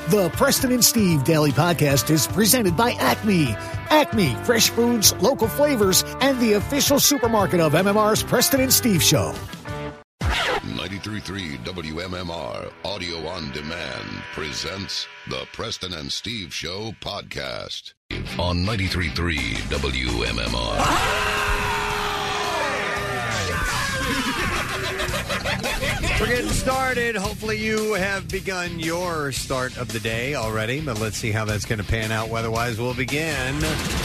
The Preston and Steve Daily Podcast is presented by Acme. Acme, fresh foods, local flavors, and the official supermarket of MMR's Preston and Steve Show. 93.3 WMMR Audio on Demand presents the Preston and Steve Show podcast on 93.3 WMMR. We're getting started. Hopefully you have begun your start of the day already, but let's see how that's going to pan out weather-wise. We'll begin.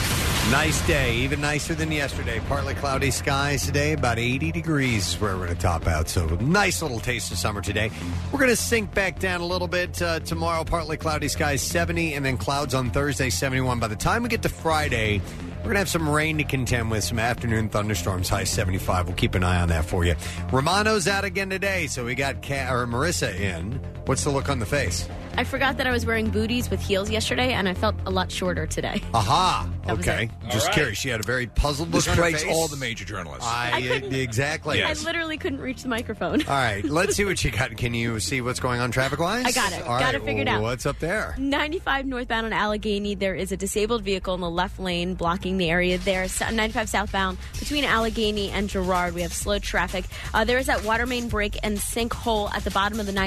Nice day, even nicer than yesterday. Partly cloudy skies today, about 80 degrees is where we're going to top out. So nice little taste of summer today. We're going to sink back down a little bit tomorrow. Partly cloudy skies, 70, and then clouds on Thursday, 71. By the time we get to Friday, we're going to have some rain to contend with, some afternoon thunderstorms, high 75. We'll keep an eye on that for you. Romano's out again today, so we got Marissa in. What's the look on the face? I forgot that I was wearing booties with heels yesterday, and I felt a lot shorter today. Aha. Okay. Just curious. She had a very puzzled look on her face. This plagues all the major journalists. Exactly. I literally couldn't reach the microphone. All right. Let's see what you got. Can you see what's going on traffic-wise? I got it. All got right. it figured out. What's up there? 95 northbound on Allegheny. There is a disabled vehicle in the left lane blocking the area there. 95 southbound between Allegheny and Girard. We have slow traffic. There is that water main break and sinkhole at the bottom of the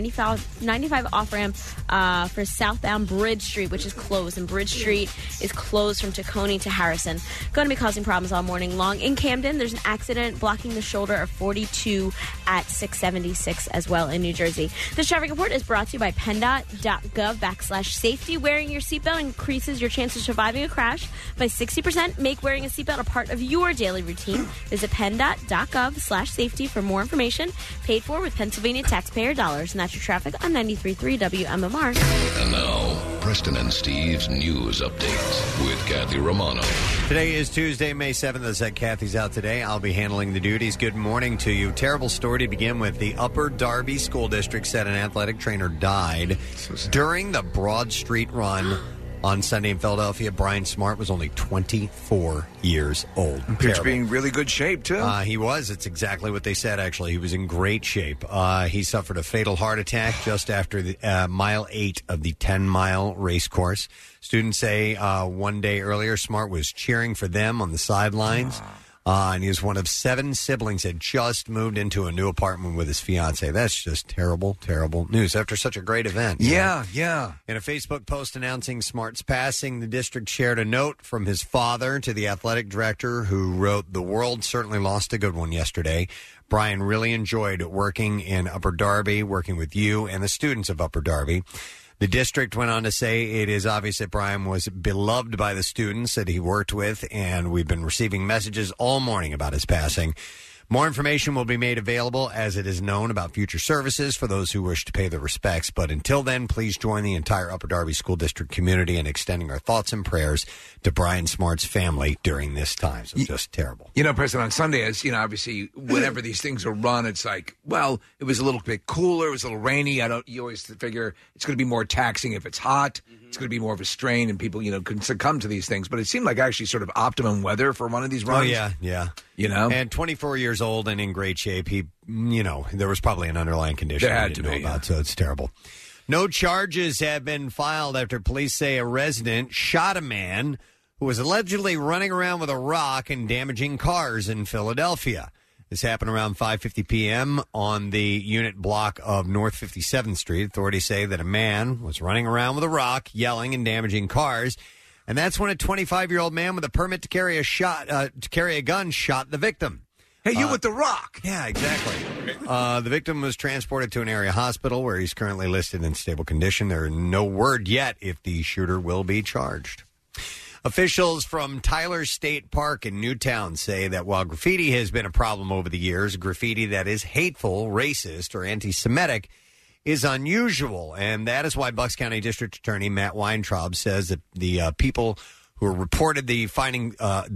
95 off-ramp for southbound Bridge Street, which is closed. And Bridge Street is closed from Tacony to Harrison. Going to be causing problems all morning long. In Camden, there's an accident blocking the shoulder of 42 at 676 as well in New Jersey. This traffic report is brought to you by PennDOT.gov/safety. Wearing your seatbelt increases your chance of surviving a crash by 60%. Make wearing a seatbelt a part of your daily routine. Visit PennDOT.gov/safety for more information. Paid for with Pennsylvania taxpayer dollars. And that's your traffic on 93.3 WMMR. And now, Preston and Steve's news update with Kathy Romano. Today is Tuesday, May 7th. As said, Kathy's out today. I'll be handling the duties. Good morning to you. Terrible story to begin with. The Upper Darby School District said an athletic trainer died during the Broad Street Run on Sunday in Philadelphia. Brian Smart was only 24 years old. Appears to be in really good shape, too. He was. It's exactly what they said, actually. He was in great shape. He suffered a fatal heart attack just after the mile 8 of the 10-mile race course. Students say one day earlier, Smart was cheering for them on the sidelines. And he was one of 7 siblings that just moved into a new apartment with his fiancée. That's just terrible, terrible news after such a great event. Yeah. In a Facebook post announcing Smart's passing, the district shared a note from his father to the athletic director who wrote, "The world certainly lost a good one yesterday. Brian really enjoyed working in Upper Darby, working with you and the students of Upper Darby." The district went on to say it is obvious that Brian was beloved by the students that he worked with, and we've been receiving messages all morning about his passing. More information will be made available as it is known about future services for those who wish to pay their respects. But until then, please join the entire Upper Darby School District community in extending our thoughts and prayers to Brian Smart's family during this time. So just terrible. You know, President, on Sunday, as you know, obviously, whenever these things are run, it's like, well, it was a little bit cooler, it was a little rainy. You always figure it's going to be more taxing if it's hot. It's going to be more of a strain, and people, can succumb to these things. But it seemed like actually sort of optimum weather for one of these runs. Oh, yeah. And 24 years old and in great shape. He, there was probably an underlying condition there had to be, about, so it's terrible. No charges have been filed after police say a resident shot a man who was allegedly running around with a rock and damaging cars in Philadelphia. This happened around 5:50 p.m. on the unit block of North 57th Street. Authorities say that a man was running around with a rock, yelling and damaging cars, and that's when a 25-year-old man with a permit to carry a gun shot the victim. Hey, you with the rock. Yeah, exactly. The victim was transported to an area hospital where he's currently listed in stable condition. There is no word yet if the shooter will be charged. Officials from Tyler State Park in Newtown say that while graffiti has been a problem over the years, graffiti that is hateful, racist, or anti-Semitic is unusual. And that is why Bucks County District Attorney Matt Weintraub says that the people who reported finding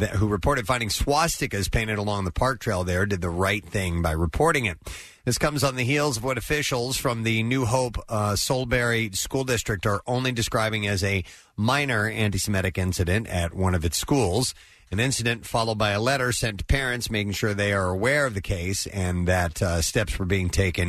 swastikas painted along the park trail there did the right thing by reporting it. This comes on the heels of what officials from the New Hope Solebury School District are only describing as a minor anti-Semitic incident at one of its schools. An incident followed by a letter sent to parents making sure they are aware of the case and that steps were being taken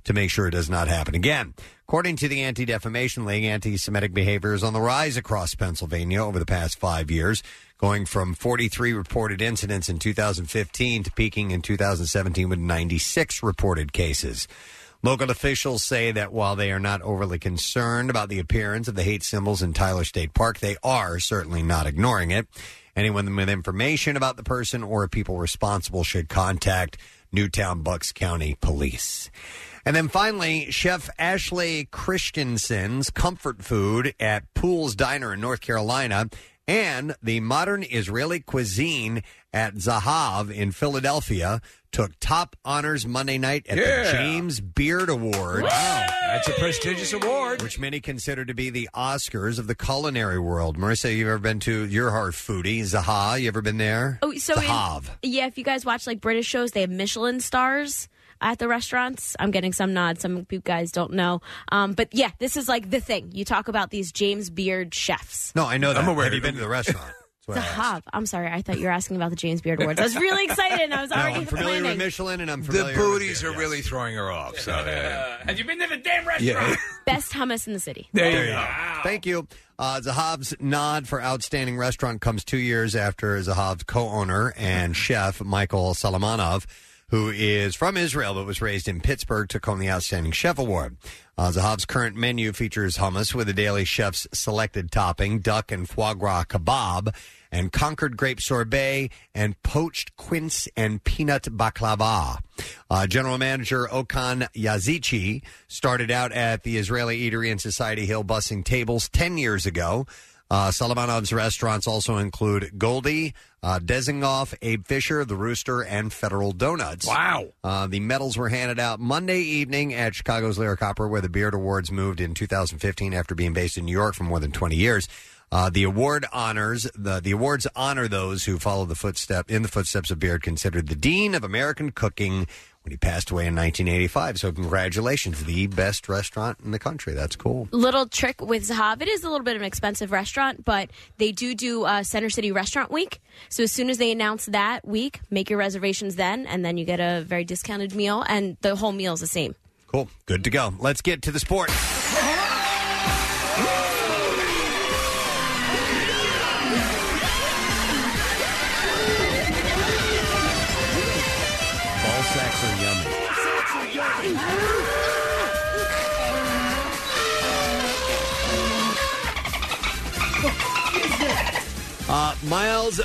to make sure it does not happen again. According to the Anti-Defamation League, anti-Semitic behavior is on the rise across Pennsylvania over the past 5 years, going from 43 reported incidents in 2015 to peaking in 2017 with 96 reported cases. Local officials say that while they are not overly concerned about the appearance of the hate symbols in Tyler State Park, they are certainly not ignoring it. Anyone with information about the person or people responsible should contact Newtown Bucks County Police. And then finally, Chef Ashley Christensen's comfort food at Pools Diner in North Carolina and the modern Israeli cuisine at Zahav in Philadelphia took top honors Monday night at the James Beard Awards. Wow, that's a prestigious award. Which many consider to be the Oscars of the culinary world. Marissa, you've ever been to, you're a hard foodie, Zahav, you ever been there? Oh, so Zahav. If you guys watch like British shows, they have Michelin stars at the restaurants. I'm getting some nods. Some of you guys don't know. But yeah, this is like the thing. You talk about these James Beard chefs. No, I know that. I'm aware. Have you been to the restaurant? Zahav. I'm sorry. I thought you were asking about the James Beard Awards. I was really excited, and I was already I'm familiar planning. with Michelin, and I'm familiar The booties with are really throwing her off. So, Have you been to the damn restaurant? yeah. Best hummus in the city. There you go. Wow. Thank you. Zahav's nod for outstanding restaurant comes 2 years after Zahav's co-owner and chef, Michael Solomonov, who is from Israel but was raised in Pittsburgh, took home the Outstanding Chef Award. Zahav's current menu features hummus with a daily chef's selected topping, duck and foie gras kebab, and Concord grape sorbet, and poached quince and peanut baklava. General Manager Okan Yazici started out at the Israeli Eatery in Society Hill bussing tables 10 years ago. Solomonov's restaurants also include Goldie, Desingoff, Abe Fisher, The Rooster, and Federal Donuts. Wow. The medals were handed out Monday evening at Chicago's Lyric Opera, where the Beard Awards moved in 2015 after being based in New York for more than 20 years. The awards honor those who follow in the footsteps of Beard, considered the Dean of American Cooking when he passed away in 1985. So congratulations, the best restaurant in the country. That's cool. Little trick with Zahav. It is a little bit of an expensive restaurant, but they do Center City Restaurant Week. So as soon as they announce that week, make your reservations then, and then you get a very discounted meal, and the whole meal is the same. Cool. Good to go. Let's get to the sport. Ball sacks are yummy. Miles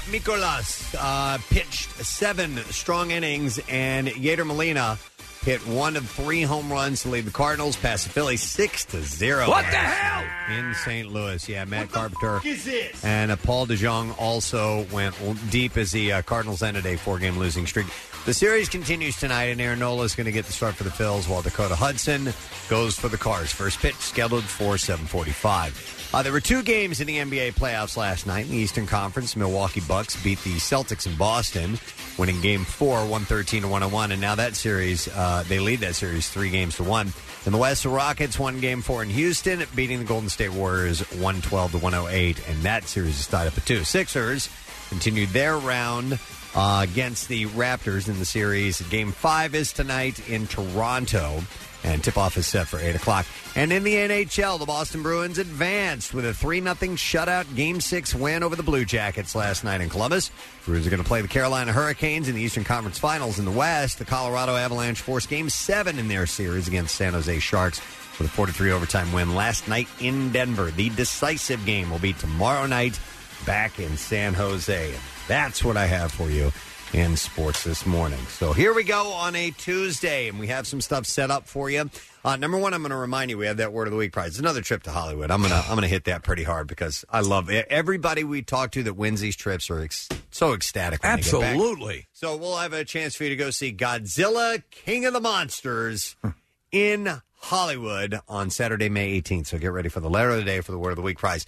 Mikolas pitched 7 strong innings, and Yadier Molina hit 1 of 3 home runs to lead the Cardinals past the Phillies 6-0. What the hell? In St. Louis. Yeah, Matt Carpenter and Paul DeJong also went deep as the Cardinals ended a 4-game losing streak. The series continues tonight, and Aaron Nola is going to get the start for the Phils, while Dakota Hudson goes for the Cards. First pitch scheduled for 7:45. There were 2 games in the NBA playoffs last night. In the Eastern Conference, Milwaukee Bucks beat the Celtics in Boston, winning Game 4, 113-101. And now that series, they lead that series 3-1. In the West, the Rockets won Game 4 in Houston, beating the Golden State Warriors 112-108. And that series is tied up at 2. Sixers continued their round against the Raptors in the series. Game 5 is tonight in Toronto, and tip-off is set for 8 o'clock. And in the NHL, the Boston Bruins advanced with a 3-0 shutout Game 6 win over the Blue Jackets last night in Columbus. Bruins are going to play the Carolina Hurricanes in the Eastern Conference Finals. In the West, the Colorado Avalanche forced Game 7 in their series against San Jose Sharks with a 4-3 overtime win last night in Denver. The decisive game will be tomorrow night back in San Jose. That's what I have for you in sports this morning. So here we go on a Tuesday, and we have some stuff set up for you. Number one, I'm going to remind you we have that Word of the Week prize. It's another trip to Hollywood. I'm gonna hit that pretty hard because I love it. Everybody we talk to that wins these trips are so ecstatic when they get back. Absolutely. So we'll have a chance for you to go see Godzilla, King of the Monsters in Hollywood on Saturday, May 18th. So get ready for the letter of the day for the Word of the Week prize.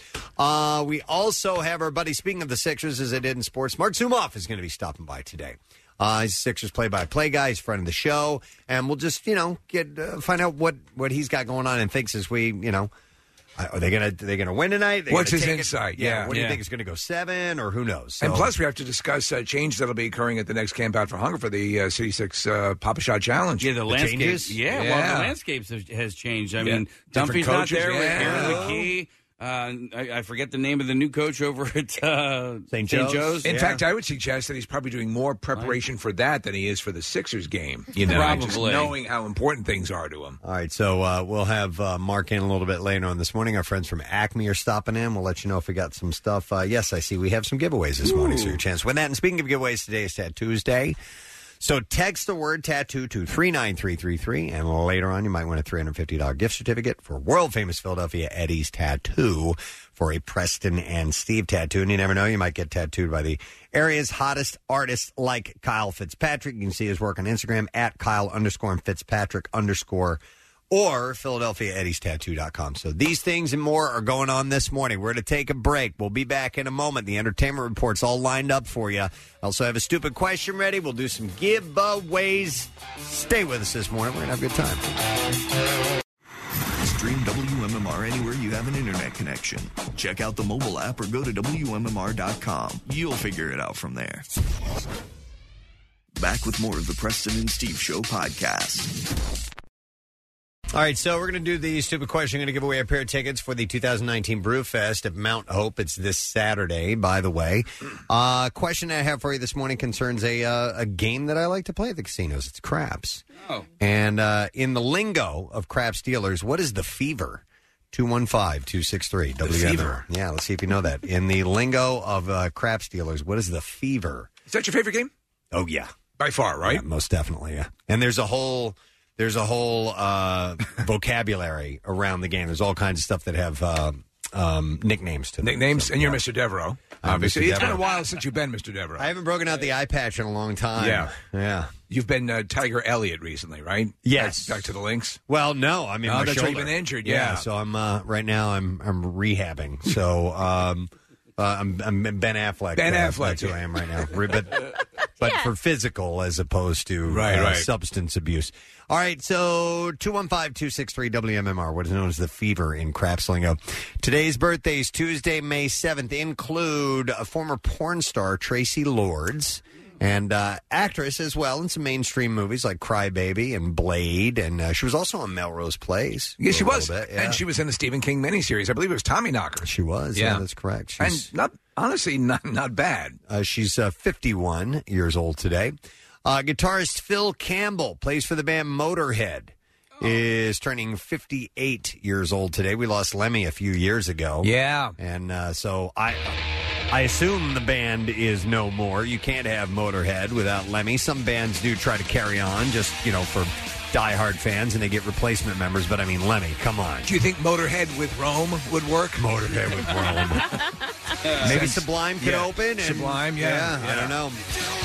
We also have our buddy, speaking of the Sixers, as I did in sports, Mark Zumoff is going to be stopping by today. He's a Sixers play-by-play guy. He's a friend of the show. And we'll just, find out what he's got going on and thinks as we, Are they gonna win tonight? What's his insight? Yeah. What do you think? It's going to go 7 or who knows? So, and plus, we have to discuss changes that'll be occurring at the next Camp Out for Hunger for the City 6 Papa Shot Challenge. Yeah, the landscape. changes? Yeah, well, the landscape has changed. I mean, Different Dumpy's not coaches, there with yeah. Aaron McKee. I forget the name of the new coach over at St. Joe's. In fact, I would suggest that he's probably doing more preparation for that than he is for the Sixers game. You know, Probably. just knowing how important things are to him. All right, so we'll have Mark in a little bit later on this morning. Our friends from Acme are stopping in. We'll let you know if we got some stuff. Yes, I see we have some giveaways this morning, so your chance to win that. And speaking of giveaways, today is Tattoos Day. So text the word tattoo to 39333, and later on you might win a $350 gift certificate for world-famous Philadelphia Eddie's Tattoo for a Preston and Steve tattoo. And you never know, you might get tattooed by the area's hottest artist like Kyle Fitzpatrick. You can see his work on Instagram at Kyle_Fitzpatrick_ or PhiladelphiaEddiesTattoo.com. So these things and more are going on this morning. We're going to take a break. We'll be back in a moment. The entertainment report's all lined up for you. I also have a stupid question ready. We'll do some giveaways. Stay with us this morning. We're going to have a good time. Stream WMMR anywhere you have an internet connection. Check out the mobile app or go to WMMR.com. You'll figure it out from there. Back with more of the Preston and Steve Show podcast. All right, so we're going to do the stupid question. I'm going to give away a pair of tickets for the 2019 Brewfest at Mount Hope. It's this Saturday, by the way. Question I have for you this morning concerns a game that I like to play at the casinos. It's craps. Oh. And in the lingo of craps dealers, what is the fever? 215-263. The fever. Yeah, let's see if you know that. In the lingo of craps dealers, what is the fever? Is that your favorite game? Oh, yeah. By far, right? Yeah, most definitely, yeah. And there's a whole vocabulary around the game. There's all kinds of stuff that have nicknames to them. Nicknames, So, and you're yeah. Mr. Devereaux. I'm Obviously, Mr. it's been a Devereaux. while since you've been Mr. Devereaux. I haven't broken out the eye patch in a long time. Yeah. You've been Tiger Elliott recently, right? Yes. Back to the links. Well, no, I mean my that's shoulder. right, you've been injured. Yeah. So I'm right now. I'm rehabbing. So I'm Ben Affleck. Ben Affleck, That's who I am right now. But for physical as opposed to Right. substance abuse. All right, so 215-263-WMMR, what is known as the fever in craps lingo. Today's birthdays, Tuesday, May 7th, include a former porn star, Tracy Lords, and actress as well in some mainstream movies like Cry Baby and Blade, and she was also on Melrose Place. Yeah, she was. Bit, yeah. And she was in the Stephen King miniseries. I believe it was Tommyknocker. She was, yeah that's correct. She's, And honestly, not bad. she's 51 years old today. Guitarist Phil Campbell plays for the band Motorhead. Is turning 58 years old today. We lost Lemmy a few years ago. Yeah. And so I assume the band is no more. You can't have Motorhead without Lemmy. Some bands do try to carry on just, for diehard fans, and they get replacement members. But, I mean, Lemmy, come on. Do you think Motorhead with Rome would work? Motorhead with Rome. Maybe Sublime could open. And, Sublime, yeah. I don't know.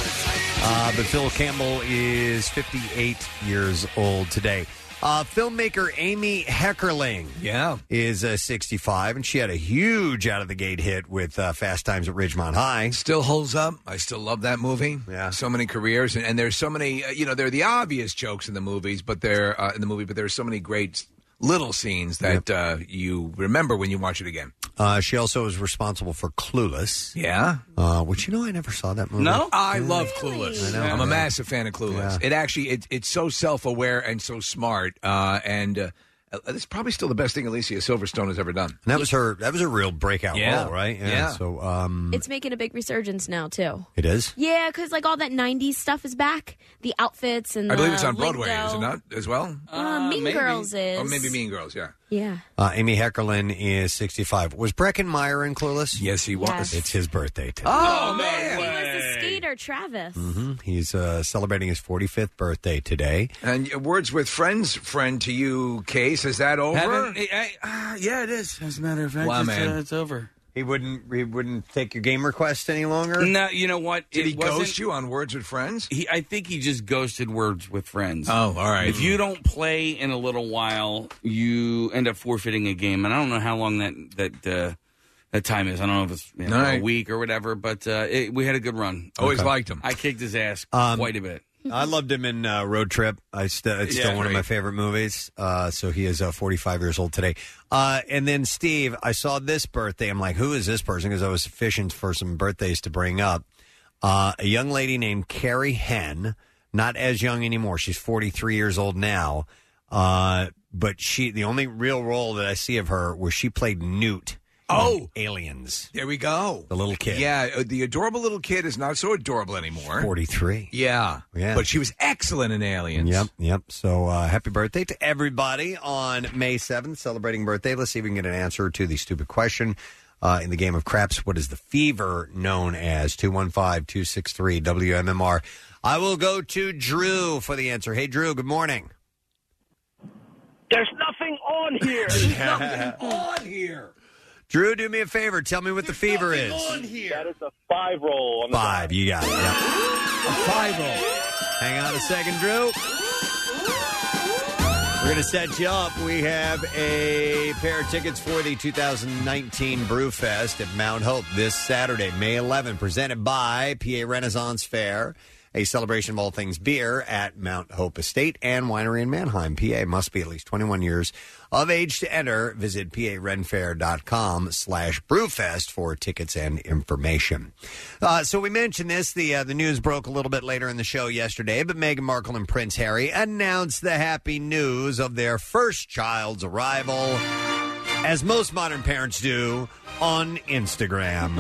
But Phil Campbell is 58 years old today. Filmmaker Amy Heckerling is 65, and she had a huge out-of-the-gate hit with Fast Times at Ridgemont High. Still holds up. I still love that movie. Yeah. So many careers, and there's so many, there are the obvious jokes in the movies, but there are so many great little scenes that you remember when you watch it again. She also was responsible for Clueless. Yeah. Which, I never saw that movie. No? I love Clueless. I know. I'm a massive fan of Clueless. Yeah. It actually, it's so self-aware and so smart, and it's probably still the best thing Alicia Silverstone has ever done. And that was her real breakout role, right? Yeah. So, It's making a big resurgence now, too. it is? Yeah, because all that 90s stuff is back. The outfits and I believe the it's on Broadway, lingo. is it not, as well? Mean maybe. Girls is. Or maybe Mean Girls, yeah. Yeah. Amy Heckerling is 65. Was Breckenmeyer in Clueless? Yes, he was. Yes. It's his birthday today. Oh, He man. was the skater, Travis. He's celebrating his 45th birthday today. And Words with Friends, friend to you, Case, is that over? Yeah, it is. As a matter of fact, Wow, man. it's over. He wouldn't take your game request any longer? No, you know what? Did he wasn't- ghost you on Words with Friends? I think he just ghosted Words with Friends. Oh, all right. If you don't play in a little while, you end up forfeiting a game, and I don't know how long that time is. I don't know if it's a week or whatever, but we had a good run. Always liked him. I kicked his ass quite a bit. I loved him in Road Trip. It's still one of my favorite movies. So he is 45 years old today. And then, Steve, I saw this birthday. I'm like, who is this person? Because I was fishing for some birthdays to bring up. A young lady named Carrie Henn, not as young anymore. She's 43 years old now. But the only real role that I see of her was she played Newt. Aliens. There we go. The little kid. Yeah, the adorable little kid is not so adorable anymore. 43. Yeah. But she was excellent in Aliens. Yep. So happy birthday to everybody on May 7th, celebrating birthday. Let's see if we can get an answer to the stupid question in the game of craps. What is the fever known as? 215-263-WMMR. I will go to Drew for the answer. Hey, Drew, good morning. There's nothing on here. There's nothing on here. Drew, do me a favor. Tell me what the fever is. On here. That is a 5-roll. On the 5, you got it. Yep. A 5-roll. Hang on a second, Drew. We're going to set you up. We have a pair of tickets for the 2019 Brewfest at Mount Hope this Saturday, May 11th, presented by PA Renaissance Fair, a celebration of all things beer at Mount Hope Estate and Winery in Manheim. PA must be at least 21 years of age to enter. Visit parenfair.com/brewfest for tickets and information. So we mentioned this. The news broke a little bit later in the show yesterday, but Meghan Markle and Prince Harry announced the happy news of their first child's arrival, as most modern parents do, on Instagram.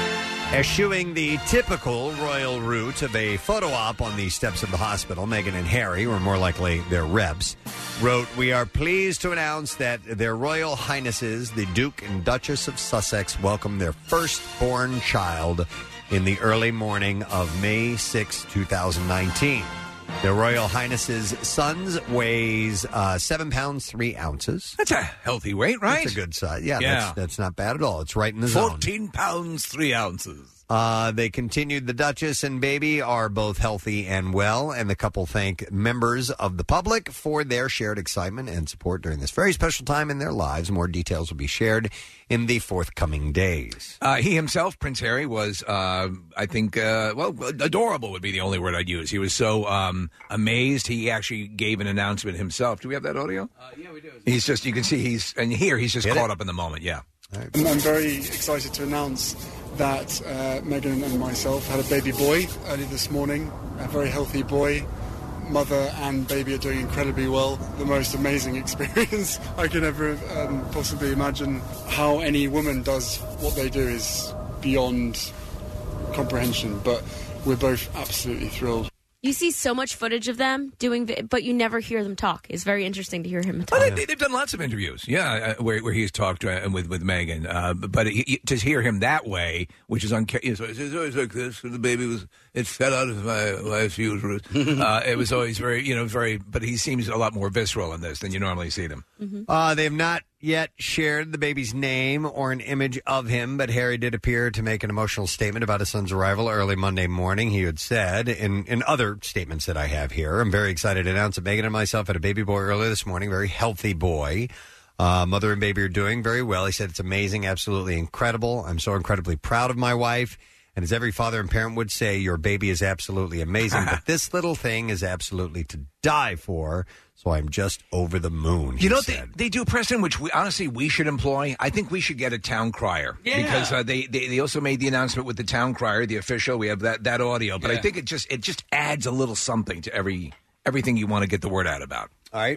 Eschewing the typical royal route of a photo op on the steps of the hospital, Meghan and Harry, or more likely their reps, wrote, "We are pleased to announce that their Royal Highnesses, the Duke and Duchess of Sussex, welcome their firstborn child in the early morning of May 6, 2019. Their Royal Highness's sons weighs 7 pounds, 3 ounces. That's a healthy weight, right? That's a good size. Yeah. That's not bad at all. It's right in the zone. 14 pounds, 3 ounces. They continued, the Duchess and baby are both healthy and well, and the couple thank members of the public for their shared excitement and support during this very special time in their lives. More details will be shared in the forthcoming days. He himself, Prince Harry, was, I think, adorable would be the only word I'd use. He was so amazed. He actually gave an announcement himself. Do we have that audio? Yeah, we do. He's just, you can see he's just caught up in the moment, yeah. I'm very excited to announce that Meghan and myself had a baby boy early this morning, a very healthy boy. Mother and baby are doing incredibly well. The most amazing experience I could ever possibly imagine. How any woman does what they do is beyond comprehension, but we're both absolutely thrilled. You see so much footage of them doing, but you never hear them talk. It's very interesting to hear him talk. Well, they've done lots of interviews, where he's talked with Meghan. But to hear him that way, which is it's always like this. The baby it fell out of my wife's uterus. It was always very. But he seems a lot more visceral in this than you normally see them. Mm-hmm. They have not yet shared the baby's name or an image of him, but Harry did appear to make an emotional statement about his son's arrival early Monday morning. He had said, in other statements that I have here, I'm very excited to announce that Meghan and myself had a baby boy earlier this morning, very healthy boy. Mother and baby are doing very well. He said, it's amazing, absolutely incredible. I'm so incredibly proud of my wife. And as every father and parent would say, your baby is absolutely amazing, but this little thing is absolutely to die for. So I'm just over the moon. You know what they do, Preston, which we should employ? I think we should get a town crier. Yeah. Because they also made the announcement with the town crier, the official. We have that audio. But I think it just adds a little something to everything you want to get the word out about. All right.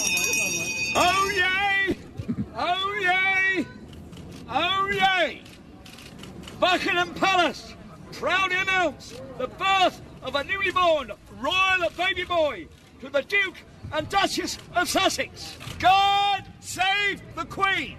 Oh, yay! Oh, yay! Oh, yay! Buckingham Palace proudly announce the birth of a newly born royal baby boy to the Duke and Duchess of Sussex. God save the Queen!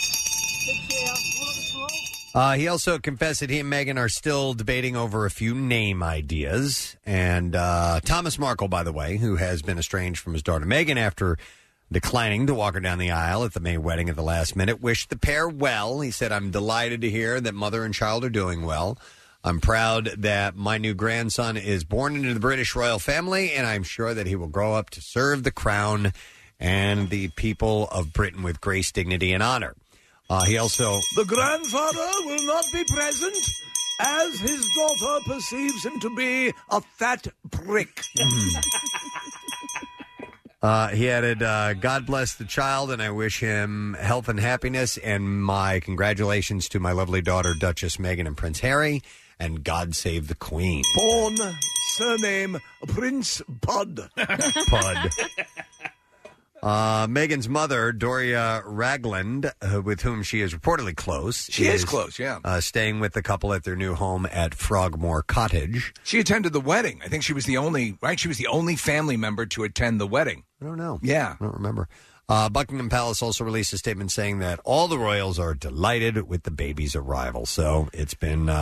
He also confessed that he and Meghan are still debating over a few name ideas. And Thomas Markle, by the way, who has been estranged from his daughter Meghan after declining to walk her down the aisle at the May wedding at the last minute, wished the pair well. He said, I'm delighted to hear that mother and child are doing well. I'm proud that my new grandson is born into the British royal family, and I'm sure that he will grow up to serve the crown and the people of Britain with grace, dignity, and honor. He also... The grandfather will not be present, as his daughter perceives him to be a fat prick. He added, God bless the child, and I wish him health and happiness, and my congratulations to my lovely daughter, Duchess Meghan and Prince Harry, and God save the Queen. Born, surname, Prince Pud. Pud. Meghan's mother, Doria Ragland, with whom she is reportedly close. She is close, yeah. Staying with the couple at their new home at Frogmore Cottage. She attended the wedding. I think she was the only, right? She was the only family member to attend the wedding. I don't know. Yeah. I don't remember. Buckingham Palace also released a statement saying that all the royals are delighted with the baby's arrival. So it's been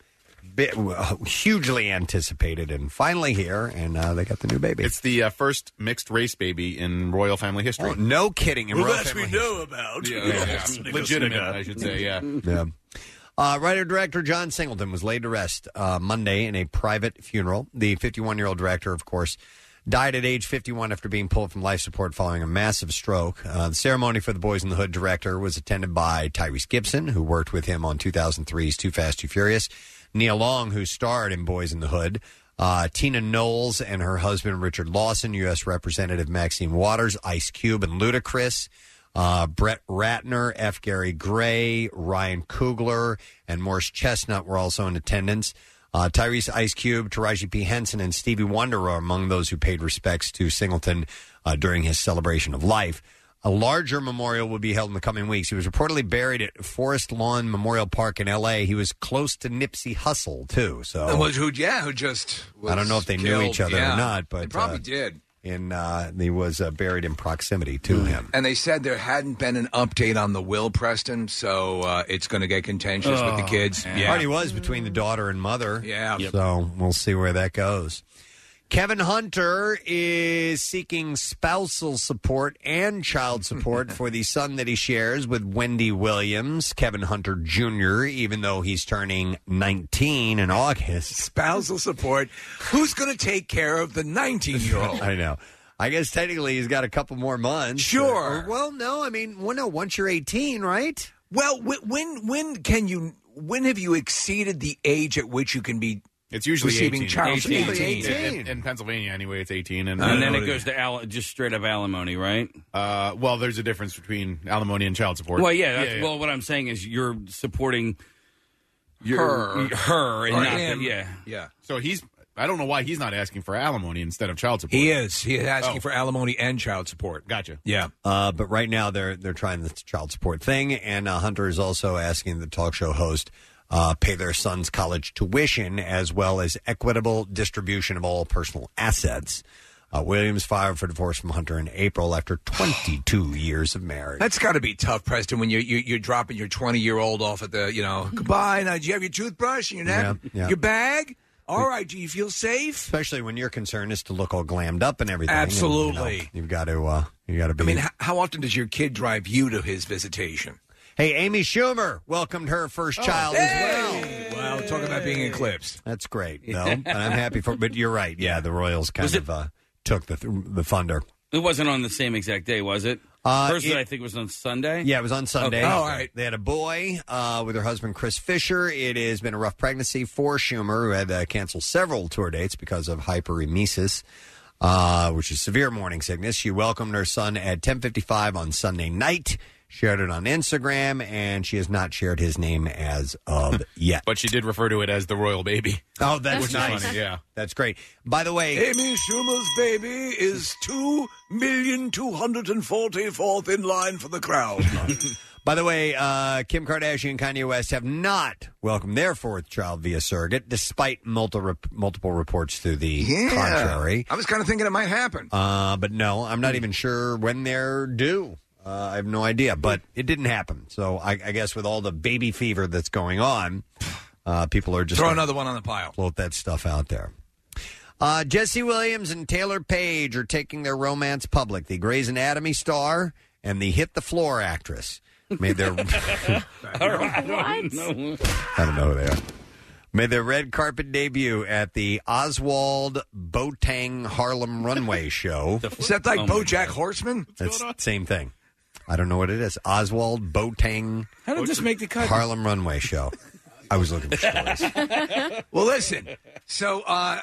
hugely anticipated and finally here, and they got the new baby. It's the first mixed race baby in royal family history. Oh, no kidding. Well, that we know about. Yeah. Legitimate, I should say, yeah. Yeah. Writer-director John Singleton was laid to rest Monday in a private funeral. The 51-year-old director, of course, died at age 51 after being pulled from life support following a massive stroke. The ceremony for the Boys in the Hood director was attended by Tyrese Gibson, who worked with him on 2003's Too Fast, Too Furious, Nia Long, who starred in Boys in the Hood, Tina Knowles and her husband Richard Lawson, U.S. Representative Maxine Waters, Ice Cube and Ludacris, Brett Ratner, F. Gary Gray, Ryan Coogler, and Morris Chestnut were also in attendance. Tyrese, Ice Cube, Taraji P. Henson, and Stevie Wonder are among those who paid respects to Singleton during his celebration of life. A larger memorial will be held in the coming weeks. He was reportedly buried at Forest Lawn Memorial Park in L.A. He was close to Nipsey Hussle, too. So who just was I don't know if they knew each other or not, but they probably did. He was buried in proximity to him. And they said there hadn't been an update on the will, Preston, so it's going to get contentious with the kids. Yeah. Already was between the daughter and mother. Yeah. So we'll see where that goes. Kevin Hunter is seeking spousal support and child support for the son that he shares with Wendy Williams, Kevin Hunter Jr., even though he's turning 19 in August. Spousal support? Who's going to take care of the 19-year-old? I know. I guess technically he's got a couple more months. Sure. Well, no, I mean, once you're 18, right? Well, when have you exceeded the age at which you can be It's usually receiving 18. child 18. In Pennsylvania, anyway, it's 18. And then it goes to just straight up alimony, right? Well, there's a difference between alimony and child support. Well, yeah. Well, what I'm saying is you're supporting her and or not him. Yeah. So I don't know why he's not asking for alimony instead of child support. He is. He is asking for alimony and child support. Gotcha. Yeah. But right now they're trying the child support thing, and Hunter is also asking the talk show host pay their son's college tuition as well as equitable distribution of all personal assets. Williams filed for divorce from Hunter in April after 22 years of marriage. That's got to be tough, Preston, when you're dropping your 20-year-old off at the, goodbye. Now, do you have your toothbrush and your bag? All right, do you feel safe? Especially when your concern is to look all glammed up and everything. Absolutely. And, you've got to be. I mean, how often does your kid drive you to his visitation? Hey, Amy Schumer welcomed her first child as well. Well, talk about being eclipsed. That's great. No, and I'm happy for. But you're right. Yeah, the Royals kind of took the thunder. It wasn't on the same exact day, was it? First, I think it was on Sunday. Yeah, it was on Sunday. Okay. All right. They had a boy with her husband, Chris Fisher. It has been a rough pregnancy for Schumer, who had to cancel several tour dates because of hyperemesis, which is severe morning sickness. She welcomed her son at 10:55 on Sunday night. Shared it on Instagram, and she has not shared his name as of yet. But she did refer to it as the royal baby. Oh, that's nice. Is funny, yeah. That's great. By the way, Amy Schumer's baby is 2,244th in line for the crown. By the way, Kim Kardashian and Kanye West have not welcomed their fourth child via surrogate, despite multiple reports to the contrary. I was kind of thinking it might happen. But no, I'm not even sure when they're due. I have no idea, but it didn't happen. So I guess with all the baby fever that's going on, people are just throw another one on the pile. Float that stuff out there. Jesse Williams and Taylor Page are taking their romance public. The Grey's Anatomy star and the Hit the Floor actress made their. I don't know. I don't know who they are. Made their red carpet debut at the Oswald Boateng Harlem Runway Show. Is that like BoJack Horseman? That's the same thing. I don't know what it is. Oswald Boateng. How did this make the cut? Harlem Runway Show. I was looking for stories. Well, listen. So,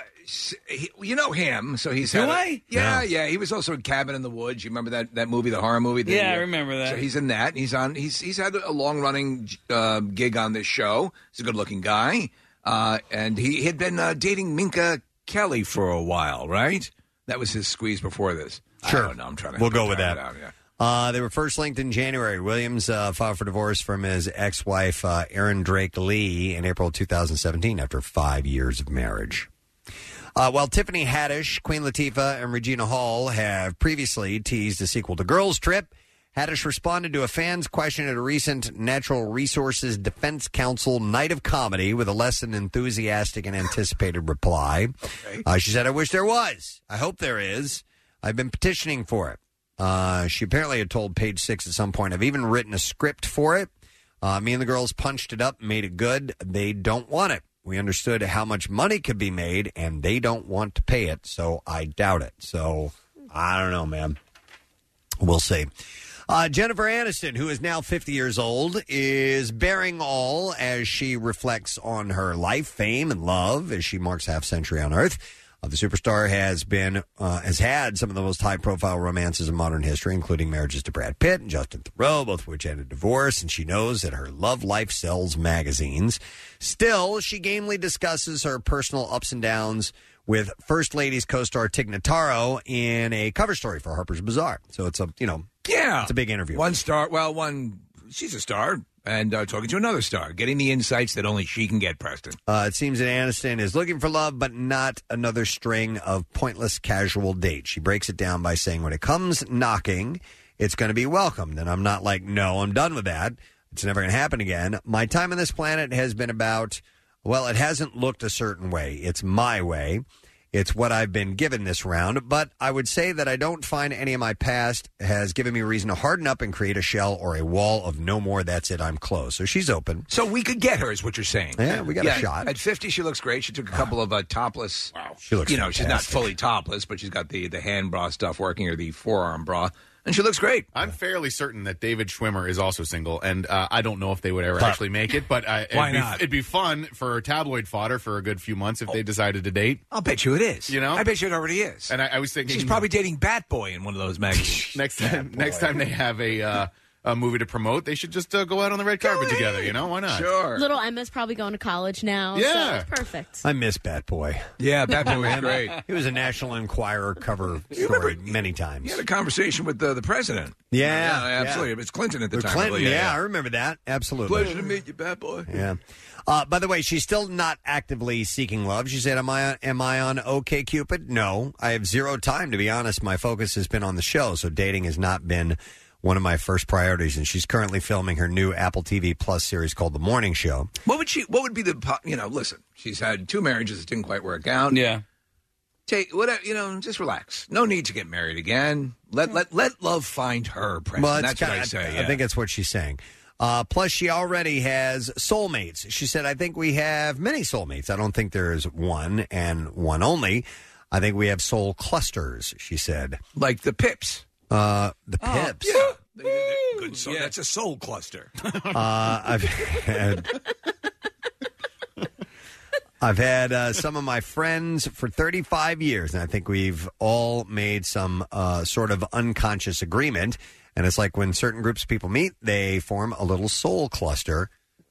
you know him. So he's Do I? Yeah. He was also in Cabin in the Woods. You remember that movie, the horror movie? Yeah, I remember that. So he's in that. He's had a long running gig on this show. He's a good looking guy, and he had been dating Minka Kelly for a while, right? That was his squeeze before this. Sure. I don't know. I'm trying to. We'll go with that. Out, yeah. They were first linked in January. Williams filed for divorce from his ex-wife, Erin Drake Lee, in April 2017 after 5 years of marriage. While Tiffany Haddish, Queen Latifah, and Regina Hall have previously teased a sequel to Girls Trip, Haddish responded to a fan's question at a recent Natural Resources Defense Council Night of Comedy with a less than enthusiastic and anticipated reply. Okay. She said, "I wish there was. I hope there is. I've been petitioning for it." She apparently had told Page Six at some point, "I've even written a script for it. Me and the girls punched it up, made it good. They don't want it. We understood how much money could be made, and they don't want to pay it, so I doubt it." So, I don't know, man. We'll see. Jennifer Aniston, who is now 50 years old, is bearing all as she reflects on her life, fame, and love as she marks half-century on Earth. The superstar has had some of the most high-profile romances in modern history, including marriages to Brad Pitt and Justin Theroux, both of which ended divorce, and she knows that her love life sells magazines. Still, she gamely discusses her personal ups and downs with First Lady's co-star Tig Notaro in a cover story for Harper's Bazaar. So it's it's a big interview. She's a star. And talking to another star, getting the insights that only she can get, Preston. It seems that Aniston is looking for love, but not another string of pointless casual dates. She breaks it down by saying, when it comes knocking, it's going to be welcomed. And I'm not like, no, I'm done with that. It's never going to happen again. My time on this planet has been about, well, it hasn't looked a certain way. It's my way. It's what I've been given this round, but I would say that I don't find any of my past has given me a reason to harden up and create a shell or a wall of no more, that's it, I'm closed. So she's open. So we could get her, is what you're saying. Yeah, we got a shot. At 50, she looks great. She took a couple of topless. Wow. She looks fantastic. She's not fully topless, but she's got the hand bra stuff working, or the forearm bra. And she looks great. I'm fairly certain that David Schwimmer is also single, and I don't know if they would ever actually make it, but why not? It'd be fun for tabloid fodder for a good few months if they decided to date. I'll bet you it is. You know? I bet you it already is. And I was thinking... She's probably dating Bat Boy in one of those magazines. Next time they have a movie to promote, they should just go out on the red carpet together, you know? Why not? Sure. Little Emma's probably going to college now. Yeah. So it's perfect. I miss Bat Boy. Yeah, Bat Boy was great. He was a National Enquirer cover story many times. He had a conversation with the president. Yeah, absolutely. It was Clinton at the time. Clinton, I remember that. Absolutely. Pleasure to meet you, Bat Boy. Yeah. By the way, she's still not actively seeking love. She said, am I on OkCupid? No. I have zero time, to be honest. My focus has been on the show, so dating has not been one of my first priorities, and she's currently filming her new Apple TV Plus series called The Morning Show. What would be listen, she's had 2 marriages that didn't quite work out. Yeah. Just relax. No need to get married again. Let love find her, Preston. Well, that's what I say. Yeah. I think that's what she's saying. Plus, she already has soulmates. She said, I think we have many soulmates. I don't think there's one and one only. I think we have soul clusters, she said. Like the Pips. The Pips. Yeah. Good soul. Yeah. That's a soul cluster. I've had some of my friends for 35 years, and I think we've all made some sort of unconscious agreement. And it's like when certain groups of people meet, they form a little soul cluster.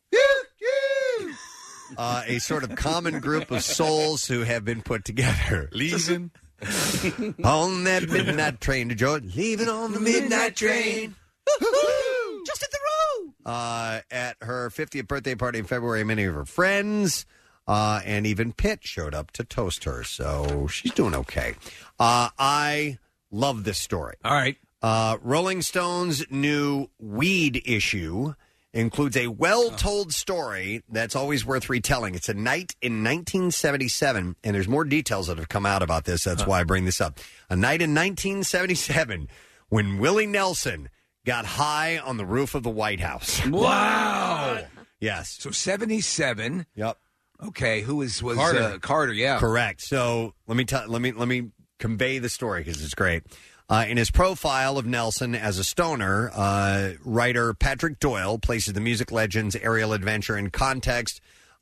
A sort of common group of souls who have been put together. Leaving on that midnight train to Georgia. Leaving on the midnight train. Just at the road. At her 50th birthday party in February, many of her friends and even Pitt showed up to toast her. So she's doing okay. I love this story. All right. Rolling Stone's new weed issue includes a well-told story that's always worth retelling. It's a night in 1977, and there's more details that have come out about this. That's why I bring this up. A night in 1977 when Willie Nelson got high on the roof of the White House. Wow. Yes. So 77. Yep. Okay, who was Carter? Carter, yeah. Correct. So let me convey the story because it's great. In his profile of Nelson as a stoner, writer Patrick Doyle places the music legend's aerial adventure in context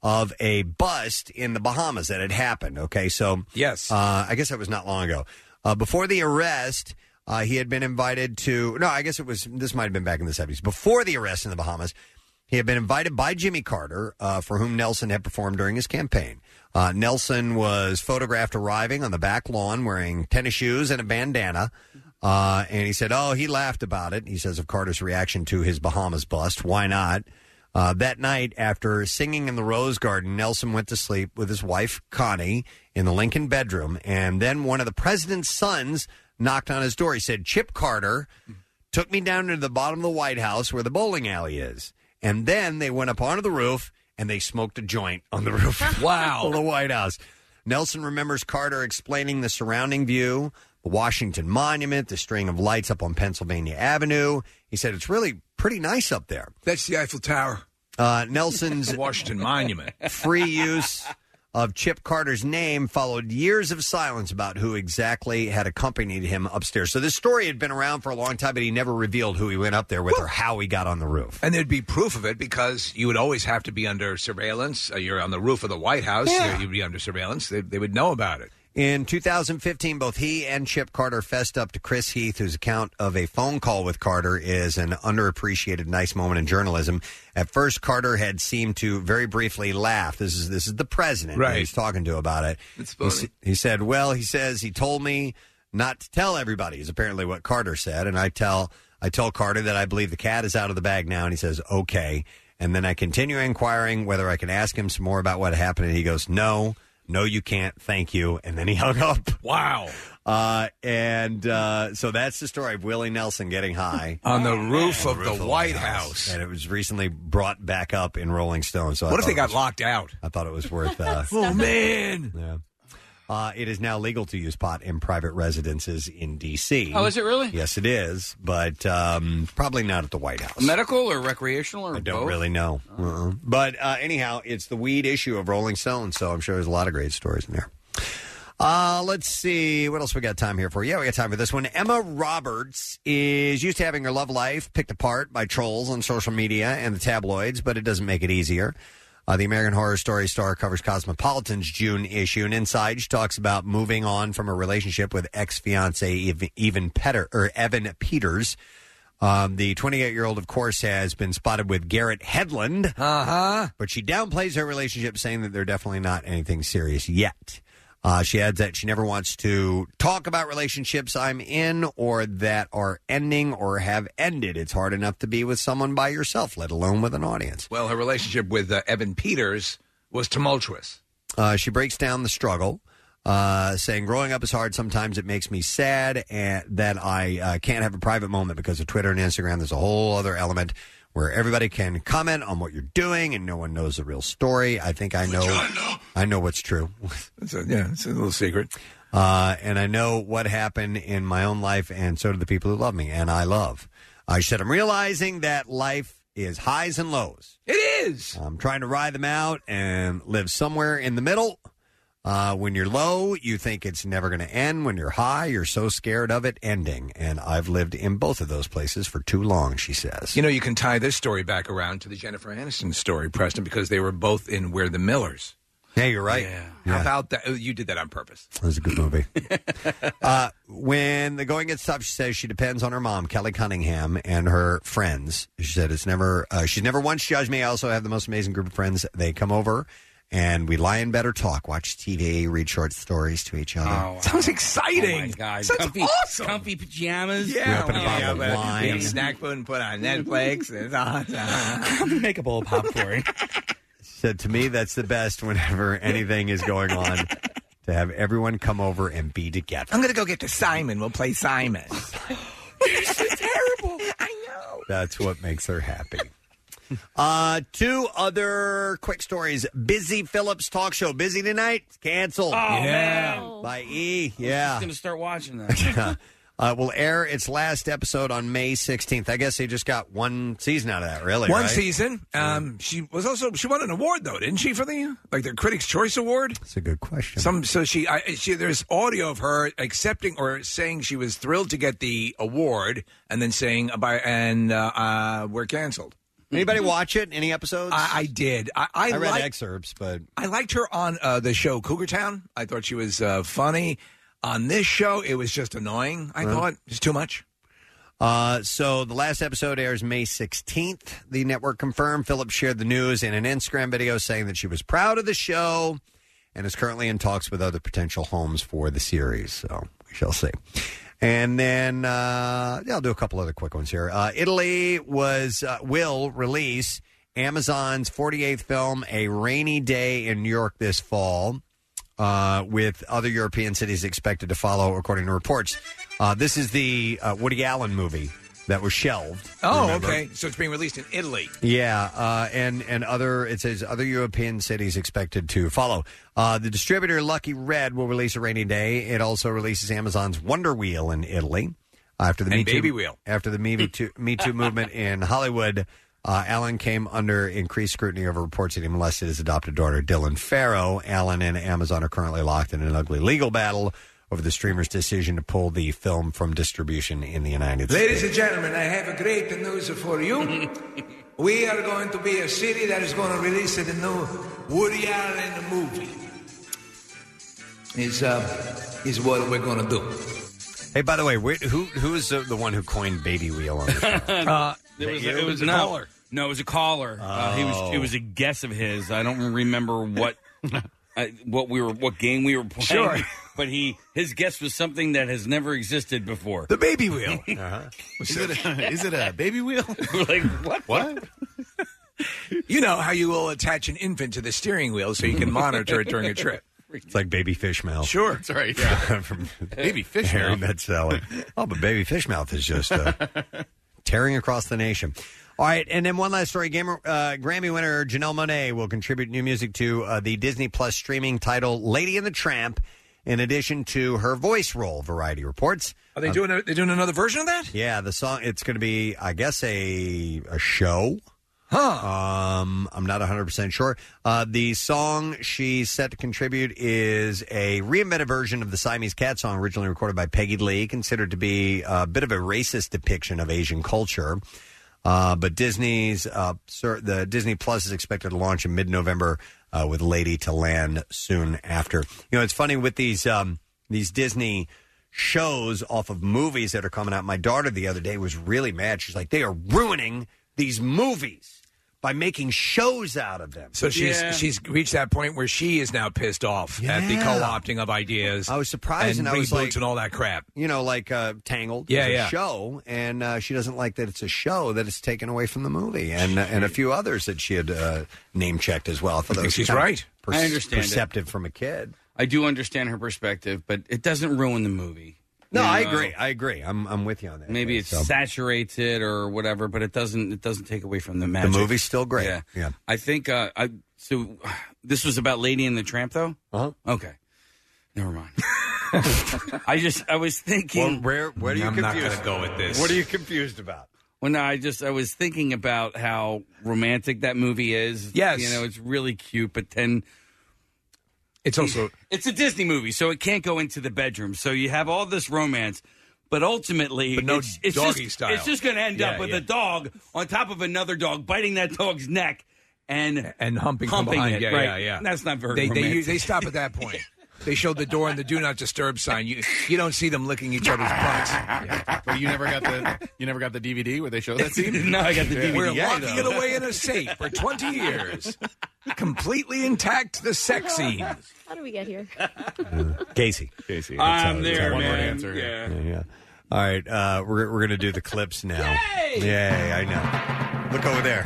of a bust in the Bahamas that had happened. Okay, so yes, I guess that was not long ago. Before the arrest, he had been invited to. No, I guess it was. This might have been back in the 70s. Before the arrest in the Bahamas, he had been invited by Jimmy Carter, for whom Nelson had performed during his campaign. Nelson was photographed arriving on the back lawn wearing tennis shoes and a bandana. And he said, he laughed about it. He says of Carter's reaction to his Bahamas bust. Why not? That night, after singing in the Rose Garden, Nelson went to sleep with his wife, Connie, in the Lincoln bedroom. And then one of the president's sons knocked on his door. He said, Chip Carter took me down to the bottom of the White House where the bowling alley is. And then they went up onto the roof and they smoked a joint on the roof wow. of the White House. Nelson remembers Carter explaining the surrounding view, the Washington Monument, the string of lights up on Pennsylvania Avenue. He said it's really pretty nice up there. That's the Eiffel Tower. Nelson's Washington Monument. Free use of Chip Carter's name followed years of silence about who exactly had accompanied him upstairs. So this story had been around for a long time, but he never revealed who he went up there with or how he got on the roof. And there'd be proof of it because you would always have to be under surveillance. You're on the roof of the White House. Yeah. You'd be under surveillance. They would know about it. In 2015, both he and Chip Carter fessed up to Chris Heath, whose account of a phone call with Carter is an underappreciated nice moment in journalism. At first, Carter had seemed to very briefly laugh. This is the president right. who he's talking to about it. It's funny. He said, he told me not to tell everybody, is apparently what Carter said. And I tell Carter that I believe the cat is out of the bag now. And he says, okay. And then I continue inquiring whether I can ask him some more about what happened. And he goes, no, you can't. Thank you. And then he hung up. Wow. So that's the story of Willie Nelson getting high on the roof of the White House. And it was recently brought back up in Rolling Stone. So what if they got locked out? I thought it was worth. Oh man! Yeah. It is now legal to use pot in private residences in D.C. Oh, is it really? Yes, it is, but probably not at the White House. Medical or recreational or I don't both? really know. But anyhow, it's the weed issue of Rolling Stone, so I'm sure there's a lot of great stories in there. Let's see. What else we got time here for? Yeah, we got time for this one. Emma Roberts is used to having her love life picked apart by trolls on social media and the tabloids, but it doesn't make it easier. The American Horror Story star covers Cosmopolitan's June issue, and inside she talks about moving on from a relationship with ex-fiancé Evan Peters. The 28-year-old, of course, has been spotted with Garrett Hedlund, but she downplays her relationship, saying that they're definitely not anything serious yet. She adds that she never wants to talk about relationships I'm in or that are ending or have ended. It's hard enough to be with someone by yourself, let alone with an audience. Well, her relationship with Evan Peters was tumultuous. She breaks down the struggle, saying, growing up is hard. Sometimes it makes me sad and that I can't have a private moment because of Twitter and Instagram. There's a whole other element where everybody can comment on what you're doing and no one knows the real story. I think I know what's true. It's a little secret. And I know what happened in my own life, and so do the people who love me and I love. I said, I'm realizing that life is highs and lows. It is. I'm trying to ride them out and live somewhere in the middle. When you're low, you think it's never going to end. When you're high, you're so scared of it ending. And I've lived in both of those places for too long, she says. You know, you can tie this story back around to the Jennifer Aniston story, Preston, because they were both in We're the Millers. Yeah, you're right. Yeah. How about that? Oh, you did that on purpose. That was a good movie. When the going gets tough, she says she depends on her mom, Kelly Cunningham, and her friends. She said she's never once judged me. I also have the most amazing group of friends. They come over, and we lie in bed or talk, watch TV, read short stories to each other. Oh, sounds exciting. Oh, my God. Sounds awesome. Comfy pajamas. Yeah. Open a bottle of wine. Snack food and put on Netflix. It's awesome. Make a bowl of popcorn. Said to me, that's the best whenever anything is going on, to have everyone come over and be together. I'm going to go get to Simon. We'll play Simon. This is terrible. I know. That's what makes her happy. Two other quick stories. Busy Phillips talk show. Busy tonight? It's canceled. Oh, man. By E. I'm Yeah. going to start watching that. Will air its last episode on May 16th. I guess they just got one season out of that, really, One right? season. She won an award, though, didn't she, for the Critics' Choice Award? That's a good question. There's audio of her accepting or saying she was thrilled to get the award and then saying, we're canceled. Anybody watch it? Any episodes? I did. I read excerpts, but I liked her on the show Cougar Town. I thought she was funny. On this show, it was just annoying. I thought it was too much. So the last episode airs May 16th. The network confirmed. Phillips shared the news in an Instagram video saying that she was proud of the show and is currently in talks with other potential homes for the series. So we shall see. And then I'll do a couple other quick ones here. Italy will release Amazon's 48th film, A Rainy Day in New York, this fall, with other European cities expected to follow, according to reports. This is the Woody Allen movie that was shelved. Oh, remember? okay. So it's being released in Italy. Yeah, and it says other European cities expected to follow. The distributor Lucky Red will release A Rainy Day. It also releases Amazon's Wonder Wheel in Italy. After the Me Too movement in Hollywood, Allen came under increased scrutiny over reports that he molested his adopted daughter, Dylan Farrow. Allen and Amazon are currently locked in an ugly legal battle over the streamer's decision to pull the film from distribution in the United States. Ladies and gentlemen, I have a great news for you. We are going to be a city that is going to release the new Woody Allen movie. Is what we're going to do. Hey, by the way, who is the one who coined Baby Wheel on the show? It was a caller. No, it was a caller. It was a guess of his. I don't remember what game we were playing. Sure. But his guess was something that has never existed before. The baby wheel. Is it a baby wheel? We're like, what? What? You know how you will attach an infant to the steering wheel so you can monitor it during a trip. It's like Baby Fish Mouth. Sure. That's right. Yeah. From Baby Fish Harry Mouth. Met Sally. Oh, but Baby Fish Mouth is just tearing across the nation. All right, and then one last story. Grammy winner Janelle Monáe will contribute new music to the Disney Plus streaming title Lady and the Tramp, in addition to her voice role, Variety reports. Are they doing another version of that? Yeah, the song, it's going to be, I guess, a show. Huh. I'm not 100% sure. The song she's set to contribute is a reinvented version of the Siamese Cat song originally recorded by Peggy Lee, considered to be a bit of a racist depiction of Asian culture. But the Disney Plus is expected to launch in mid-November with Lady to land soon after. You know, it's funny with these Disney shows off of movies that are coming out. My daughter the other day was really mad. She's like, they are ruining these movies by making shows out of them. So she's reached that point where she is now pissed off at the co-opting of ideas. I was surprised, and I was like, and all that crap. You know, like Tangled, is a show, and she doesn't like that it's a show that it's taken away from the movie, and a few others that she had name checked as well. I thought that was she's kind of right. I understand perceptive from a kid. I do understand her perspective, but it doesn't ruin the movie. No, I agree. I'm with you on that. Maybe it saturates it or whatever, but it doesn't take away from the magic. The movie's still great. Yeah. I think so this was about Lady and the Tramp, though? Uh-huh. Okay. Never mind. I was thinking... Well, where are you I'm confused? not going to go with this. What are you confused about? Well, no, I was thinking about how romantic that movie is. Yes. You know, it's really cute, but then... It's also... It's a Disney movie, so it can't go into the bedroom. So you have all this romance, but ultimately... But no it's doggy just, style. It's just going to end up with a dog on top of another dog, biting that dog's neck and humping from behind. it. Yeah. That's not very romantic. They stop at that point. They showed the door and the do not disturb sign. You don't see them licking each other's butts. Yeah. Well, you never got the DVD where they show that scene? No, I got the DVD. We're locking it away in a safe for 20 years. Completely intact, the sex scenes. How do we get here? Casey. I'm there, one-word man. answer. Yeah. All right, we're going to do the clips now. Yay, I know. Look over there.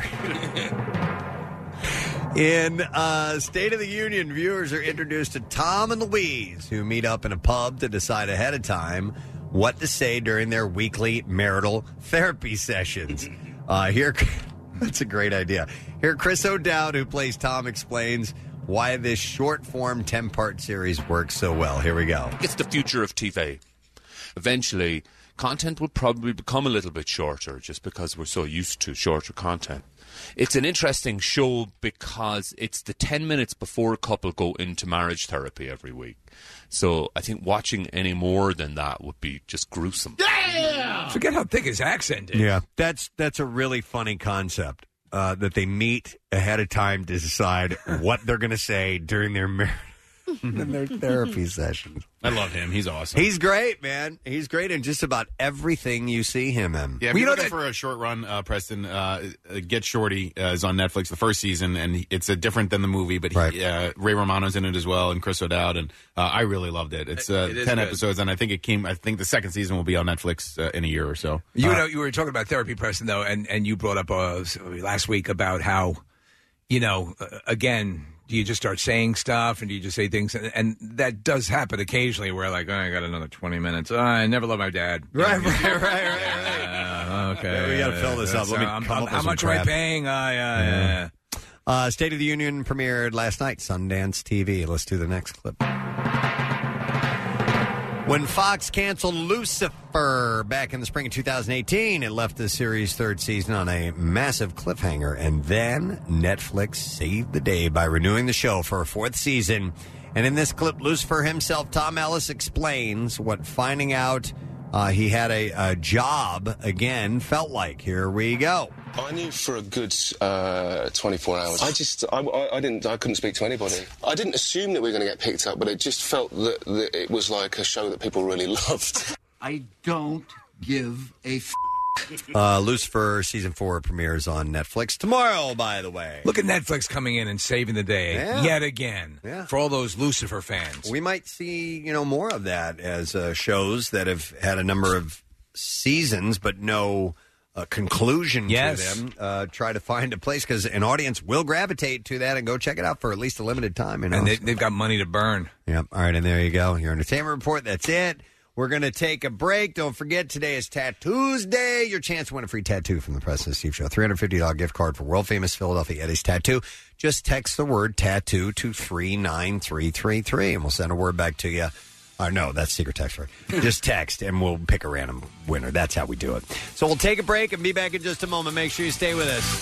In State of the Union, viewers are introduced to Tom and Louise, who meet up in a pub to decide ahead of time what to say during their weekly marital therapy sessions. That's a great idea. Here, Chris O'Dowd, who plays Tom, explains why this short-form 10-part series works so well. Here we go. It's the future of TV. Eventually, content will probably become a little bit shorter just because we're so used to shorter content. It's an interesting show because it's the 10 minutes before a couple go into marriage therapy every week. So I think watching any more than that would be just gruesome. Yeah! Forget how thick his accent is. Yeah, that's a really funny concept. that they meet ahead of time to decide what they're going to say during their in their therapy sessions. I love him. He's awesome. He's great, man. He's great in just about everything you see him in. Yeah, if you're looking for a short run, Preston, Get Shorty is on Netflix, the first season, and it's different than the movie, but Ray Romano's in it as well, and Chris O'Dowd, and I really loved it. It's 10 episodes, and I think the second season will be on Netflix in a year or so. You were talking about therapy, Preston, though, and you brought up last week about how, again, do you just start saying stuff and do you just say things? And that does happen occasionally where, like, I got another 20 minutes. I never loved my dad. Right. Okay. We got to fill this up. Let me come up with how much am I paying? State of the Union premiered last night, Sundance TV. Let's do the next clip. When Fox canceled Lucifer back in the spring of 2018, it left the series' third season on a massive cliffhanger. And then Netflix saved the day by renewing the show for a fourth season. And in this clip, Lucifer himself, Tom Ellis, explains what finding out he had a job again felt like. Here we go. I knew for a good 24 hours. I couldn't speak to anybody. I didn't assume that we were going to get picked up, but it just felt that it was like a show that people really loved. I don't give a Lucifer Season 4 premieres on Netflix tomorrow, by the way. Look at Netflix coming in and saving the day yet again for all those Lucifer fans. We might see, more of that as shows that have had a number of seasons but no conclusion to them. Try to find a place because an audience will gravitate to that and go check it out for at least a limited time. And they've got money to burn. Yep. All right, and there you go. Your entertainment report. That's it. We're going to take a break. Don't forget, today is Tattoos Day. Your chance to win a free tattoo from the Preston and Steve Show. $350 gift card for world-famous Philadelphia Eddie's Tattoo. Just text the word tattoo to 39333, and we'll send a word back to you. No, that's secret text, right? Just text, and we'll pick a random winner. That's how we do it. So we'll take a break and be back in just a moment. Make sure you stay with us.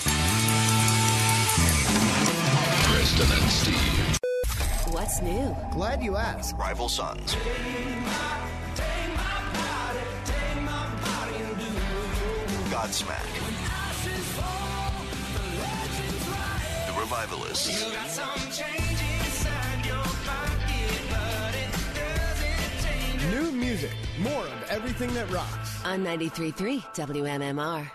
Preston and Steve. What's new? Glad you asked. Rival Sons. Godsmack. The Revivalists. New music. More of everything that rocks. On 93.3 WMMR.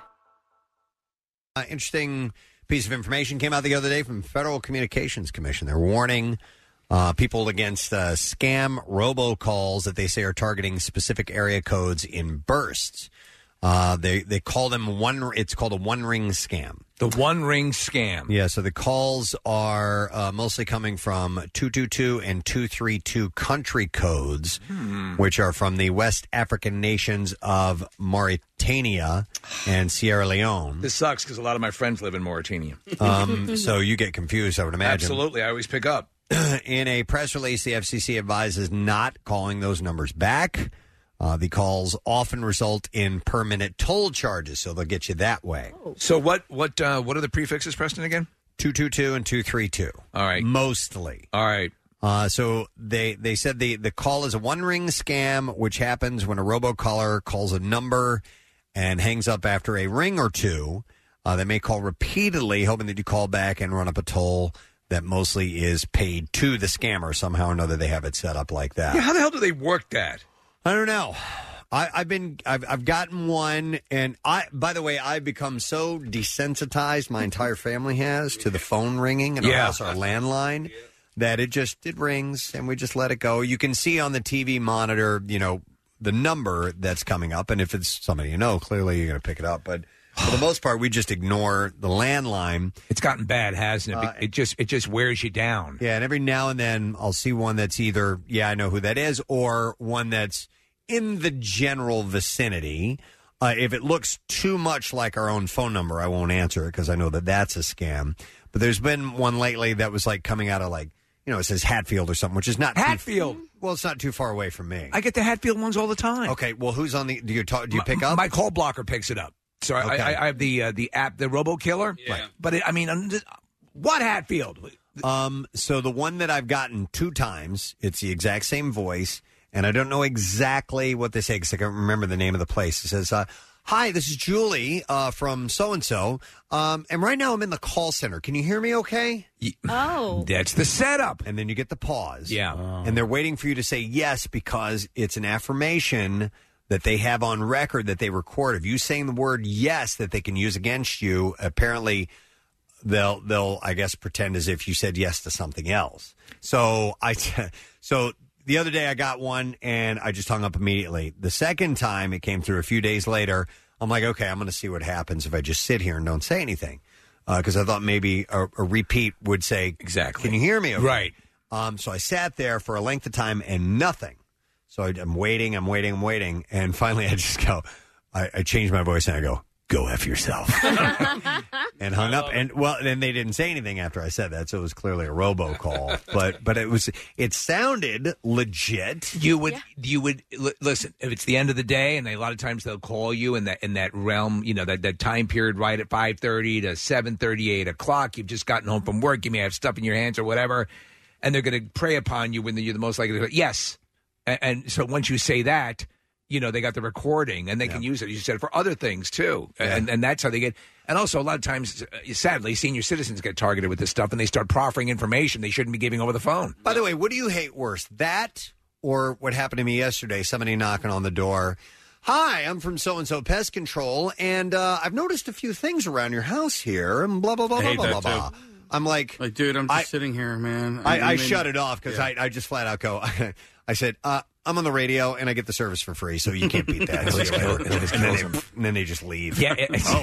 Interesting piece of information came out the other day from Federal Communications Commission. They're warning people against scam robocalls that they say are targeting specific area codes in bursts. They call them it's called a one-ring scam. The one-ring scam. Yeah, so the calls are mostly coming from 222 and 232 country codes, which are from the West African nations of Mauritania and Sierra Leone. This sucks because a lot of my friends live in Mauritania. So you get confused, I would imagine. Absolutely. I always pick up. In a press release, the FCC advises not calling those numbers back. The calls often result in per-minute toll charges, so they'll get you that way. So what are the prefixes, Preston, again? 222 and 232. All right. Mostly. All right. So they said the call is a one-ring scam, which happens when a robocaller calls a number and hangs up after a ring or two. They may call repeatedly, hoping that you call back and run up a toll that mostly is paid to the scammer. Somehow or another, they have it set up like that. Yeah, how the hell do they work that? I don't know. I've gotten one, and by the way, I've become so desensitized. My entire family has to the phone ringing in our house, our landline, that it rings and we just let it go. You can see on the TV monitor, the number that's coming up, and if it's somebody clearly you're going to pick it up. But for the most part, we just ignore the landline. It's gotten bad, hasn't it? It just wears you down. Yeah, and every now and then I'll see one that's either, I know who that is, or one that's in the general vicinity. If it looks too much like our own phone number, I won't answer it because I know that that's a scam. But there's been one lately that was like coming out of it says Hatfield or something, which is not Hatfield. Well, it's not too far away from me. I get the Hatfield ones all the time. Okay, well, who's on the? Do you pick up? My call blocker picks it up. So Okay. I have the app, the RoboKiller. Yeah. But what Hatfield? So the one that I've gotten 2 times, it's the exact same voice, and I don't know exactly what they say because I can't remember the name of the place. It says, Hi, this is Julie from so-and-so. And right now I'm in the call center. Can you hear me okay? Oh. That's the setup. And then you get the pause. Yeah. And they're waiting for you to say yes because it's an affirmation that they have on record that they record of you saying the word yes that they can use against you. Apparently, they'll I guess pretend as if you said yes to something else. So the other day I got one and I just hung up immediately. The second time it came through a few days later, I'm like, okay, I'm going to see what happens if I just sit here and don't say anything. Because I thought maybe a repeat would say, exactly, can you hear me? Okay? Right. So I sat there for a length of time and nothing. So I'm waiting. And finally I just go, I changed my voice and I go F yourself. And hung up. And then they didn't say anything after I said that. So it was clearly a robocall. but it sounded legit. You would listen, if it's the end of the day, and a lot of times they'll call you in that realm, that time period right at 5:30 to 7:30, 8 o'clock. You've just gotten home from work. You may have stuff in your hands or whatever. And they're going to prey upon you when you're the most likely to go, yes. And so once you say that, they got the recording and they can use it, you said, for other things too. Yeah. And that's how they get. And also a lot of times, sadly, senior citizens get targeted with this stuff and they start proffering information they shouldn't be giving over the phone. By the way, what do you hate worse? That or what happened to me yesterday? Somebody knocking on the door. Hi, I'm from so-and-so Pest Control, and I've noticed a few things around your house here, and blah, blah, blah, blah, blah, blah. I'm like, dude, I'm just sitting here, man. I shut it off because I just flat out go. I said, I'm on the radio and I get the service for free, so you can't beat that. and then they just leave. Yeah.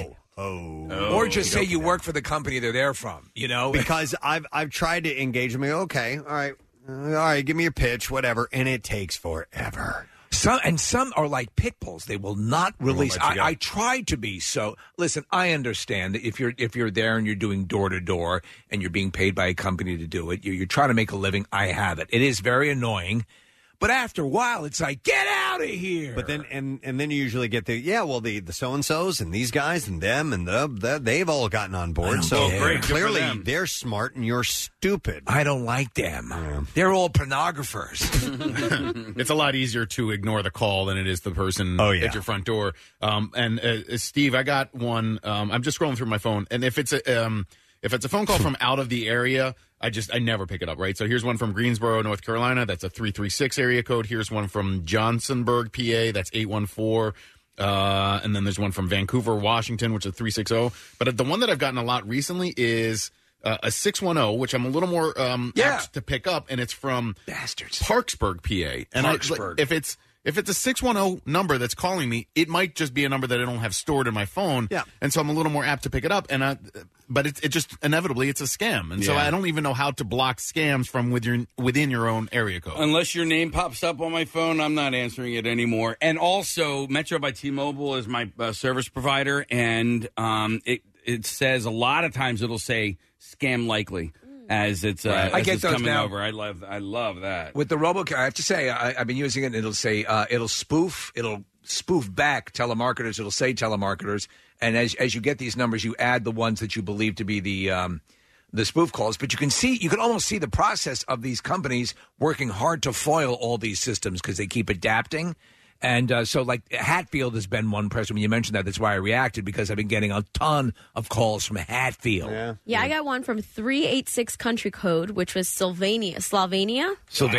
Or just say you from work for the company they're there from. Because I've tried to engage them. Okay, all right, give me your pitch, whatever, and it takes forever. Some are like pit bulls. They will not release. I try to be so. Listen, I understand that if you're there and you're doing door to door and you're being paid by a company to do it, you're trying to make a living. I have it. It is very annoying. But after a while, it's like, get out of here. But then, and then you usually get the so-and-sos and these guys and them and they've all gotten on board. So clearly they're smart and you're stupid. I don't like them. Yeah. They're all pornographers. It's a lot easier to ignore the call than it is the person at your front door. Steve, I got one. I'm just scrolling through my phone, and if it's a phone call from out of the area, I never pick it up, right? So here's one from Greensboro, North Carolina. That's a 336 area code. Here's one from Johnsonburg, PA. That's 814. And then there's one from Vancouver, Washington, which is 360. But the one that I've gotten a lot recently is a 610, which I'm a little more apt to pick up, and it's from Parksburg, PA. And Parksburg. If it's a 610 number that's calling me, it might just be a number that I don't have stored in my phone. Yeah. And so I'm a little more apt to pick it up. But it just inevitably it's a scam. And so I don't even know how to block scams from within your own area code. Unless your name pops up on my phone, I'm not answering it anymore. And also, Metro by T-Mobile is my service provider, and it says a lot of times it'll say scam likely. As it's I get those coming now. over. I love that. With the RoboCare, I have to say, I've been using it, and it'll say, it'll spoof back telemarketers. It'll say telemarketers. And as you get these numbers, you add the ones that you believe to be the spoof calls. But you can almost see the process of these companies working hard to foil all these systems because they keep adapting. And so, like, Hatfield has been one person. When you mentioned that, that's why I reacted, because I've been getting a ton of calls from Hatfield. Yeah, I got one from 386 country code, which was Slovenia. Slovenia?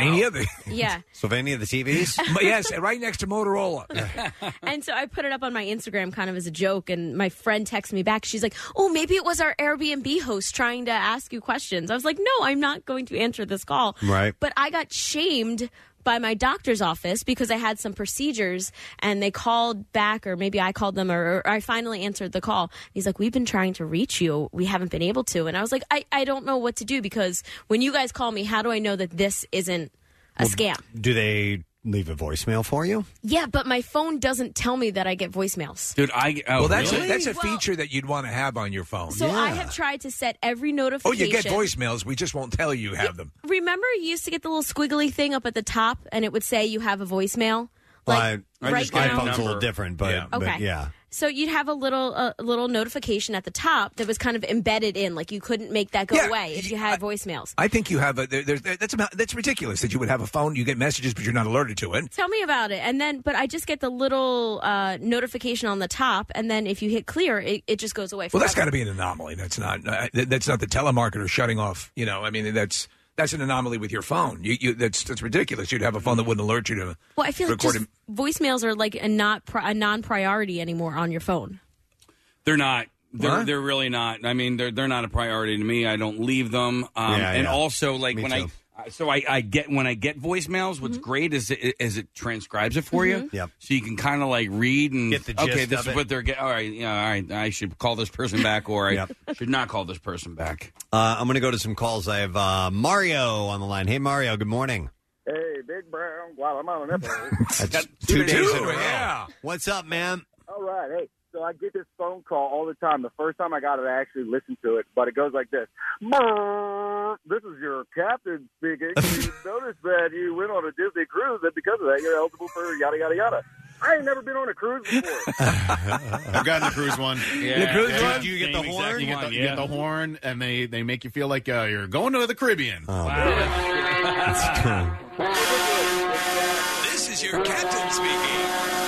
Yeah. Slovenia, the TVs? Yes, right next to Motorola. And so I put it up on my Instagram kind of as a joke, and my friend texted me back. She's like, oh, maybe it was our Airbnb host trying to ask you questions. I was like, no, I'm not going to answer this call. Right. But I got shamed by my doctor's office because I had some procedures, and they called back, or maybe I called them, or I finally answered the call. He's like, we've been trying to reach you. We haven't been able to. And I was like, I don't know what to do, because when you guys call me, how do I know that this isn't a scam? Do they leave a voicemail for you? Yeah, but my phone doesn't tell me that I get voicemails. Dude, that's a feature that you'd want to have on your phone. So I have tried to set every notification. Oh, you get voicemails. We just won't tell you have them. Remember, you used to get the little squiggly thing up at the top, and it would say you have a voicemail? iPhone's a little different, but okay. But yeah. So you'd have a little notification at the top that was kind of embedded in, like you couldn't make that go away if you had voicemails. I think you have that's ridiculous that you would have a phone, you get messages, but you're not alerted to it. Tell me about it. But I just get the little notification on the top, and then if you hit clear, it just goes away forever. Well, that's got to be an anomaly. That's not the telemarketer shutting off. I mean, that's an anomaly with your phone. That's ridiculous. You'd have a phone that wouldn't alert you to. Well, I feel like just voicemails are like a non-priority anymore on your phone. They're not. They're really not. I mean, they're not a priority to me. I don't leave them. Also, like Me when too. I get voicemails, what's great is it transcribes it for you. Yep. So you can kind of like read and Get the gist okay, this of is it. what they're getting. All right. I should call this person back, or I should not call this person back. I'm going to go to some calls. I have Mario on the line. Hey, Mario. Good morning. Hey, Big Brown, while I'm on an episode. That's 2 days in a row. Yeah. What's up, man? All right, hey. So I get this phone call all the time. The first time I got it, I actually listened to it, but it goes like this. This is your captain speaking. You noticed that you went on a Disney cruise, and because of that, you're eligible for yada, yada, yada. I ain't never been on a cruise before. I've gotten the cruise one. The cruise one? Do you get the Same horn? exact You get the horn, and they make you feel like you're going to the Caribbean. Oh, This is your captain speaking.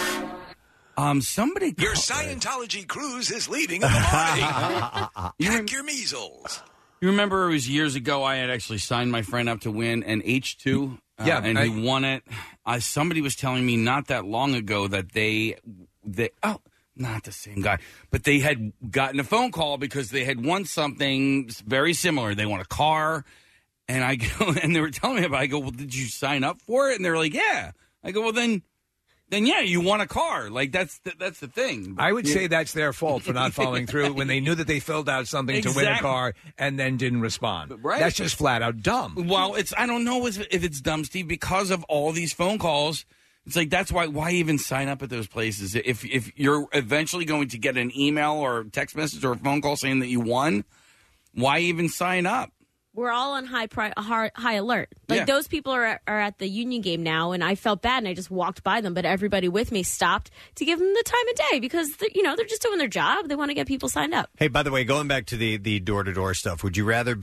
Somebody. Your Scientology cruise is leaving in the morning. Pack your measles. You remember it was years ago I had actually signed my friend up to win an H2? And he won it. Somebody was telling me not that long ago that they not the same guy, but they had gotten a phone call because they had won something very similar. They won a car, and I go, and they were telling me about it. I go, well, did you sign up for it? And they're like, yeah. I go, well, then yeah, you won a car. Like, that's the thing. I would say that's their fault for not following through when they knew that they filled out something to win a car and then didn't respond. Right. That's just flat out dumb. Well, I don't know if it's dumb, Steve, because of all these phone calls. It's like, that's why even sign up at those places? If you're eventually going to get an email or text message or a phone call saying that you won, why even sign up? We're all on high alert. Like, those people are at the Union game now, and I felt bad, and I just walked by them. But everybody with me stopped to give them the time of day because they're just doing their job. They want to get people signed up. Hey, by the way, going back to the door-to-door stuff, would you rather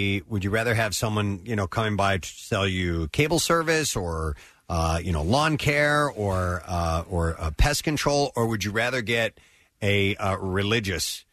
have someone coming by to sell you cable service or lawn care or pest control, or would you rather get a religious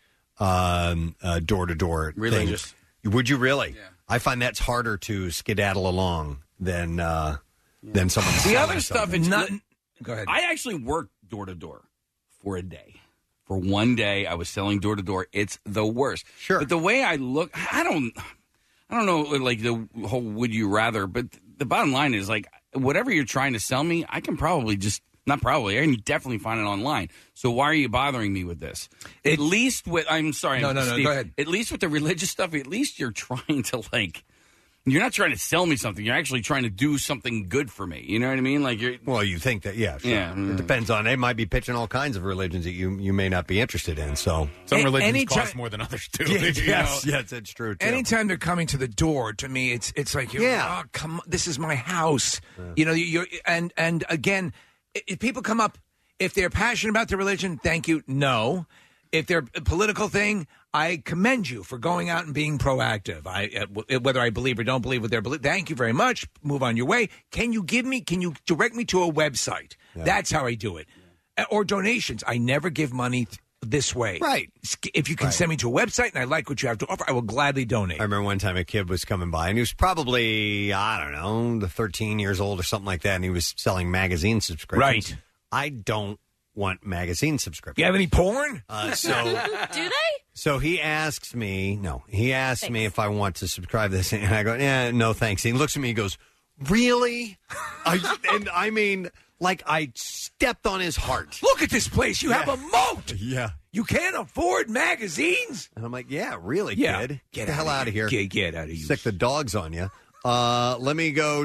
door-to-door religious thing? Would you really? Yeah. I find that's harder to skedaddle along than someone. The other stuff, it's not. Go ahead. I actually worked door to door for a day. For one day, I was selling door to door. It's the worst. Sure. But the way I look, I don't know, like the whole would you rather. But the bottom line is, like, whatever you're trying to sell me, I can probably I can definitely find it online. So why are you bothering me with this? At least with, I'm sorry. No, Steve, go ahead. At least with the religious stuff, at least you're trying to, like, you're not trying to sell me something. You're actually trying to do something good for me. You know what I mean? Like, well, you think that, yeah. Sure. Yeah. It depends on, they might be pitching all kinds of religions that you may not be interested in. So some religions cost more than others too. Yes, it's true too. Anytime they're coming to the door, to me, it's like, oh, come on, this is my house. You're and again, if people come up, if they're passionate about their religion, thank you. No. If they're a political thing, I commend you for going out and being proactive. Whether I believe or don't believe what they're believing, thank you very much. Move on your way. Can you direct me to a website? Yeah. That's how I do it. Yeah. Or donations. I never give money this way. Right. If you can send me to a website and I like what you have to offer, I will gladly donate. I remember one time a kid was coming by, and he was probably, 13 years old or something like that, and he was selling magazine subscriptions. Right. I don't want magazine subscriptions. You have any porn? Do they? So he asks me, me if I want to subscribe to this, and I go, no, thanks. And he looks at me and goes, really? And I mean, like I stepped on his heart. Look at this place. You have a moat. Yeah. You can't afford magazines? And I'm like, yeah, really, Yeah. kid. Get the hell out of here. Get out of here. Sick the dogs on you. Let me go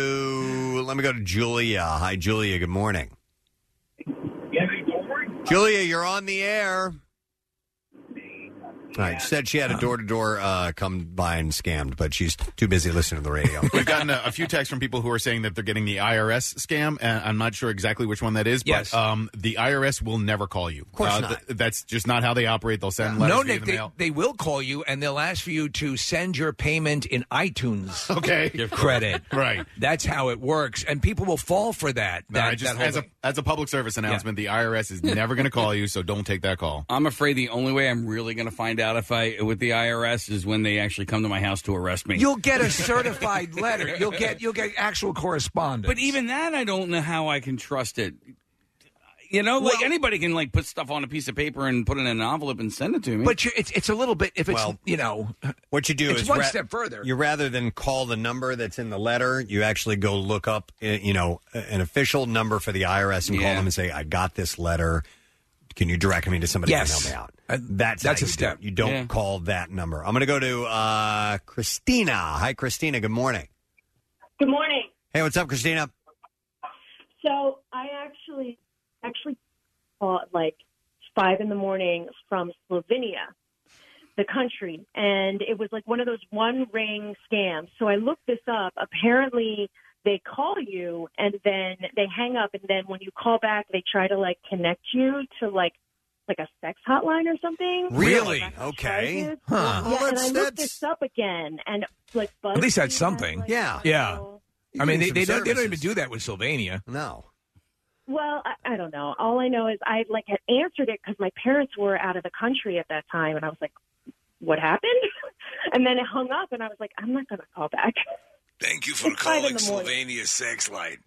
to Julia. Hi, Julia. Good morning. Julia, you're on the air. All right. She said she had a door-to-door come by and scammed, but she's too busy listening to the radio. We've gotten a few texts from people who are saying that they're getting the IRS scam, and I'm not sure exactly which one that is, but the IRS will never call you. Of course not. That's just not how they operate. They'll send letters via the mail. They will call you, and they'll ask for you to send your payment in iTunes. Okay. Credit. Right. That's how it works, and people will fall for that. As a public service announcement, the IRS is never going to call you, so don't take that call. I'm afraid the only way I'm really going to find out with the IRS is when they actually come to my house to arrest me. You'll get a certified letter. You'll get actual correspondence. But even that, I don't know how I can trust it. You know, like anybody can put stuff on a piece of paper and put it in an envelope and send it to me. But it's a little bit if it's what you do it's is one step further. You rather than call the number that's in the letter, you actually go look up an official number for the IRS and call them and say, "I got this letter. Can you direct me to somebody who can help me out?" That's a step. You don't call that number. I'm going to go to Christina. Hi, Christina. Good morning. Good morning. Hey, what's up, Christina? So I actually called like 5 a.m. from Slovenia, the country, and it was like one of those one-ring scams. So I looked this up. Apparently, they call you, and then they hang up, and then when you call back, they try to like connect you to like a sex hotline or something. Really? Okay. Huh. Yeah, and I looked this up again, and like at least that's something. Yeah. I mean, they don't even do that with Sylvania. No. Well, I don't know. All I know is I had answered it because my parents were out of the country at that time, and I was like, "What happened?" And then it hung up, and I was like, "I'm not going to call back." Thank you for calling Slovenia Sex Line.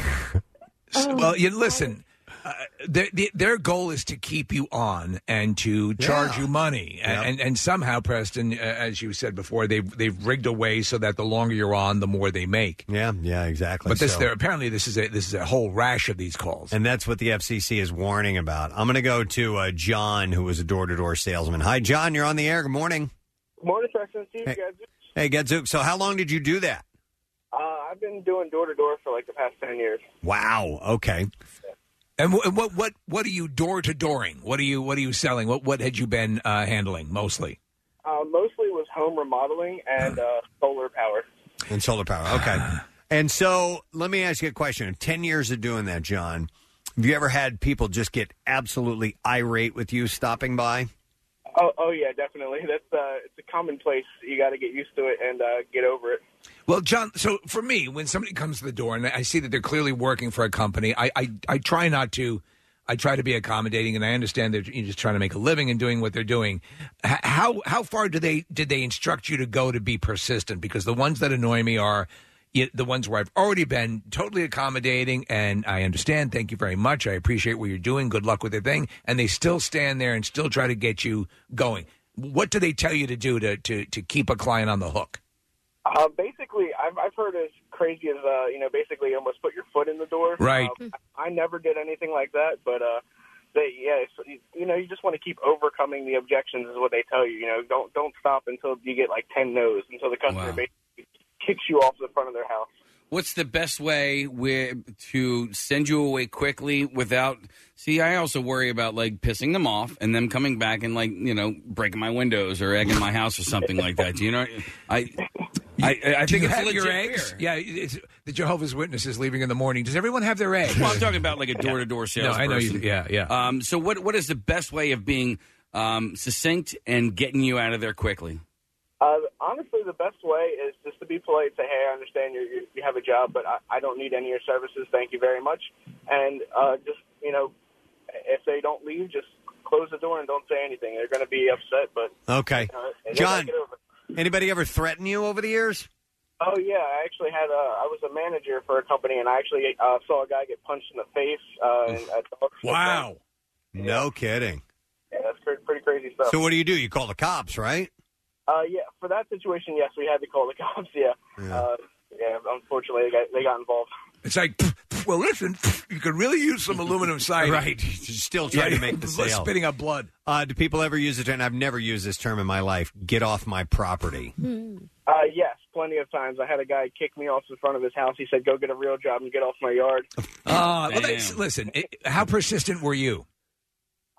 Well, listen. Their goal is to keep you on and to charge you money, and somehow, Preston, as you said before, they've rigged a way so that the longer you're on, the more they make. Yeah, exactly. But apparently this is a whole rash of these calls, and that's what the FCC is warning about. I'm going to go to John, who was a door-to-door salesman. Hi, John. You're on the air. Good morning. Good morning, Preston. Steve. Hey, Gadzooks. So, how long did you do that? I've been doing door-to-door for like the past 10 years. Wow. Okay. And what are you door-to-dooring? What are you selling? What had you been handling mostly? Mostly was home remodeling and solar power. And solar power. Okay. And so let me ask you a question. In 10 years of doing that, John, have you ever had people just get absolutely irate with you stopping by? Oh yeah, definitely. That's it's a commonplace. You got to get used to it and get over it. Well, John, so for me, when somebody comes to the door and I see that they're clearly working for a company, I try not to. I try to be accommodating, and I understand they're just trying to make a living and doing what they're doing. How far did they instruct you to go to be persistent? Because the ones that annoy me are the ones where I've already been totally accommodating, and I understand. Thank you very much. I appreciate what you're doing. Good luck with your thing. And they still stand there and still try to get you going. What do they tell you to do to keep a client on the hook? Basically, I've heard as crazy as basically almost put your foot in the door. Right. I never did anything like that, but you just want to keep overcoming the objections is what they tell you. Don't stop until you get like 10 no's, until the customer basically kicks you off the front of their house. What's the best way to send you away quickly without... See, I also worry about, pissing them off and them coming back and, breaking my windows or egging my house or something like that. Do you know? I think it's legit your eggs? fear. Yeah, it's the Jehovah's Witnesses leaving in the morning. Does everyone have their eggs? Well, I'm talking about, a door-to-door salesperson. No, I know you... Yeah. So what is the best way of being succinct and getting you out of there quickly? Honestly, the best way is just to be polite. Say, hey, I understand you have a job, but I don't need any of your services. Thank you very much. And if they don't leave, just close the door and don't say anything. They're going to be upset, but... Okay. John, anybody ever threaten you over the years? Oh, yeah. I actually I was a manager for a company, and I actually saw a guy get punched in the face. Wow. No kidding. Yeah, that's pretty crazy stuff. So what do? You call the cops, right? Yeah, for that situation, yes, we had to call the cops, yeah. Unfortunately, they got involved. It's like, well, listen, you could really use some aluminum siding. Right. Still trying to make the sale. Spitting up blood. Do people ever use the term? I've never used this term in my life. Get off my property. Yes, plenty of times. I had a guy kick me off in front of his house. He said, go get a real job and get off my yard. Listen, how persistent were you?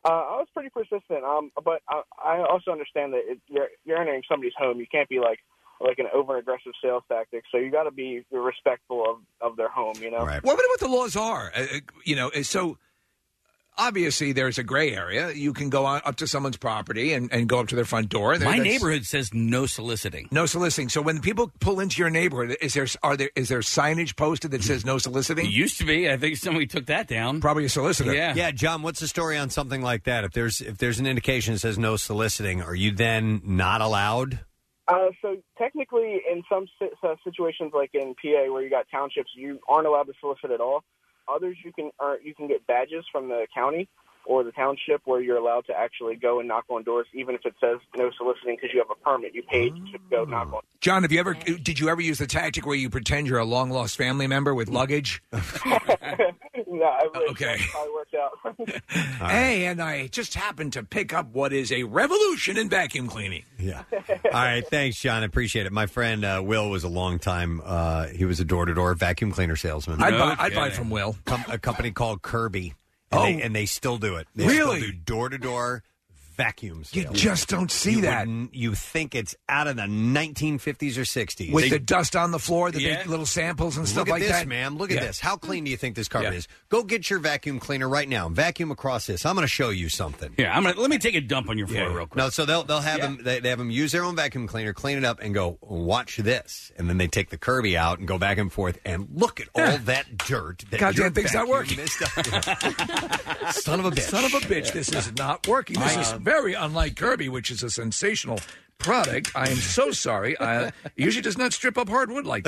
I was pretty persistent, but I also understand that you're entering somebody's home. You can't be like an over-aggressive sales tactic, so you got to be respectful of their home, you know? Well, I wonder what the laws are. So obviously there's a gray area. You can go up to someone's property and go up to their front door. My neighborhood says no soliciting. No soliciting. So when people pull into your neighborhood, is there signage posted that says no soliciting? It used to be. I think somebody took that down. Probably a solicitor. Yeah, John, what's the story on something like that? If there's an indication that says no soliciting, are you then not allowed? So technically, in some situations, like in PA, where you got townships, you aren't allowed to solicit at all. Others, you can get badges from the county or the township where you're allowed to actually go and knock on doors, even if it says no soliciting, because you have a permit. You paid to go knock on. John, did you ever use the tactic where you pretend you're a long lost family member with luggage? No, I really Okay. probably worked out. Hey, and I just happened to pick up what is a revolution in vacuum cleaning. Yeah. All right, thanks, John. I appreciate it. My friend Will was a long time. He was a door-to-door vacuum cleaner salesman. I'd buy from Will. A company called Kirby, and they still do it. They Really? still do door-to-door vacuum sales. You just don't see that. You think it's out of the 1950s or 60s. With the dust on the floor, the big little samples and stuff Look at like this, that. ma'am. Look at this. How clean do you think this carpet is? Go get your vacuum cleaner right now. Vacuum across this. I'm going to show you something. Yeah, let me take a dump on your floor real quick. No, so they'll have them. They have them use their own vacuum cleaner, clean it up, and go watch this. And then they take the Kirby out and go back and forth and look at all that dirt. That Goddamn your thing's not vacuum working. missed up. Son of a bitch. Son of a bitch. This is not working. This is very unlike Kirby, which is a sensational product. I am so sorry. It usually does not strip up hardwood like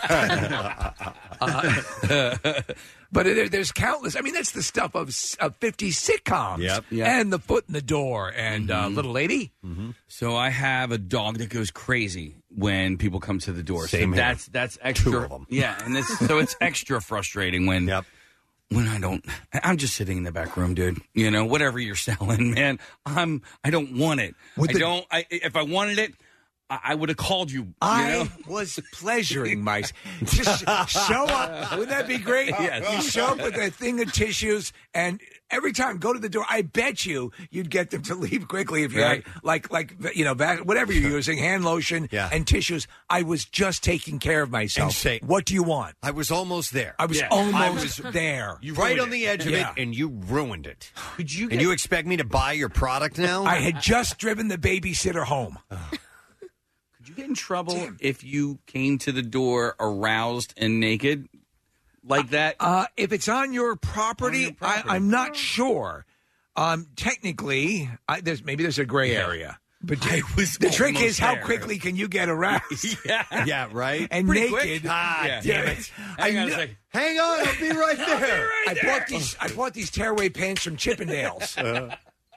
that. But there's countless. I mean, that's the stuff of 50 sitcoms. Yep. And The Foot in the Door and Little Lady. So I have a dog that goes crazy when people come to the door. Same so here. that's extra. 2 of them. Yeah, and it's extra frustrating when I don't. I'm just sitting in the back room, dude. You know, whatever you're selling, man. I don't want it. If I wanted it, I would have called you. I was pleasuring myself. Just show up. Wouldn't that be great? Yes. You show up with a thing of tissues, and every time go to the door, I bet you'd get them to leave quickly if you had like whatever you're using, hand lotion and tissues. I was just taking care of myself. And say, what do you want? I was almost there. I was almost there. You right on the edge of it, and you ruined it. And you expect me to buy your product now? I had just driven the babysitter home. Could you get in trouble if you came to the door aroused and naked like that? If it's on your property, I'm not sure. Technically, there's a gray area. But the trick is how quickly can you get aroused? Yeah, right? And Pretty naked. quick. Ah, damn it. Hang on a second. Hang on, I'll be right there. I bought these tearaway pants from Chippendales.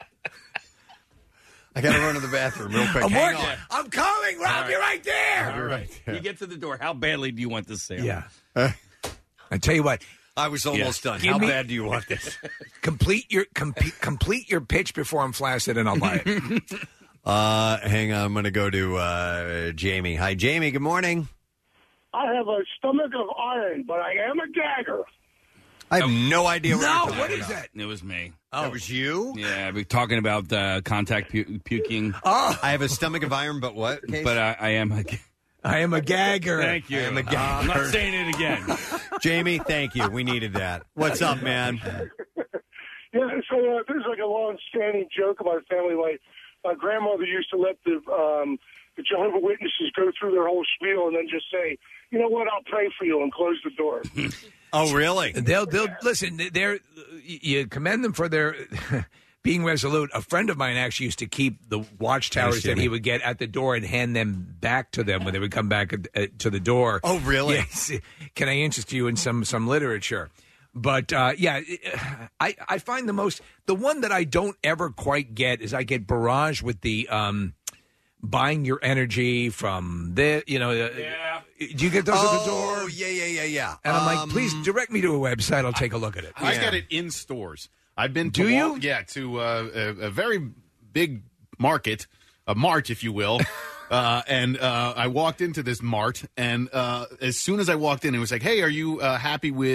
I got to run to the bathroom real quick. I'm Hang working. on. I'm coming, Rob. All You're right there. All right. You get to the door. How badly do you want this sale? Yeah. I tell you what. I was almost done. Give How me- bad do you want this? Complete your pitch before I'm flaccid, and I'll buy it. Hang on. I'm going to go to Jamie. Hi, Jamie. Good morning. I have a stomach of iron, but I am a gagger. I have no idea what you're talking what is about. that? It was me. That was you? Yeah, we're talking about contact puking. Oh, I have a stomach of iron, but what? Case? But I am a... I am a gagger. Thank you. I am a gagger. I'm not saying it again. Jamie, thank you. We needed that. What's up, man? Yeah, so there's like a long-standing joke about family. Like my grandmother used to let the Jehovah's Witnesses go through their whole spiel and then just say, "You know what? I'll pray for you," and close the door. Oh, really? They'll listen. You commend them for their being resolute. A friend of mine actually used to keep the watchtowers that he would get at the door and hand them back to them when they would come back to the door. Oh, really? Yes. Can I interest you in some literature? But I find the one that I don't ever quite get is I get barraged with the buying your energy from the do you get those at the door? Oh, yeah. And I'm like, please direct me to a website. I'll take a look at it. I got it in stores. I've been to Do you? to a very big market, a mart, if you will. And I walked into this mart, and as soon as I walked in, it was like, "Hey, are you happy with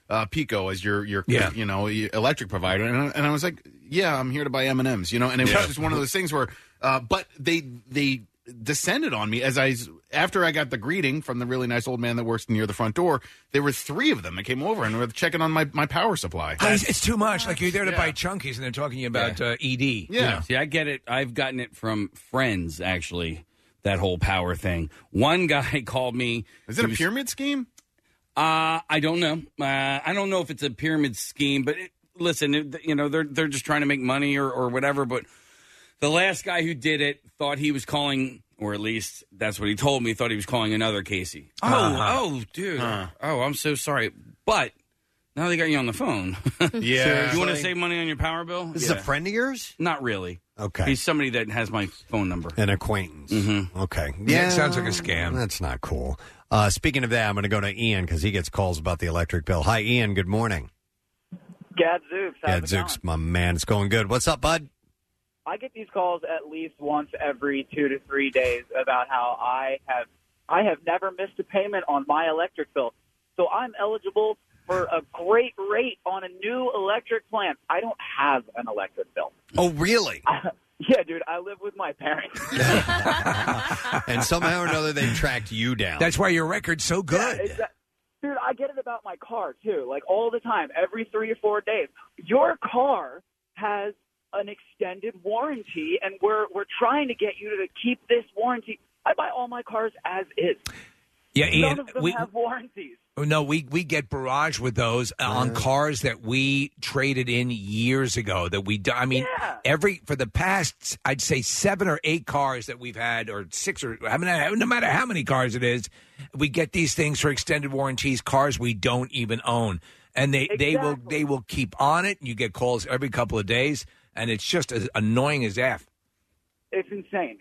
Pico as your electric provider, and I was like, yeah, I'm here to buy M&Ms, and it was just one of those things where, but they descended on me after I got the greeting from the really nice old man that works near the front door. There were 3 of them that came over and were checking on my power supply. It's too much. Like, you're there to buy Chunkies, and they're talking about ED. Yeah. See, I get it. I've gotten it from friends, actually, that whole power thing. One guy called me. Is it a pyramid scheme? I don't know. I don't know if it's a pyramid scheme, but listen, they're just trying to make money or whatever. But the last guy who did it thought he was calling, or at least that's what he told me, thought he was calling another Casey. Oh, dude. Oh, I'm so sorry. But now they got you on the phone. Yeah. You want to save money on your power bill? This is a friend of yours? Not really. Okay. He's somebody that has my phone number. An acquaintance. Mm-hmm. Okay. Yeah, it sounds like a scam. That's not cool. Speaking of that, I'm going to go to Ian because he gets calls about the electric bill. Hi, Ian. Good morning. Gadzooks. Gadzooks, my man. It's going good. What's up, bud? I get these calls at least once every 2 to 3 days about how I have never missed a payment on my electric bill. So I'm eligible for a great rate on a new electric plan. I don't have an electric bill. Oh, really? Yeah, dude, I live with my parents. And somehow or another, they've tracked you down. That's why your record's so good. Yeah, dude, I get it about my car, too, like all the time, every 3 or 4 days. Your car has an extended warranty, and we're trying to get you to keep this warranty. I buy all my cars as is. Yeah, Ian, none of them have warranties. No, we get barraged with those on cars that we traded in years ago. That we, for the past, I'd say 7 or 8 cars that we've had, or 6 or no matter how many cars it is, we get these things for extended warranties. Cars we don't even own, and they will keep on it. You get calls every couple of days, and it's just as annoying as F. It's insane.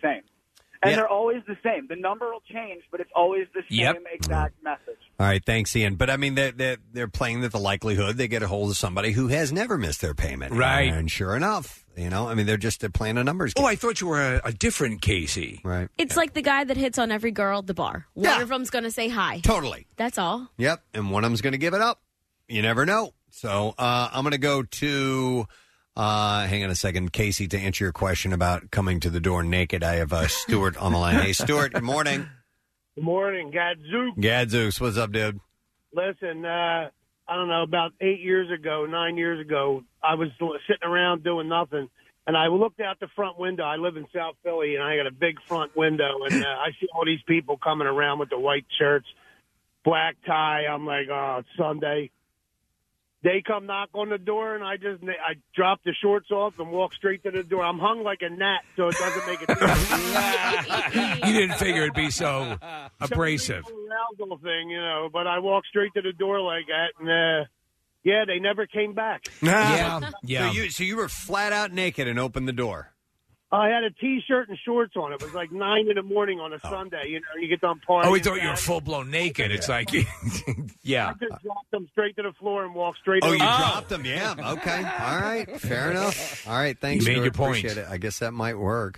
And they're always the same. The number will change, but it's always the same exact message. All right, thanks, Ian. But, I mean, they're playing that the likelihood they get a hold of somebody who has never missed their payment. Right. And sure enough, they're playing a numbers game. Oh, I thought you were a different Casey. Right. It's like the guy that hits on every girl at the bar. One of them's going to say hi. Totally. That's all. Yep, and one of them's going to give it up. You never know. So I'm going to go to... hang on a second, Casey, to answer your question about coming to the door naked. I have Stuart on the line. Hey, Stuart, good morning. Good morning, Gadzooks. Gadzooks, what's up, dude? Listen, I don't know, about 9 years ago, I was sitting around doing nothing, and I looked out the front window. I live in South Philly, and I got a big front window, and I see all these people coming around with the white shirts, black tie. I'm like, oh, it's Sunday. They come knock on the door, and I drop the shorts off and walk straight to the door. I'm hung like a gnat, so it doesn't make a difference. You didn't figure it'd be so abrasive. Arousal thing, but I walked straight to the door like that, and they never came back. Yeah. So you were flat out naked and opened the door. I had a T-shirt and shorts on. It was like 9 in the morning on a Sunday. You get done partying. Oh, we thought you were full-blown naked. It's like, yeah. I just dropped them straight to the floor and walked straight. Oh, you dropped them? Yeah. Okay. All right. Fair enough. All right. Thanks. You made Stuart. your point. Appreciate it. I guess that might work.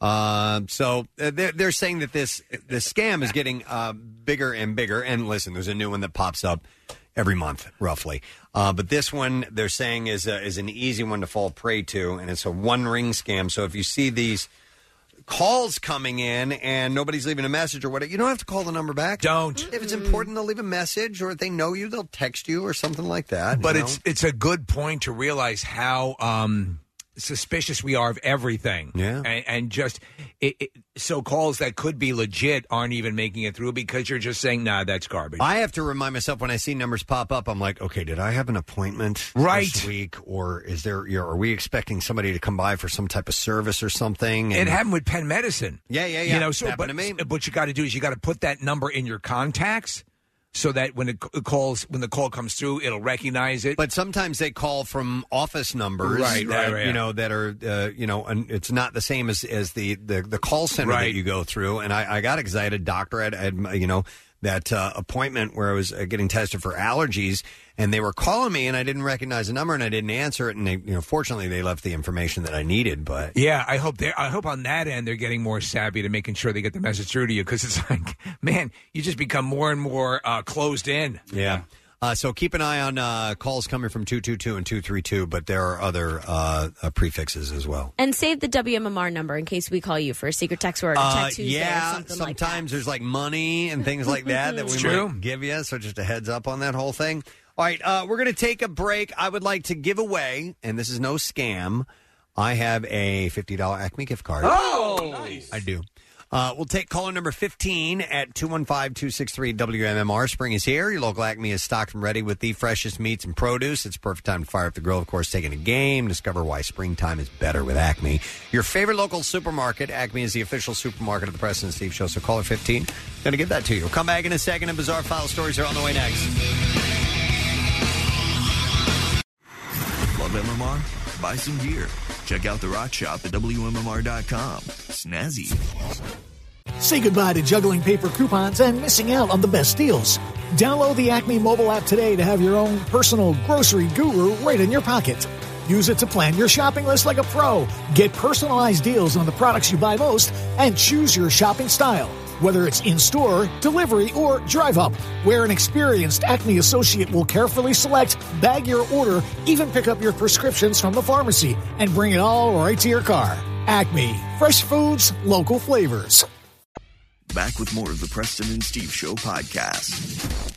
So they're saying that the scam is getting bigger and bigger. And listen, there's a new one that pops up every month, roughly. But this one, they're saying, is an easy one to fall prey to, and it's a one-ring scam. So if you see these calls coming in and nobody's leaving a message or whatever, you don't have to call the number back. Don't. If it's important, they'll leave a message, or if they know you, they'll text you or something like that. But it's a good point to realize how suspicious we are of everything. Yeah. And just so calls that could be legit aren't even making it through because you're just saying, nah, that's garbage. I have to remind myself when I see numbers pop up, I'm like, okay, did I have an appointment this week, or are we expecting somebody to come by for some type of service or something? It happened with Penn Medicine. Yeah. Happened to me. What you got to do is you got to put that number in your contacts, so that when the call comes through, it'll recognize it. But sometimes they call from office numbers, right. That are, and it's not the same as the call center that you go through. And I got it because I had a doctor, I had that appointment where I was getting tested for allergies, and they were calling me, and I didn't recognize the number, and I didn't answer it, and they, fortunately, they left the information that I needed. But yeah, I hope on that end they're getting more savvy to making sure they get the message through to you, because it's like, man, you just become more and more closed in. Yeah. So keep an eye on calls coming from 222 and 232, but there are other prefixes as well. And save the WMMR number in case we call you for a secret text word or Tech Tuesday or something like that. Sometimes there's like money and things like that that we might give you. So just a heads up on that whole thing. All right, we're going to take a break. I would like to give away, and this is no scam, I have a $50 Acme gift card. Oh, nice. I do. We'll take caller number 15 at 215-263-WMMR. Spring is here. Your local Acme is stocked and ready with the freshest meats and produce. It's a perfect time to fire up the grill, of course, taking a game. Discover why springtime is better with Acme. Your favorite local supermarket. Acme is the official supermarket of the Preston and Steve Show. So caller 15, going to give that to you. We'll come back in a second, and Bizarre File stories are on the way next. Love MMR? Buy some gear. Check out the rock shop at WMMR.com. Snazzy. Say goodbye to juggling paper coupons and missing out on the best deals. Download the Acme mobile app today to have your own personal grocery guru right in your pocket. Use it to plan your shopping list like a pro. Get personalized deals on the products you buy most and choose your shopping style. Whether it's in-store, delivery, or drive-up, where an experienced Acme associate will carefully select, bag your order, even pick up your prescriptions from the pharmacy, and bring it all right to your car. Acme. Fresh foods, local flavors. Back with more of the Preston and Steve Show podcast.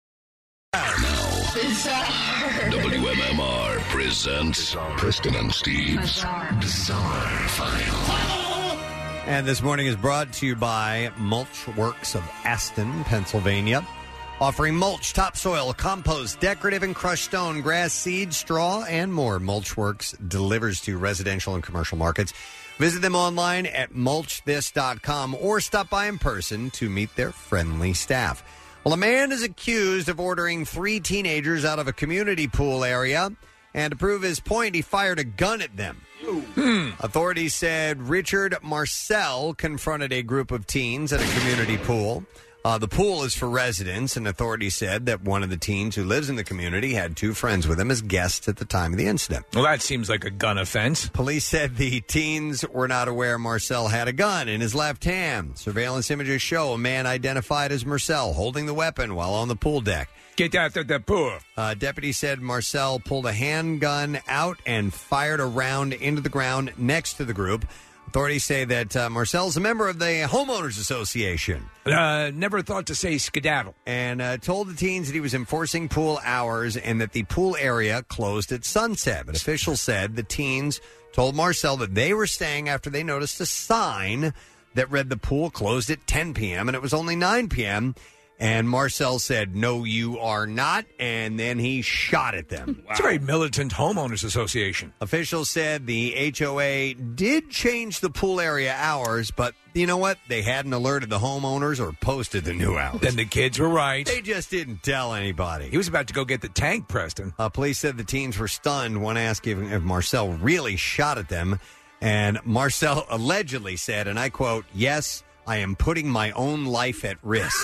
WMMR presents Preston and Steve's Bizarre File. And this morning is brought to you by Mulch Works of Aston, Pennsylvania. Offering mulch, topsoil, compost, decorative and crushed stone, grass, seed, straw, and more. Mulch Works delivers to residential and commercial markets. Visit them online at mulchthis.com or stop by in person to meet their friendly staff. Well, a man is accused of ordering 3 teenagers out of a community pool area, and to prove his point, he fired a gun at them. Authorities said Richard Marcel confronted a group of teens at a community pool. The pool is for residents, and authorities said that one of the teens who lives in the community had 2 friends with him as guests at the time of the incident. Well, that seems like a gun offense. Police said the teens were not aware Marcel had a gun in his left hand. Surveillance images show a man identified as Marcel holding the weapon while on the pool deck. Get out of the pool. Deputy said Marcel pulled a handgun out and fired a round into the ground next to the group. Authorities say that Marcel's a member of the Homeowners Association. Never thought to say skedaddle. And told the teens that he was enforcing pool hours and that the pool area closed at sunset. But officials said the teens told Marcel that they were staying after they noticed a sign that read the pool closed at 10 p.m. and it was only 9 p.m., and Marcel said, "No, you are not," and then he shot at them. Wow. It's a very militant homeowners association. Officials said the HOA did change the pool area hours, but you know what? They hadn't alerted the homeowners or posted the new hours. Then the kids were right. They just didn't tell anybody. He was about to go get the tank, Preston. Police said the teens were stunned when asked if Marcel really shot at them, and Marcel allegedly said, and I quote, "Yes, I am putting my own life at risk."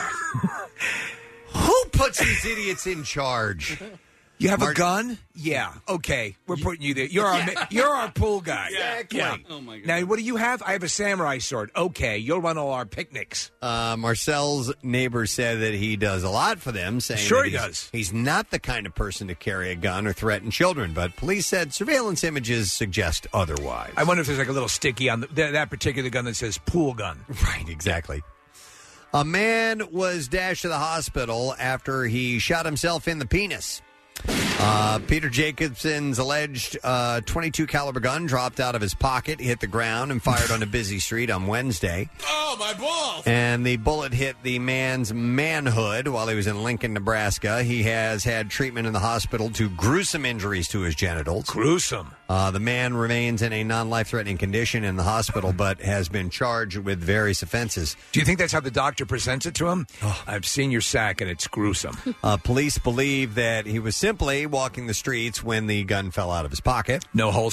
Who puts these idiots in charge? You have a gun? Yeah. Okay. We're putting you there. You're our pool guy. Exactly. Yeah. Oh, my God. Now, what do you have? I have a samurai sword. Okay. You'll run all our picnics. Marcel's neighbor said that he does a lot for them, saying Sure that he does. He's not the kind of person to carry a gun or threaten children, but police said surveillance images suggest otherwise. I wonder if there's like a little sticky on that particular gun that says pool gun. Right, exactly. A man was dashed to the hospital after he shot himself in the penis. Peter Jacobson's alleged .22 caliber gun dropped out of his pocket, hit the ground, and fired on a busy street on Wednesday. Oh, my balls! And the bullet hit the man's manhood while he was in Lincoln, Nebraska. He has had treatment in the hospital to gruesome injuries to his genitals. Gruesome. The man remains in a non-life-threatening condition in the hospital, but has been charged with various offenses. Do you think that's how the doctor presents it to him? I've seen your sack, and it's gruesome. Police believe that he was simply walking the streets when the gun fell out of his pocket. No holster?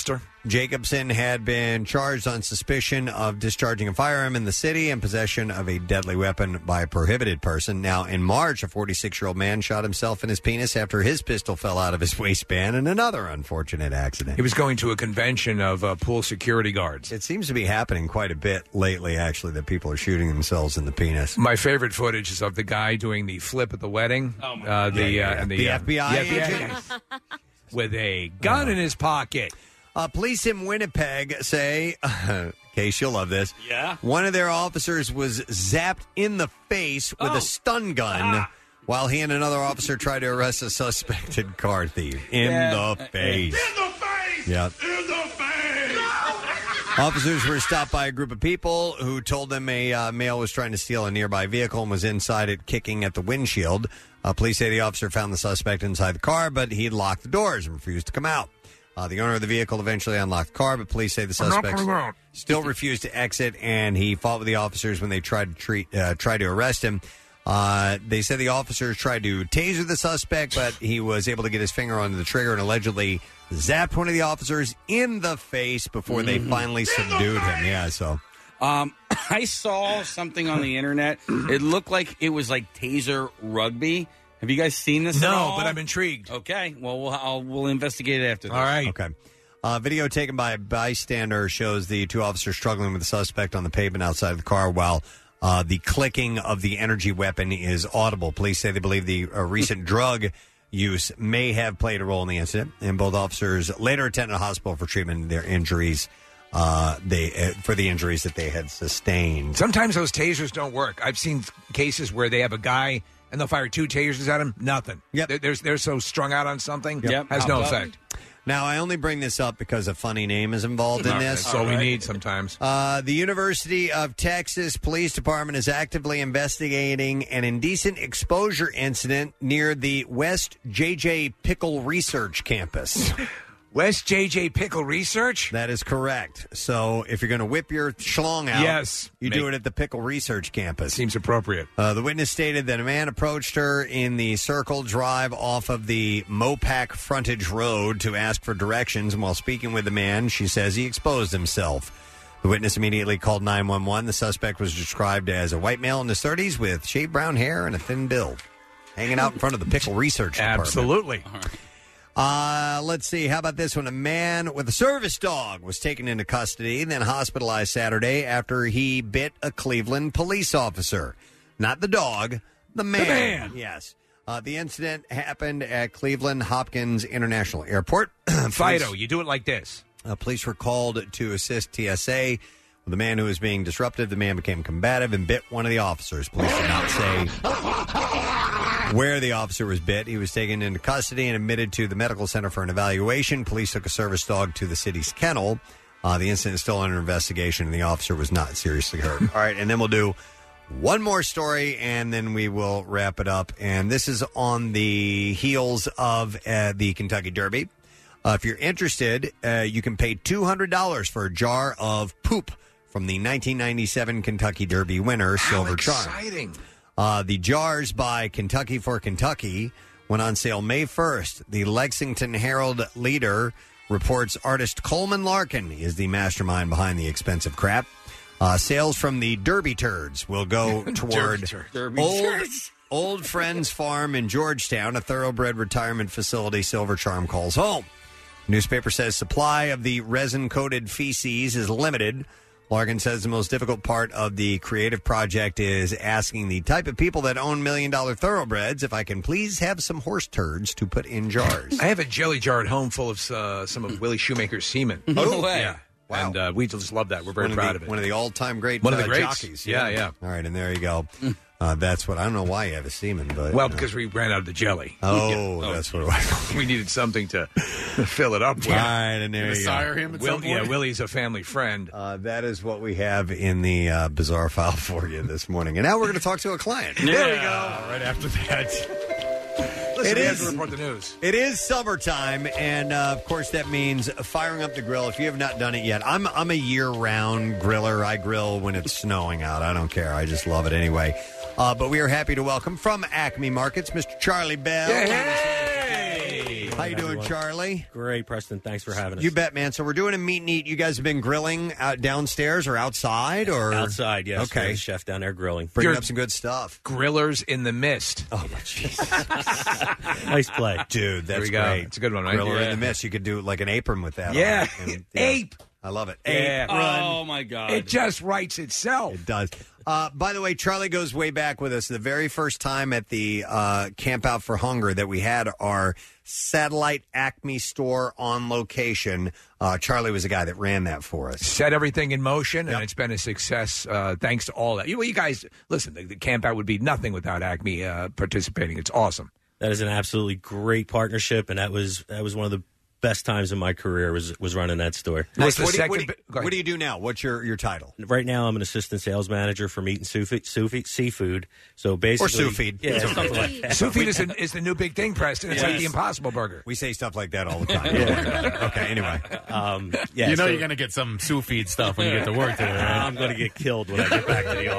Jacobson had been charged on suspicion of discharging a firearm in the city and possession of a deadly weapon by a prohibited person. Now, in March, a 46-year-old man shot himself in his penis after his pistol fell out of his waistband in another unfortunate accident. He was going to a convention of pool security guards. It seems to be happening quite a bit lately, actually, that people are shooting themselves in the penis. My favorite footage is of the guy doing the flip at the wedding. Oh, my the FBI agent? With a gun in his pocket. Police in Winnipeg say, Case, you'll love this. Yeah? One of their officers was zapped in the face with a stun gun while he and another officer tried to arrest a suspected car thief. In the face. In the face! Yep. In the face! Officers were stopped by a group of people who told them a male was trying to steal a nearby vehicle and was inside it kicking at the windshield. Police say the officer found the suspect inside the car, but he had locked the doors and refused to come out. The owner of the vehicle eventually unlocked the car, but police say the suspect still refused to exit, and he fought with the officers when they tried to arrest him. They said the officers tried to taser the suspect, but he was able to get his finger on the trigger and allegedly zapped one of the officers in the face before they finally subdued him. Yeah, so... I saw something on the internet. It looked like it was like taser rugby. Have you guys seen this at all? No, but I'm intrigued. Okay, well, we'll investigate it after this. All right. Okay. Video taken by a bystander shows the two officers struggling with the suspect on the pavement outside of the car while the clicking of the energy weapon is audible. Police say they believe the recent drug use may have played a role in the incident, and both officers later attended a hospital for treatment of their injuries. For the injuries that they had sustained. Sometimes those tasers don't work. I've seen cases where they have a guy and they'll fire two tasers at him. Nothing. Yep. They're so strung out on something. Yep. Has no effect. Now, I only bring this up because a funny name is involved in this. That's all we need sometimes. The University of Texas Police Department is actively investigating an indecent exposure incident near the West J.J. Pickle Research Campus. West J.J. Pickle Research? That is correct. So if you're going to whip your schlong out, yes, you do it at the Pickle Research Campus. Seems appropriate. The witness stated that a man approached her in the Circle Drive off of the Mopac frontage road to ask for directions, and while speaking with the man, she says he exposed himself. The witness immediately called 911. The suspect was described as a white male in his 30s with shaved brown hair and a thin build, hanging out in front of the Pickle Research Department. Absolutely. Let's see. How about this one? A man with a service dog was taken into custody and then hospitalized Saturday after he bit a Cleveland police officer. Not the dog, the man. The man. Yes. The incident happened at Cleveland Hopkins International Airport. Fido, you do it like this. Police were called to assist TSA. The man who was being disruptive, the man became combative and bit one of the officers. Police did not say where the officer was bit. He was taken into custody and admitted to the medical center for an evaluation. Police took a service dog to the city's kennel. The incident is still under investigation, and the officer was not seriously hurt. All right, and then we'll do one more story, and then we will wrap it up. And this is on the heels of the Kentucky Derby. If you're interested, you can pay $200 for a jar of poop from the 1997 Kentucky Derby winner, Silver Charm. Exciting. The jars by Kentucky for Kentucky went on sale May 1st. The Lexington Herald Leader reports artist Coleman Larkin is the mastermind behind the expensive crap. Sales from the Derby Turds will go toward Old Friends Farm in Georgetown, a thoroughbred retirement facility Silver Charm calls home. Newspaper says supply of the resin-coated feces is limited. Larkin says the most difficult part of the creative project is asking the type of people that own million-dollar thoroughbreds if I can please have some horse turds to put in jars. I have a jelly jar at home full of some of Willie Shoemaker's semen. No way. Yeah. Wow. And we just love that. We're very proud of it. One of the all-time great One of the greats. jockeys. Yeah. All right, and there you go. That's what I don't know why you have a semen, but because we ran out of the jelly. That's what it was. We needed something to fill it up with. All right, and there you go. Him at some point? Willie's a family friend. That is what we have in the bizarre file for you this morning. And now we're going to talk to a client. Yeah. There we go. Right after that. Listen, we have to report the news. It is summertime, and of course that means firing up the grill. If you have not done it yet, I'm a year-round griller. I grill when it's snowing out. I don't care. I just love it anyway. But we are happy to welcome from Acme Markets, Mr. Charlie Bell. Hey! How you doing, Charlie? Great, Preston. Thanks for having us. You bet, man. So we're doing a meet and eat. You guys have been grilling out downstairs or outside, or Outside, yes. Okay, There's a chef down there grilling. bringing up some good stuff. Grillers in the mist. Oh, jeez. Nice play, dude. There That's we go. great. It's a good one, right? Griller Yeah. in the mist. You could do like an apron with that. Yeah. on it. And, Ape. I love it. Yeah. Ape, run. Oh, my God. It just writes itself. It does. By the way, Charlie goes way back with us. The very first time at the Camp Out for Hunger that we had our satellite Acme store on location, Charlie was the guy that ran that for us. Set everything in motion, and it's been a success thanks to all that. You guys, listen, the Camp Out would be nothing without Acme participating. It's awesome. That is an absolutely great partnership, and that was one of the best times in my career was running that store. Nice. What do you do now? What's your title? Right now, I'm an assistant sales manager for meat and seafood. So basically, Or sous vide. yeah, something like that. Sous vide is the new big thing, Preston. It's like the Impossible Burger. We say stuff like that all the time. Okay, anyway. Yeah, you know so- you're going to get some sous vide stuff when you get to work today, right? I'm going to get killed when I get back to the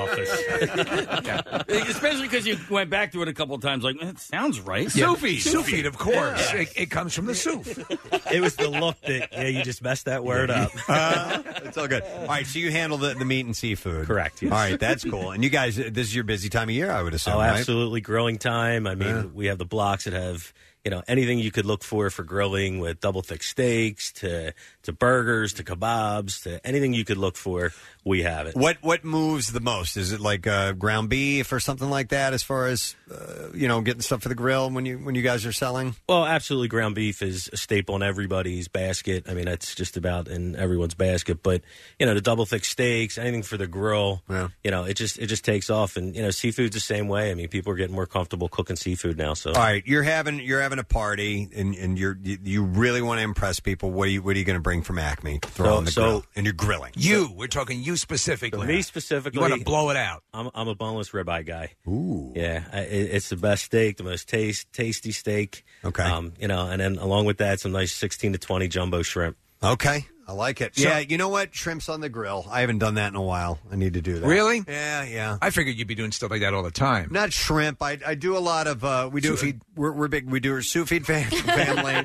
office. Especially because you went back to it a couple of times, like, that sounds right. Yeah. Sous vide. Sous vide, of course. Yeah. It comes from the soup. It was the look that you just messed that word up. It's all good. All right, so you handle the meat and seafood. Correct, yes. All right, that's cool. And you guys, this is your busy time of year, I would assume, Oh, right? absolutely. Grilling time. I mean, we have the blocks that have, anything you could look for grilling, with double thick steaks to burgers to kebabs to anything you could look for, we have it. What moves the most? Is it like ground beef or something like that as far as, getting stuff for the grill when you guys are selling? Well, absolutely. Ground beef is a staple in everybody's basket. I mean, that's just about in everyone's basket. But, the double thick steaks, anything for the grill, it just takes off. And, seafood's the same way. I mean, people are getting more comfortable cooking seafood now. So, All right, you're having a party and you really want to impress people. What are you going to bring from Acme? Throw on the grill. And you're grilling. We're talking you specifically. Me specifically. You want to blow it out. I'm a boneless ribeye guy. Ooh. Yeah, it's the best steak, the most tasty steak. Okay. And then along with that, some nice 16 to 20 jumbo shrimp. Okay. I like it. Yeah, you know what? Shrimp's on the grill. I haven't done that in a while. I need to do that. Really? Yeah. I figured you'd be doing stuff like that all the time. Not shrimp. I do a lot of we're big. We do a sous vide family.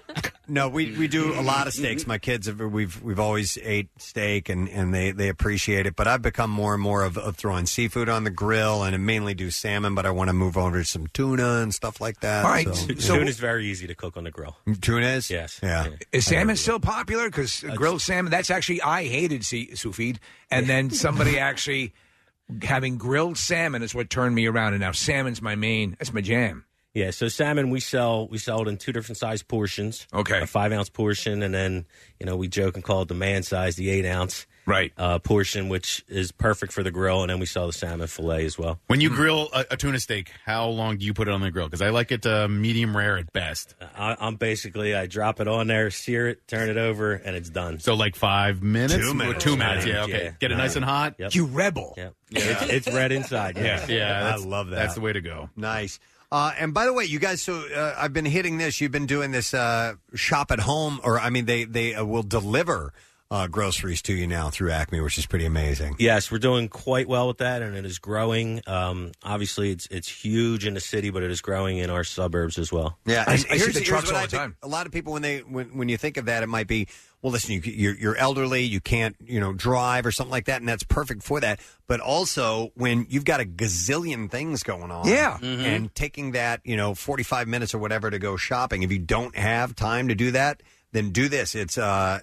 No, we do a lot of steaks. My kids we've always ate steak and they appreciate it. But I've become more and more of throwing seafood on the grill, and I mainly do salmon. But I want to move over to some tuna and stuff like that. All right. So tuna is very easy to cook on the grill. Tuna is? Yes. Yeah. Is salmon still popular? Because grilled salmon, that's actually, I hated sous vide. And then somebody actually having grilled salmon is what turned me around. And now salmon's that's my jam. Yeah, so salmon we sell it in two different size portions. Okay. A 5-ounce portion, and then, we joke and call it the man size, the 8-ounce portion, which is perfect for the grill, and then we sell the salmon fillet as well. When you grill a tuna steak, how long do you put it on the grill? Because I like it medium rare at best. I'm basically, I drop it on there, sear it, turn it over, and it's done. So like 5 minutes? 2 minutes. 2 minutes, yeah, okay. Get it nice and hot? Yep. You rebel. Yep. Yeah, it's red inside. Yeah, I love that. That's the way to go. Nice. And by the way, you guys, I've been hitting this. You've been doing this shop at home, they will deliver groceries to you now through Acme, which is pretty amazing. Yes, we're doing quite well with that, and it is growing. Obviously, it's huge in the city, but it is growing in our suburbs as well. Yeah, I see the trucks all the think. time. A lot of people, when you think of that, it might be, well, listen, you're elderly, you can't drive or something like that, and that's perfect for that. But also when you've got a gazillion things going on, and taking that 45 minutes or whatever to go shopping, if you don't have time to do that, then do this. It's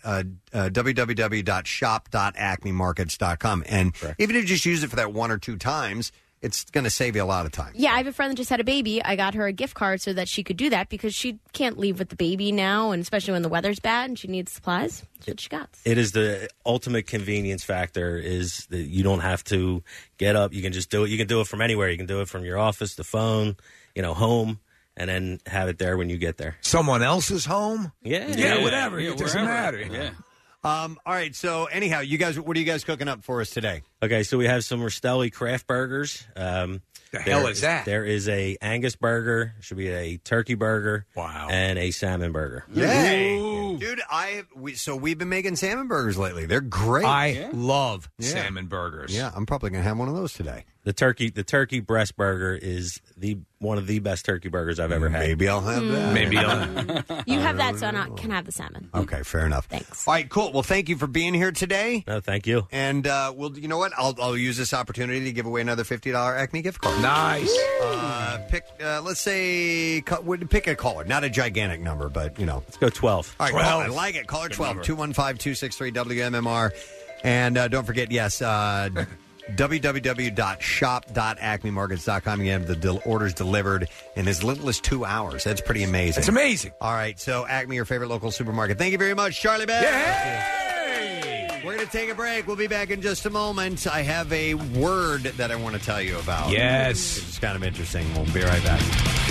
www.shop.acmemarkets.com. And even if you just use it for that one or two times, it's going to save you a lot of time. Yeah, I have a friend that just had a baby. I got her a gift card so that she could do that because she can't leave with the baby now, and especially when the weather's bad and she needs supplies. That's what she got. It is the ultimate convenience factor is that you don't have to get up. You can just do it. You can do it from anywhere. You can do it from your office, the phone, home, and then have it there when you get there. Someone else's home? Yeah, whatever. It doesn't matter. Yeah. All right. So anyhow, you guys, what are you guys cooking up for us today? Okay, so we have some Rastelli craft burgers. The hell is that? There is a Angus burger, should be a turkey burger, and a salmon burger. Yay! Dude, we've been making salmon burgers lately. They're great. I love salmon burgers. Yeah, I'm probably going to have one of those today. The turkey breast burger is one of the best turkey burgers I've ever had. Maybe I'll have that. Maybe You have that, so I can have the salmon. Okay, fair enough. Thanks. All right, cool. Well, thank you for being here today. No, thank you. And you know what? I'll use this opportunity to give away another $50 Acme gift card. Nice. Let's say pick a caller, not a gigantic number, but let's go 12. All right, 12. I like it. Caller 12 215-263 WMMR, and don't forget, www.shop.acmemarkets.com. You have the orders delivered in as little as 2 hours. That's pretty amazing. It's amazing. All right, so Acme, your favorite local supermarket. Thank you very much, Charlie Bell. We're going to take a break. We'll be back in just a moment. I have a word that I want to tell you about. Yes. It's kind of interesting. We'll be right back.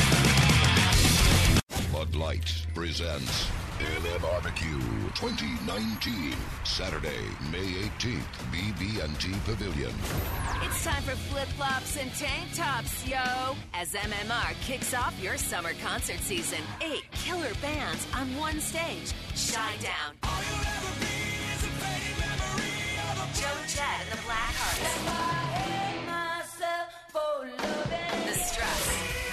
Bud Light presents MMRBQ 2019, Saturday, May 18th, BB&T Pavilion. It's time for flip-flops and tank tops, yo. As MMR kicks off your summer concert season, 8 killer bands on one stage. Shinedown, Joe Jett and the Blackhearts, The Struts,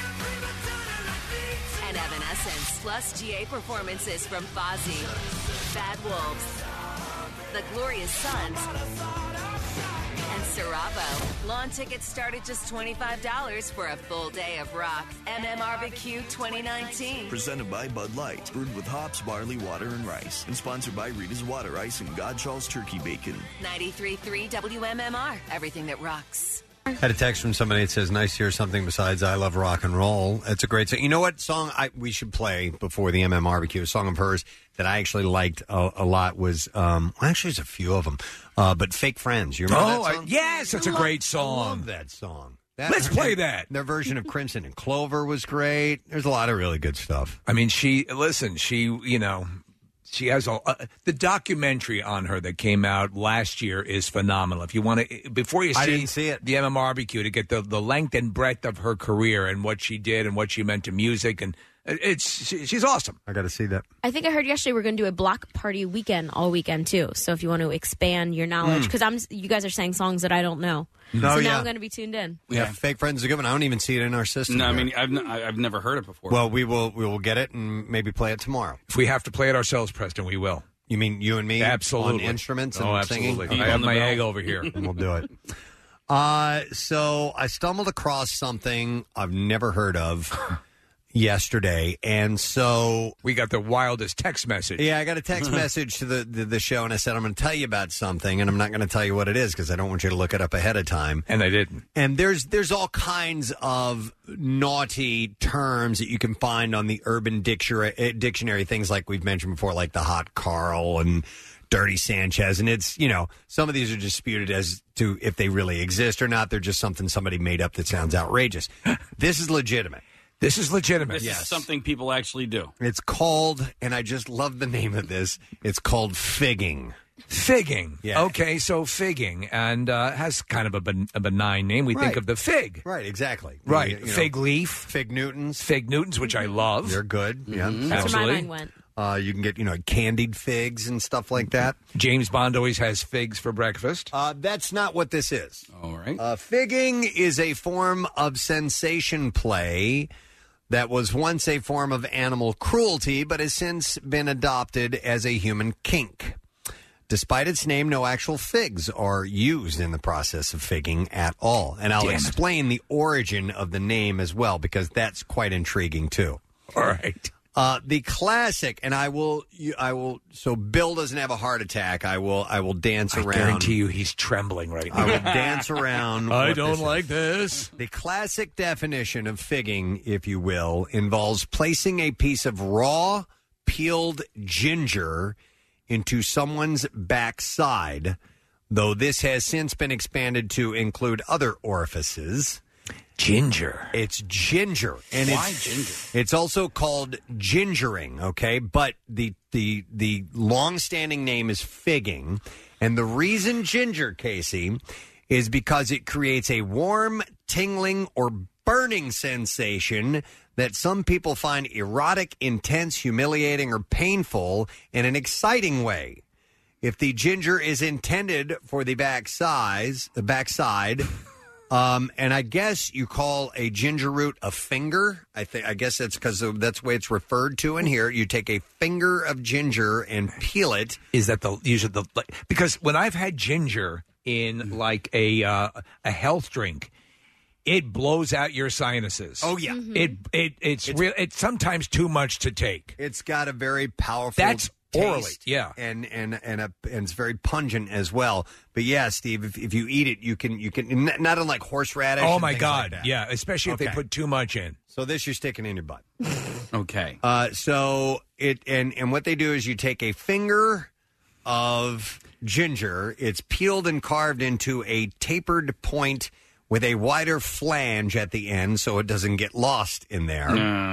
and Evanescence, plus GA performances from Fozzy, Bad Wolves, The Glorious Sons, and Saravo. Lawn tickets start at just $25 for a full day of rock. MMRBQ 2019. Presented by Bud Light, brewed with hops, barley, water, and rice. And sponsored by Rita's Water Ice and Godshall's Turkey Bacon. 93.3 WMMR. Everything that rocks. Had a text from somebody that says, nice to hear something besides I love rock and roll. It's a great song. You know what song we should play before the MMRBQ? A song of hers that I actually liked a lot was, actually there's a few of them, but Fake Friends. You remember that song? Yes, that's a great song. I love that song. Let's play that. Their version of Crimson and Clover was great. There's a lot of really good stuff. I mean, she has the documentary on her that came out last year is phenomenal. If you want to, before you I didn't see it. the MMRBQ, to get the length and breadth of her career and what she did and what she meant to music, and she's awesome. I got to see that. I think I heard yesterday we're going to do a block party weekend all weekend too. So if you want to expand your knowledge, because you guys are saying songs that I don't know, so now I'm going to be tuned in. Yeah, Fake Friends is a good one. I don't even see it in our system. No, I here. mean I've never heard it before. Well, we will get it and maybe play it tomorrow. If we have to play it ourselves, Preston, we will. You mean you and me? Absolutely. On instruments and absolutely. singing? I have my egg over here. And we'll do it. So I stumbled across something I've never heard of yesterday, and so we got the wildest text message. Yeah, I got a text message to the show, and I said I'm going to tell you about something, and I'm not going to tell you what it is because I don't want you to look it up ahead of time. And I didn't. And there's all kinds of naughty terms that you can find on the Urban Dictionary, things like we've mentioned before, like the hot Carl and Dirty Sanchez, and it's, some of these are disputed as to if they really exist or not. They're just something somebody made up that sounds outrageous. This is legitimate. This is legitimate. This is something people actually do. It's called, and I just love the name of this, it's called figging. Figging. Yeah. Okay, so figging, and has kind of a benign name. We think of the fig. Right, exactly. Right. Fig leaf. Fig Newtons. Fig Newtons, which I love. They're good. Yeah. That's where my mind went. You can get, candied figs and stuff like that. James Bond always has figs for breakfast. That's not what this is. All right. Figging is a form of sensation play that was once a form of animal cruelty, but has since been adopted as a human kink. Despite its name, no actual figs are used in the process of figging at all. And I'll explain the origin of the name as well, because that's quite intriguing, too. All right. The classic, and I will, so Bill doesn't have a heart attack, I will dance around. I guarantee you he's trembling right now. I will dance around. I don't like this. The classic definition of figging, if you will, involves placing a piece of raw, peeled ginger into someone's backside, though this has since been expanded to include other orifices. Ginger. It's ginger. And why ginger? It's also called gingering, okay? But the long-standing name is figging. And the reason ginger, Casey, is because it creates a warm, tingling, or burning sensation that some people find erotic, intense, humiliating, or painful in an exciting way. If the ginger is intended for the backside, and I guess you call a ginger root a finger. I guess that's because that's the way it's referred to in here. You take a finger of ginger and peel it. Is that usually because when I've had ginger in like a health drink, it blows out your sinuses. Oh yeah, it's real. It's sometimes too much to take. It's got a very powerful. That's orally, taste, yeah, and it's very pungent as well. But yeah, Steve, if you eat it, you can not unlike horseradish. Oh and my things God, like that. yeah, especially if they Okay. put too much in. So this you're sticking in your butt. Okay. So it and what they do is you take a finger of ginger. It's peeled and carved into a tapered point with a wider flange at the end, so it doesn't get lost in there.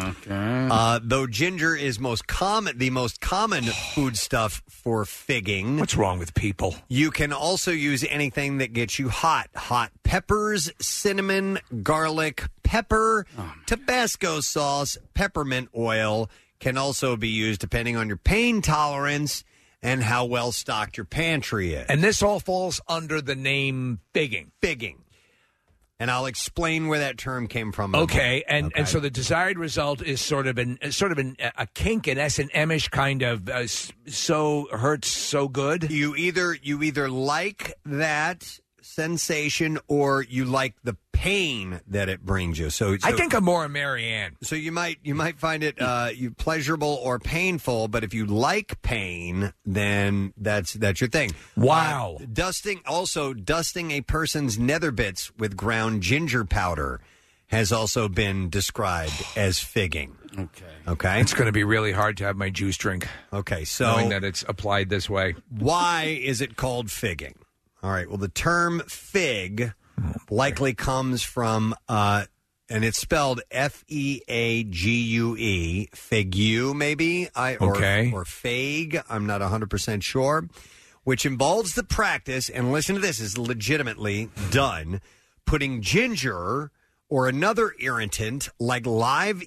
Okay. Though ginger is the most common foodstuff for figging. What's wrong with people? You can also use anything that gets you hot. Hot peppers, cinnamon, garlic, pepper, Tabasco sauce, peppermint oil can also be used depending on your pain tolerance and how well stocked your pantry is. And this all falls under the name figging. Figging. And I'll explain where that term came from. in a Okay, moment. and so the desired result is sort of a kink, an S&M-ish kind of so hurts so good. You either like that sensation or you like the pain that it brings you. So I think I'm more a Marianne. So you might find it pleasurable or painful, but if you like pain, then that's your thing. Wow. Dusting a person's nether bits with ground ginger powder has also been described as figging. Okay. It's going to be really hard to have my juice drink. Okay, so knowing that it's applied this way. Why is it called figging? All right. Well, the term fig likely comes from, and it's spelled F-E-A-G-U-E, figue maybe, or fag. I'm not 100% sure. Which involves the practice, and listen to this, is legitimately done, putting ginger or another irritant like live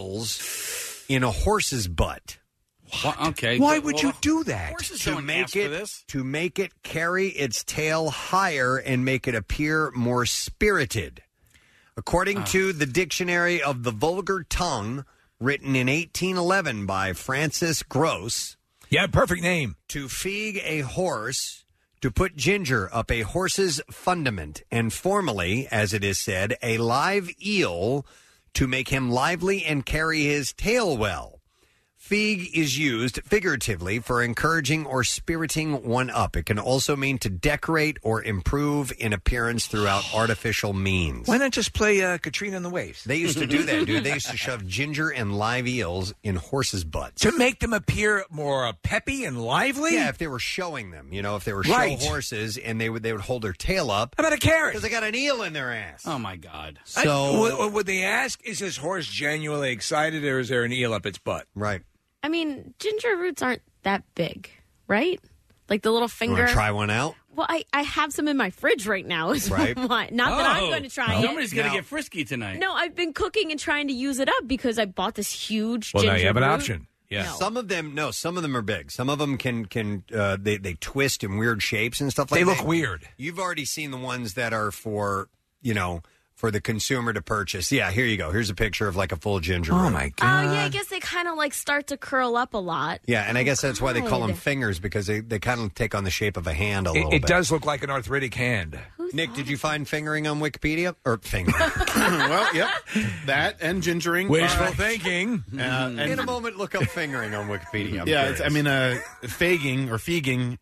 eels in a horse's butt. Okay. Why would you do that? Horses To don't make ask it for this. to make it carry its tail higher and make it appear more spirited. According to the Dictionary of the Vulgar Tongue, written in 1811 by Francis Gross. Yeah, perfect name. To feed a horse, to put ginger up a horse's fundament, and formerly, as it is said, a live eel, to make him lively and carry his tail well. Fig is used figuratively for encouraging or spiriting one up. It can also mean to decorate or improve in appearance throughout artificial means. Why not just play Katrina and the Waves? They used to do that, dude. They used to shove ginger and live eels in horses' butts. To make them appear more peppy and lively? Yeah, if they were showing them, if they were Right. show horses and they would hold their tail up. How about a carrot? Because they got an eel in their ass. Oh, my God. So would they ask, is this horse genuinely excited or is there an eel up its butt? Right. I mean, ginger roots aren't that big, right? Like the little You finger. want to try one out? Well, I have some in my fridge right now. Is Right. why. Not that I'm going to try it. Somebody's going to get frisky tonight. No, I've been cooking and trying to use it up because I bought this huge Well, ginger now you have an root. option. Yeah. Some of them are big. Some of them can they twist in weird shapes and stuff like that. They look weird. You've already seen the ones that are for for the consumer to purchase. Yeah, here you go. Here's a picture of like a full ginger root. Oh my Oh, yeah, I guess they kind of like start to curl up a lot. Yeah, and I guess that's why they call them God. fingers, because they kind of take on the shape of a hand a little It bit. does look like an arthritic hand. Nick, did you find fingering on Wikipedia? Or fingering? Well, yep. That and gingering. Wishful thinking. And In a moment, look up fingering on Wikipedia. I'm yeah, curious. fagging or feeging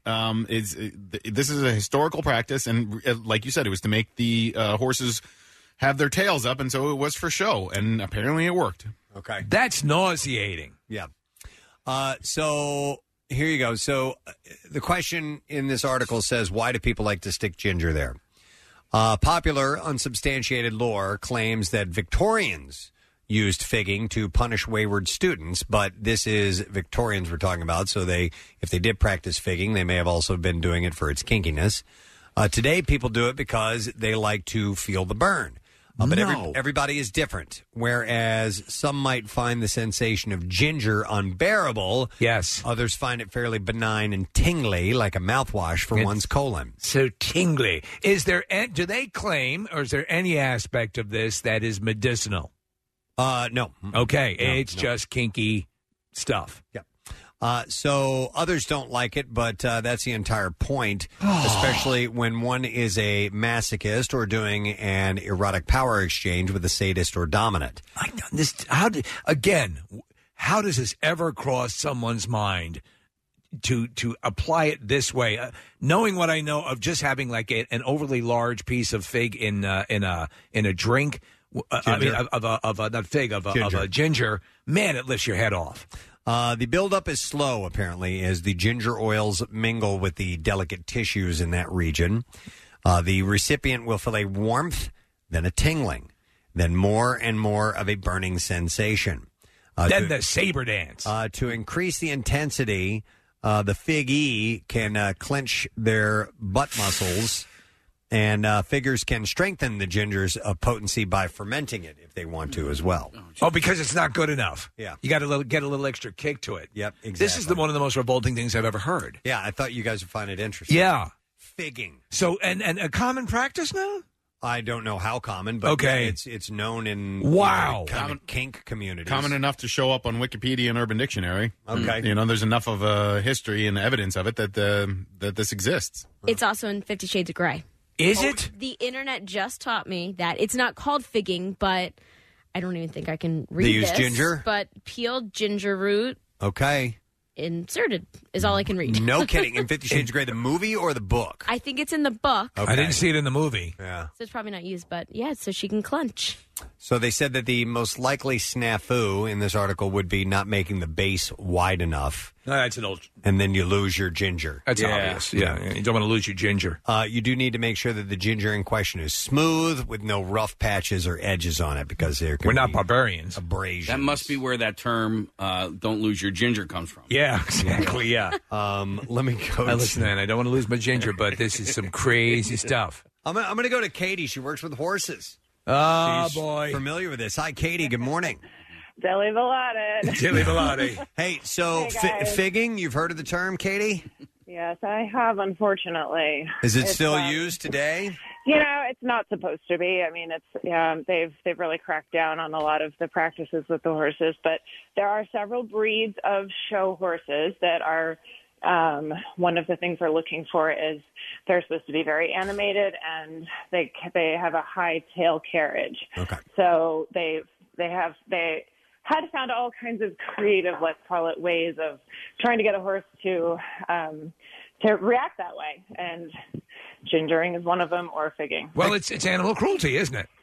this is a historical practice, and like you said, it was to make the horses have their tails up, and so it was for show, and apparently it worked. Okay. That's nauseating. Yeah. So here you go. So the question in this article says, why do people like to stick ginger there? Popular unsubstantiated lore claims that Victorians used figging to punish wayward students, but this is Victorians we're talking about, so if they did practice figging, they may have also been doing it for its kinkiness. Today, people do it because they like to feel the burn. But everybody is different. Whereas some might find the sensation of ginger unbearable. Yes. Others find it fairly benign and tingly, like a mouthwash for one's colon. So tingly. Do they claim, or is there any aspect of this that is medicinal? No. Okay. It's just kinky stuff. Yep. So others don't like it, but that's the entire point, especially when one is a masochist or doing an erotic power exchange with a sadist or dominant. How does this ever cross someone's mind to apply it this way? Knowing what I know of just having like an overly large piece of fig in a drink, of a ginger, man, it lifts your head off. The buildup is slow, apparently, as the ginger oils mingle with the delicate tissues in that region. The recipient will feel a warmth, then a tingling, then more and more of a burning sensation. Then the saber dance. To increase the intensity, the figgy can clench their butt muscles, and figures can strengthen the ginger's potency by fermenting it if they want to as well. Oh, because it's not good enough. Yeah. You got to get a little extra kick to it. Yep, exactly. This is one of the most revolting things I've ever heard. Yeah, I thought you guys would find it interesting. Yeah. Figging. So, and a common practice now? I don't know how common, but Okay. yeah, it's known in kind of kink communities. Common enough to show up on Wikipedia and Urban Dictionary. Okay. You know, there's enough of history and evidence of it that this exists. It's also in 50 Shades of Grey. Is it? The internet just taught me that it's not called figging, but I don't even think I can read They use this, ginger? But peeled ginger root Okay. inserted is all I can read. No kidding. In 50 Shades of Grey, the movie or the book? I think it's in the book. Okay. I didn't see it in the movie. Yeah. So it's probably not used, but yeah, so she can clench. So they said that the most likely snafu in this article would be not making the base wide enough. No, that's an old. And then you lose your ginger. That's obvious. Yeah, you don't want to lose your ginger. You do need to make sure that the ginger in question is smooth with no rough patches or edges on it because we're not barbarians. Abrasion. That must be where that term "don't lose your ginger" comes from. Yeah, exactly. Yeah. Let me go. Listen, man, I don't want to lose my ginger, but this is some crazy stuff. I'm going to go to Katie. She works with horses. Oh, She's boy. familiar with this. Hi, Katie. Good morning. Dilly Belotted. Dilly Belotted. Hey, so Hey, guys. figging, you've heard of the term, Katie? Yes, I have, unfortunately. Is it It's, still used today? You know, it's not supposed to be. I mean, they've really cracked down on a lot of the practices with the horses, but there are several breeds of show horses that are. One of the things we're looking for is they're supposed to be very animated and they have a high tail carriage. Okay. So they had found all kinds of creative, let's call it, ways of trying to get a horse to react that way, and gingering is one of them, or figging. Well, it's animal cruelty, isn't it?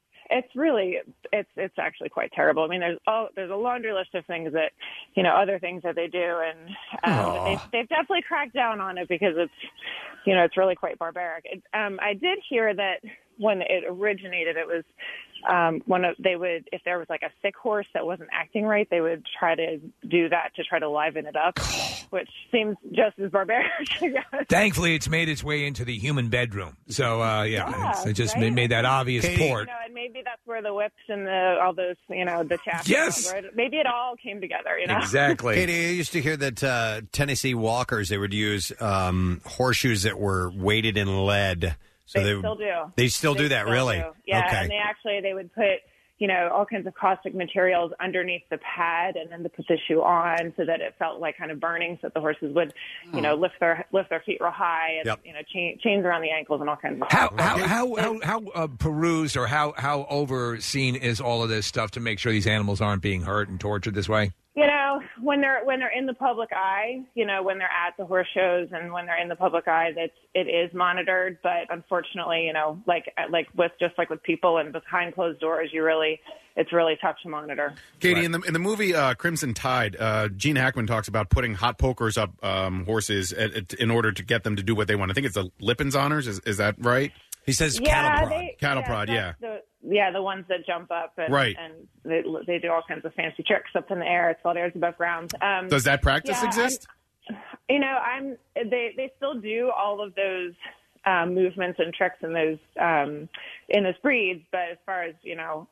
It's actually quite terrible. I mean, there's a laundry list of things that, other things that they do, and they've definitely cracked down on it because it's really quite barbaric. I did hear that when it originated, it was if there was like a sick horse that wasn't acting right, they would try to do that to try to liven it up, which seems just as barbaric, I guess. Thankfully, it's made its way into the human bedroom. So, it just right? made that obvious port. And maybe that's where the whips and all those, the chaps. Yes. Right? Maybe it all came together, Exactly. Katie, I used to hear that Tennessee walkers, they would use horseshoes that were weighted in lead. So they still do. They still do that, really? Do. Yeah, Okay. and they would put, all kinds of caustic materials underneath the pad and then to put the shoe on so that it felt like kind of burning, so that the horses would, lift their feet real high and, chains around the ankles and all kinds of stuff. How perused or how overseen is all of this stuff to make sure these animals aren't being hurt and tortured this way? When they're in the public eye, when they're at the horse shows and when they're in the public eye, it is monitored. But unfortunately, like with people and behind closed doors, it's really tough to monitor. Katie, Right. in the movie Crimson Tide, Gene Hackman talks about putting hot pokers up horses in order to get them to do what they want. I think it's the Lipin's Honors. Is that right? He says cattle prod, yeah. The ones that jump up and, Right. and they do all kinds of fancy tricks up in the air. It's called airs above ground. Does that practice exist? They still do all of those movements and tricks in those breeds. But as far as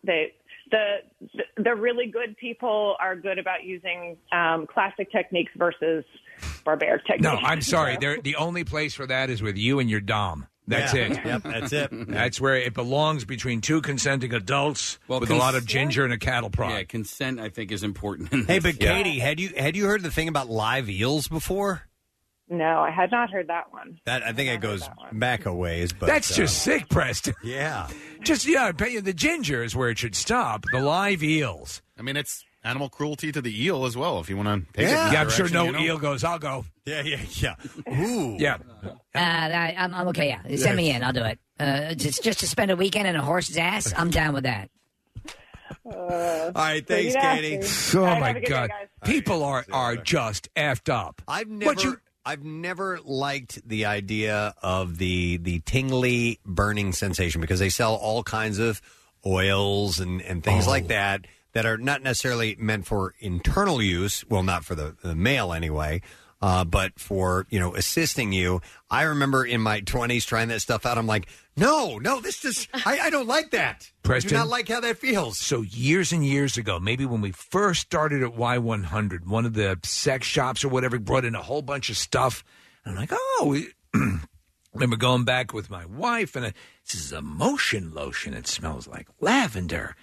the really good people are good about using classic techniques versus barbaric techniques. No, I'm sorry. The only place for that is with you and your dom. That's it. Yep, that's it. That's where it belongs, between two consenting adults with a lot of ginger and a cattle prod. Yeah, consent, I think, is important. In Hey, this. but Katie, had you heard the thing about live eels before? No, I had not heard that one. That I think it goes back a ways, but That's just sick, Preston. Yeah. The ginger is where it should stop. The live eels. I mean, it's animal cruelty to the eel as well, if you want to take it. Yeah, I'm sure no eel goes, I'll go. Yeah. Ooh. Yeah. I'm okay, yeah. Send me in, I'll do it. Just to spend a weekend in a horse's ass, I'm down with that. All right, thanks, Katie. Oh, my God. People are just effed up. I've never liked the idea of the tingly burning sensation, because they sell all kinds of oils and things like that are not necessarily meant for internal use. Well, not for the male anyway, but for, assisting you. I remember in my 20s trying that stuff out. I'm like, no, this just, I don't like that. Preston, I do not like how that feels. So years and years ago, maybe when we first started at Y100, one of the sex shops or whatever brought in a whole bunch of stuff. And I'm like, I remember going back with my wife, and this is a motion lotion. It smells like lavender.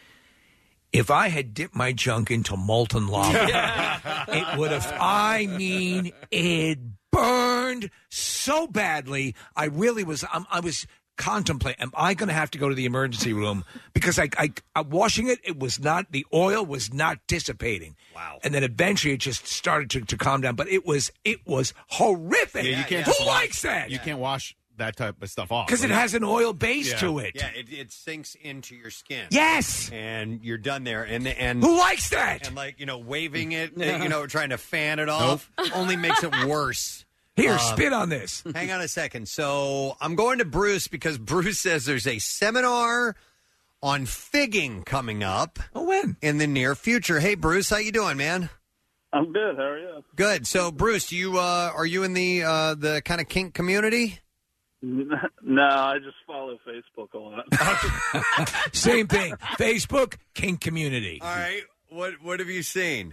If I had dipped my junk into molten lava, it would have, it burned so badly. I was contemplating, am I going to have to go to the emergency room? Because I washing it, the oil was not dissipating. Wow. And then eventually it just started to calm down. But it was horrific. Yeah, you can't Who likes that? You can't wash that type of stuff off. Because it has an oil base to it. Yeah, it sinks into your skin. Yes! And you're done there. And who likes that? And waving it, trying to fan it off only makes it worse. Here, spit on this. Hang on a second. So I'm going to Bruce because Bruce says there's a seminar on figging coming up. Oh, when? In the near future. Hey, Bruce, how you doing, man? I'm good. How are you? Good. So, Bruce, are you in the kind of kink community? No, I just follow Facebook a lot. Same thing. Facebook, kink community. All right. What have you seen?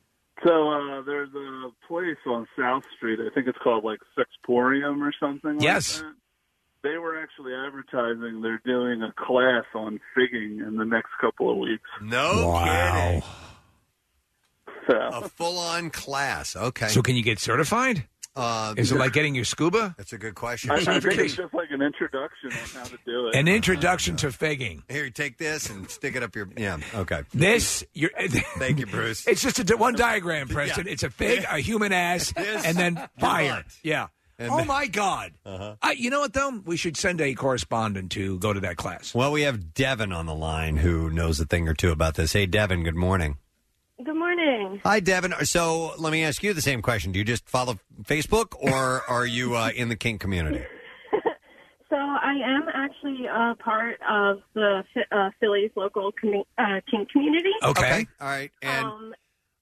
So there's a place on South Street. I think it's called like Sexporium or something. Yes. Like that. They were actually advertising they're doing a class on figging in the next couple of weeks. No kidding. So. A full-on class. Okay. So can you get certified? Is it like getting your scuba? That's a good question. I think it's just like an introduction on how to do it. An introduction to figging. Here, take this and stick it up your... Yeah, okay. Thank you, Bruce. It's just one diagram, Preston. Yeah. It's a fig, a human ass, and then fire. Yeah. And my God. You know what, though? We should send a correspondent to go to that class. Well, we have Devin on the line who knows a thing or two about this. Hey, Devin, good morning. Good morning. Hi, Devin. So let me ask you the same question. Do you just follow Facebook, or are you in the kink community? So I am actually part of the Philly's local kink community. Okay. All right. And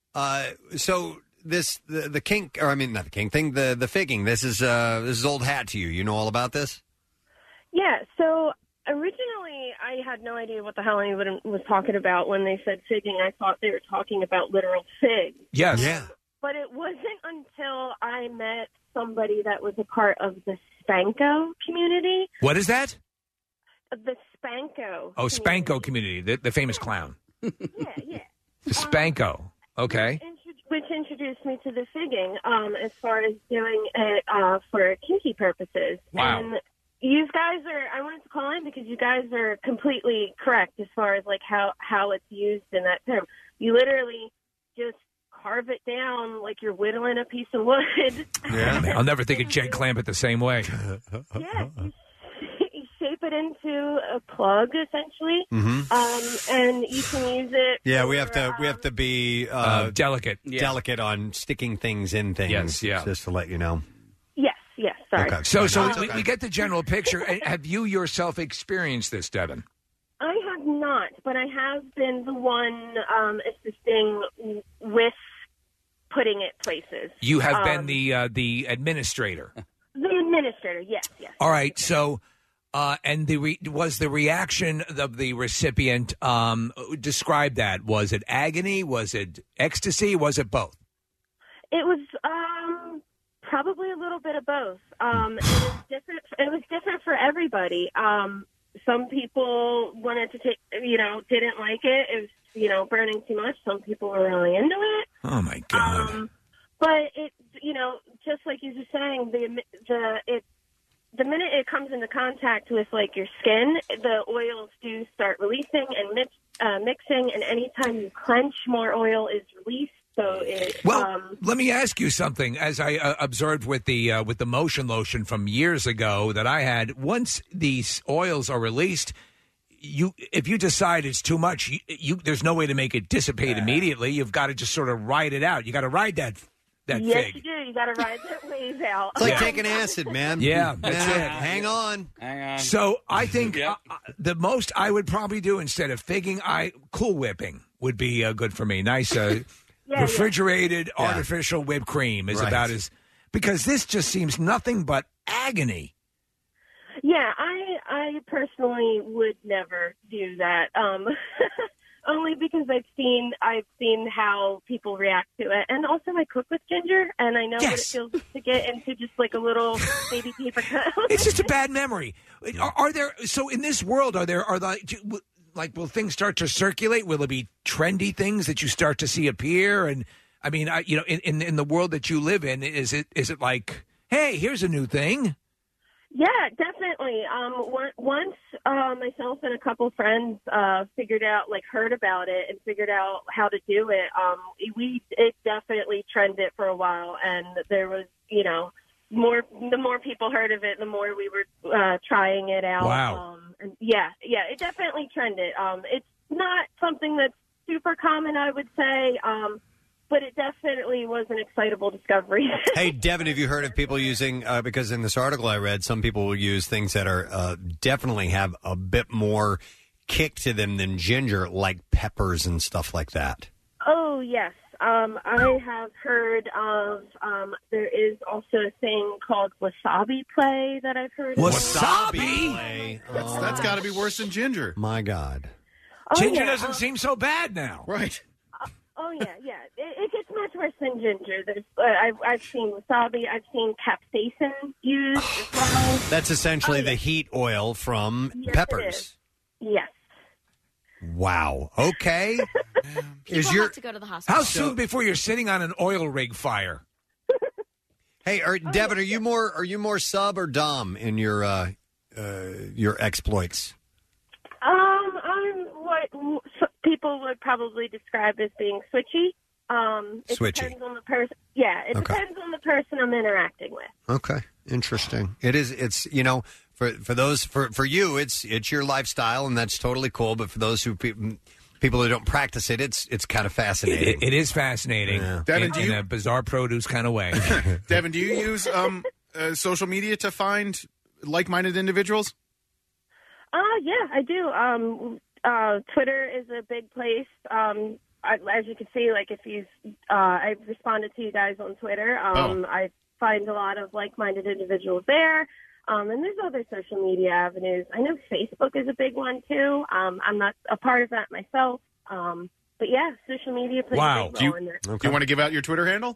so the kink, or I mean not the kink thing, the figging. This is old hat to you. You know all about this? Yeah. So originally, I had no idea what the hell anyone was talking about when they said figging. I thought they were talking about literal figs. Yes. Yeah. But it wasn't until I met somebody that was a part of the Spanko community. What is that? The Spanko. Oh, Spanko community, the famous clown. Yeah. The Spanko. Okay. Which introduced me to the figging as far as doing it for kinky purposes. Wow. And you guys I wanted to call in because you guys are completely correct as far as like how it's used in that term. You literally just carve it down like you're whittling a piece of wood. Yeah, I'll never think of Jed Clampett the same way. Yeah, you shape it into a plug essentially, Mm-hmm. and you can use it. Yeah, we have to be delicate on sticking things in things. Yes, yeah. Just to let you know. Yes. Sorry. Okay. So we get the general picture. Have you yourself experienced this, Devin? I have not, but I have been the one assisting with putting it places. You have been the administrator. The Administrator, yes. All right, so and was the reaction of the recipient, describe that. Was it agony? Was it ecstasy? Was it both? It was probably a little bit of both. It was different for everybody. Some people wanted to take, didn't like it. It was, burning too much. Some people were really into it. Oh my God! But it, just like you were saying, the minute it comes into contact with like your skin, the oils do start releasing and mixing. And anytime you clench, more oil is released. So it. Let me ask you something. As I observed with the motion lotion from years ago that I had, once these oils are released, if you decide it's too much, there's no way to make it dissipate immediately. You've got to just sort of ride it out. You got to ride that yes, fig. you do. You got to ride that wave out. It's like taking acid, man. Yeah, that's it. Hang on. So I think the most I would probably do instead of figging, Cool Whipping would be good for me. Nice refrigerated artificial whipped cream is about as, because this just seems nothing but agony. Yeah, I personally would never do that. Only because I've seen how people react to it, and also I cook with ginger, and I know what it feels to get into just like a little baby paper cut. It's just a bad memory. Are there? So in this world, will things start to circulate? Will it be trendy things that you start to see appear? And I mean, in the world that you live in, is it like, hey, here's a new thing? Yeah, definitely. Once myself and a couple friends heard about it and figured out how to do it, it definitely trended for a while, and there was, the more people heard of it, the more we were trying it out. Wow. It definitely trended. It's not something that's super common, I would say, but it definitely was an excitable discovery. Hey, Devin, have you heard of people using, because in this article I read, some people will use things that are definitely have a bit more kick to them than ginger, like peppers and stuff like that. Oh, yes. I have heard of, there is also a thing called wasabi play that I've heard of. Wasabi? That's got to be worse than ginger. My God. Ginger doesn't seem so bad now. Right. Oh, yeah. It gets much worse than ginger. There's, I've seen wasabi. I've seen capsaicin used as well. That's essentially the heat oil from peppers. Yes. Wow. Okay. People have to go to the hospital. How soon before you're sitting on an oil rig fire? Hey, Devin, are you more sub or dom in your exploits? I'm what people would probably describe as being switchy. It Switchy. depends on the person. Yeah, it depends on the person I'm interacting with. Okay, interesting. It is. It's for you, it's your lifestyle, and that's totally cool. But for those people who don't practice it, it's kind of fascinating. It is fascinating. Yeah. Devin, in a bizarre produce kind of way. Devin, do you use social media to find like-minded individuals? Yeah, I do. Twitter is a big place. As you can see, like I've responded to you guys on Twitter. I find a lot of like-minded individuals there. And there's other social media avenues. I know Facebook is a big one too. I'm not a part of that myself. But yeah, social media plays a big role in there. Do you want to give out your Twitter handle?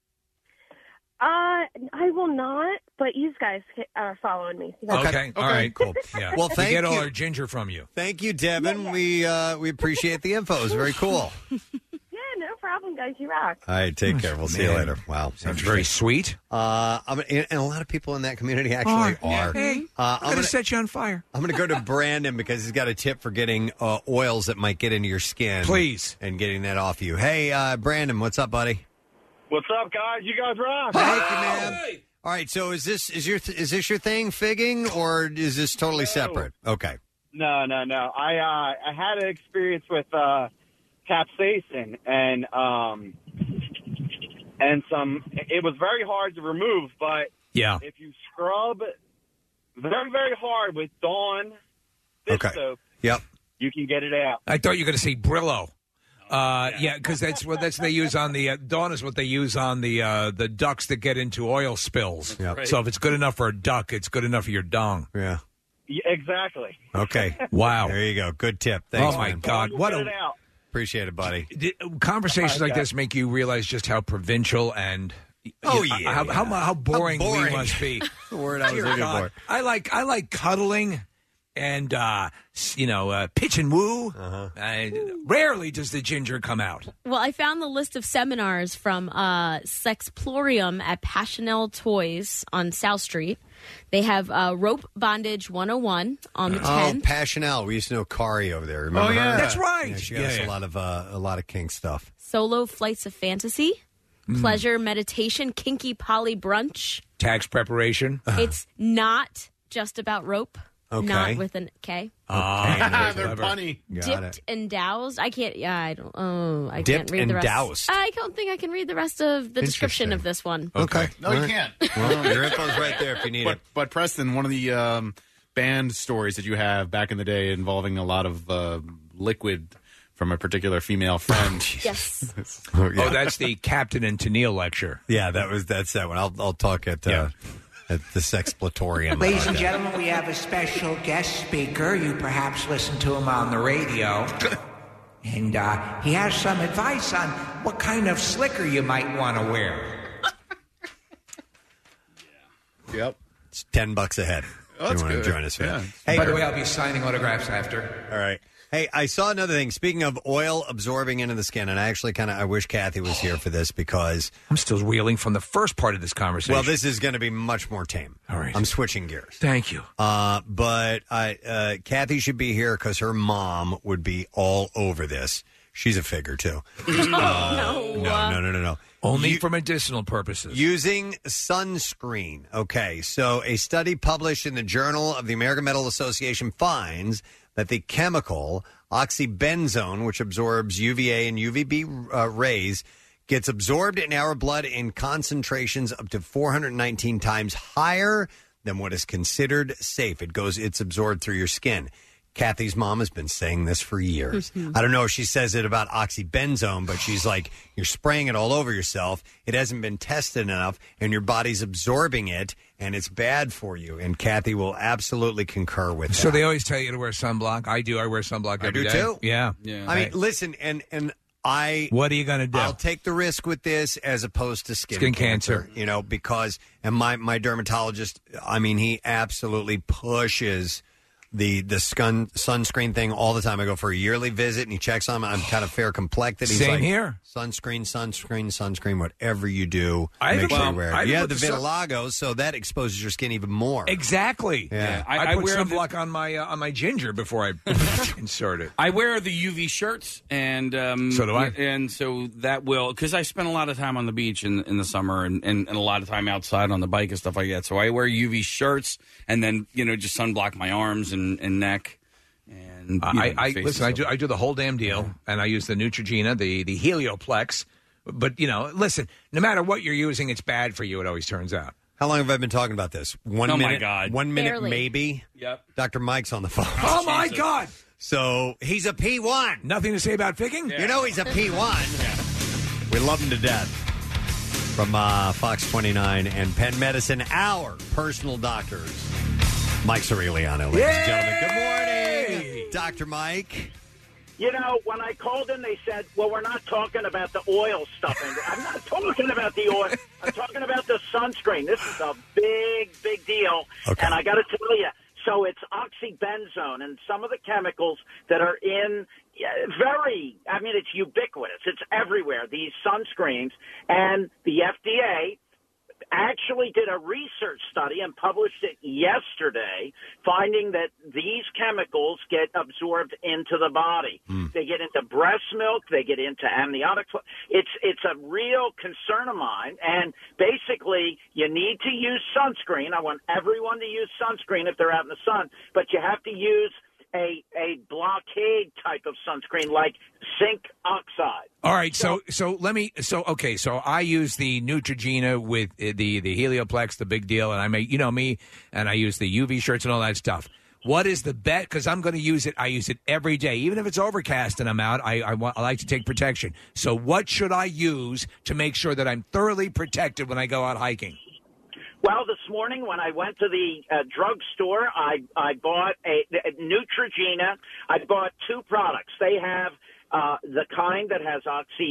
I will not, but you guys are following me. So Okay. All right. Cool. Yeah. Well, thank we get all you. our ginger from you. Thank you, Devin. We appreciate the info. It's very cool. Yeah, no problem, guys. You rock. All right, take care. We'll see you later. Wow, sounds very sweet. And a lot of people in that community actually are. Hey, I'm going to set you on fire. I'm going to go to Brandon because he's got a tip for getting oils that might get into your skin. Please. And getting that off you. Hey, Brandon, what's up, buddy? What's up, guys? You guys rock. Thank you, man. All right, so is this your thing, figging, or is this totally separate? Okay. No. I had an experience with capsaicin and some. It was very hard to remove, but if you scrub very, very hard with Dawn dish soap, yep, you can get it out. I thought you were going to say Brillo. Yeah, because that's what they use on the Dawn is what they use on the ducks that get into oil spills. Yep. So if it's good enough for a duck, it's good enough for your dong. Yeah. Yeah, exactly. Okay. Wow. There you go. Good tip. Thanks, Oh my man. God! What a Appreciate it, buddy. Conversations All like right, this make you realize just how provincial and how boring we must be. The word I was Dear looking God. for. I like cuddling and pitch and woo. Rarely does the ginger come out. Well, I found the list of seminars from Sexplorium at Passionel Toys on South Street. They have Rope Bondage 101 on the 10th. Oh, Passionel. We used to know Kari over there. Remember her? That's right. Yeah, she got us a lot of kink stuff. Solo Flights of Fantasy. Pleasure Meditation. Kinky Poly Brunch. Tax preparation. It's not just about rope. Okay. Not with an K. They're funny. Dipped and doused. I can't. Yeah, I don't. Oh, I Dipped can't read and the rest. doused. I don't think I can read the rest of the description of this one. Okay. No, you can't. Well, your info's right there if you need it. But Preston, one of the band stories that you have back in the day involving a lot of liquid from a particular female friend. Yes. Oh, that's the Captain and Tennille lecture. Yeah, that's that one. I'll talk at the Sexplatorium. Ladies and gentlemen, we have a special guest speaker. You perhaps listen to him on the radio. And he has some advice on what kind of slicker you might want to wear. Yep. It's $10 a head. Oh, if that's you want good. to join us. Yeah. Hey, By the way, I'll be signing autographs after. All right. Hey, I saw another thing. Speaking of oil absorbing into the skin, and I actually I wish Kathy was here for this because I'm still reeling from the first part of this conversation. Well, this is going to be much more tame. All right. I'm switching gears. Thank you. But Kathy should be here because her mom would be all over this. She's a figure, too. No. Only for medicinal purposes. Using sunscreen. Okay, so a study published in the Journal of the American Medical Association finds that the chemical oxybenzone, which absorbs UVA and UVB rays, gets absorbed in our blood in concentrations up to 419 times higher than what is considered safe. It's absorbed through your skin. Kathy's mom has been saying this for years. I don't know if she says it about oxybenzone, but she's like, you're spraying it all over yourself. It hasn't been tested enough, and your body's absorbing it, and it's bad for you. And Kathy will absolutely concur with that. So they always tell you to wear sunblock. I do. I wear sunblock every day. I do, too. Yeah. I mean, listen, and what are you going to do? I'll take the risk with this as opposed to skin cancer. Because my dermatologist, I mean, he absolutely pushes the sunscreen thing all the time. I go for a yearly visit, and he checks on me. I'm kind of fair complected. He's Same like, here. Sunscreen, whatever you do, I make have sure a- you wear I it. You have put the the sun- vitiligo, so that exposes your skin even more. Exactly. Yeah. I put wear sunblock on my ginger before I insert it. I wear the UV shirts, and So do I. And so that will, because I spend a lot of time on the beach in the summer and a lot of time outside on the bike and stuff like that. So I wear UV shirts, and then just sunblock my arms and neck. And I face listen. and stuff. I do the whole damn deal, and I use the Neutrogena, the Helioplex. But listen, no matter what you're using, it's bad for you. It always turns out. How long have I been talking about this? 1 Oh, my minute? God. 1 minute, Barely. maybe? Yep. Dr. Mike's on the phone. Oh my God! So he's a P1. Nothing to say about picking? You know he's a P1. We love him to death. From Fox 29 and Penn Medicine, our personal doctors. Mike Ceriliano, ladies and gentlemen. Good morning, Dr. Mike. You know, when I called in, they said, well, we're not talking about the oil stuff. And I'm not talking about the oil. I'm talking about the sunscreen. This is a big, big deal. Okay. And I got to tell you, so it's oxybenzone and some of the chemicals that are in it's ubiquitous. It's everywhere, these sunscreens. And the FDA actually did a research study and published it yesterday, finding that these chemicals get absorbed into the body. They get into breast milk. They get into amniotic fluid. It's a real concern of mine. And basically, you need to use sunscreen. I want everyone to use sunscreen if they're out in the sun, but you have to use a blockade type of sunscreen like zinc oxide. All right, so I use the Neutrogena with the Helioplex, the big deal, and I make me, and I use the UV shirts and all that stuff. What is the bet? Because I'm going to use it. I use it every day. Even if it's overcast and I'm out, I like to take protection. So what should I use to make sure that I'm thoroughly protected when I go out hiking? Well, this morning when I went to the drugstore, I bought a Neutrogena. I bought two products. They have the kind that has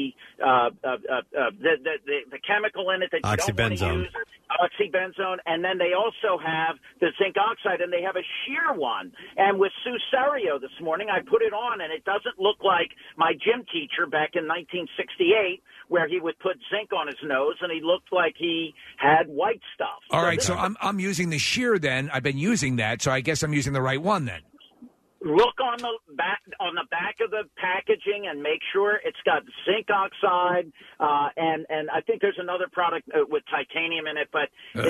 the chemical in it that you don't want to use, oxybenzone, and then they also have the zinc oxide, and they have a sheer one. And with Sue Serio this morning, I put it on, and it doesn't look like my gym teacher back in 1968, where he would put zinc on his nose, and he looked like he had white stuff. All right, so I'm using the sheer then. I've been using that, so I guess I'm using the right one then. Look on the back of the packaging and make sure it's got zinc oxide, and I think there's another product with titanium in it, but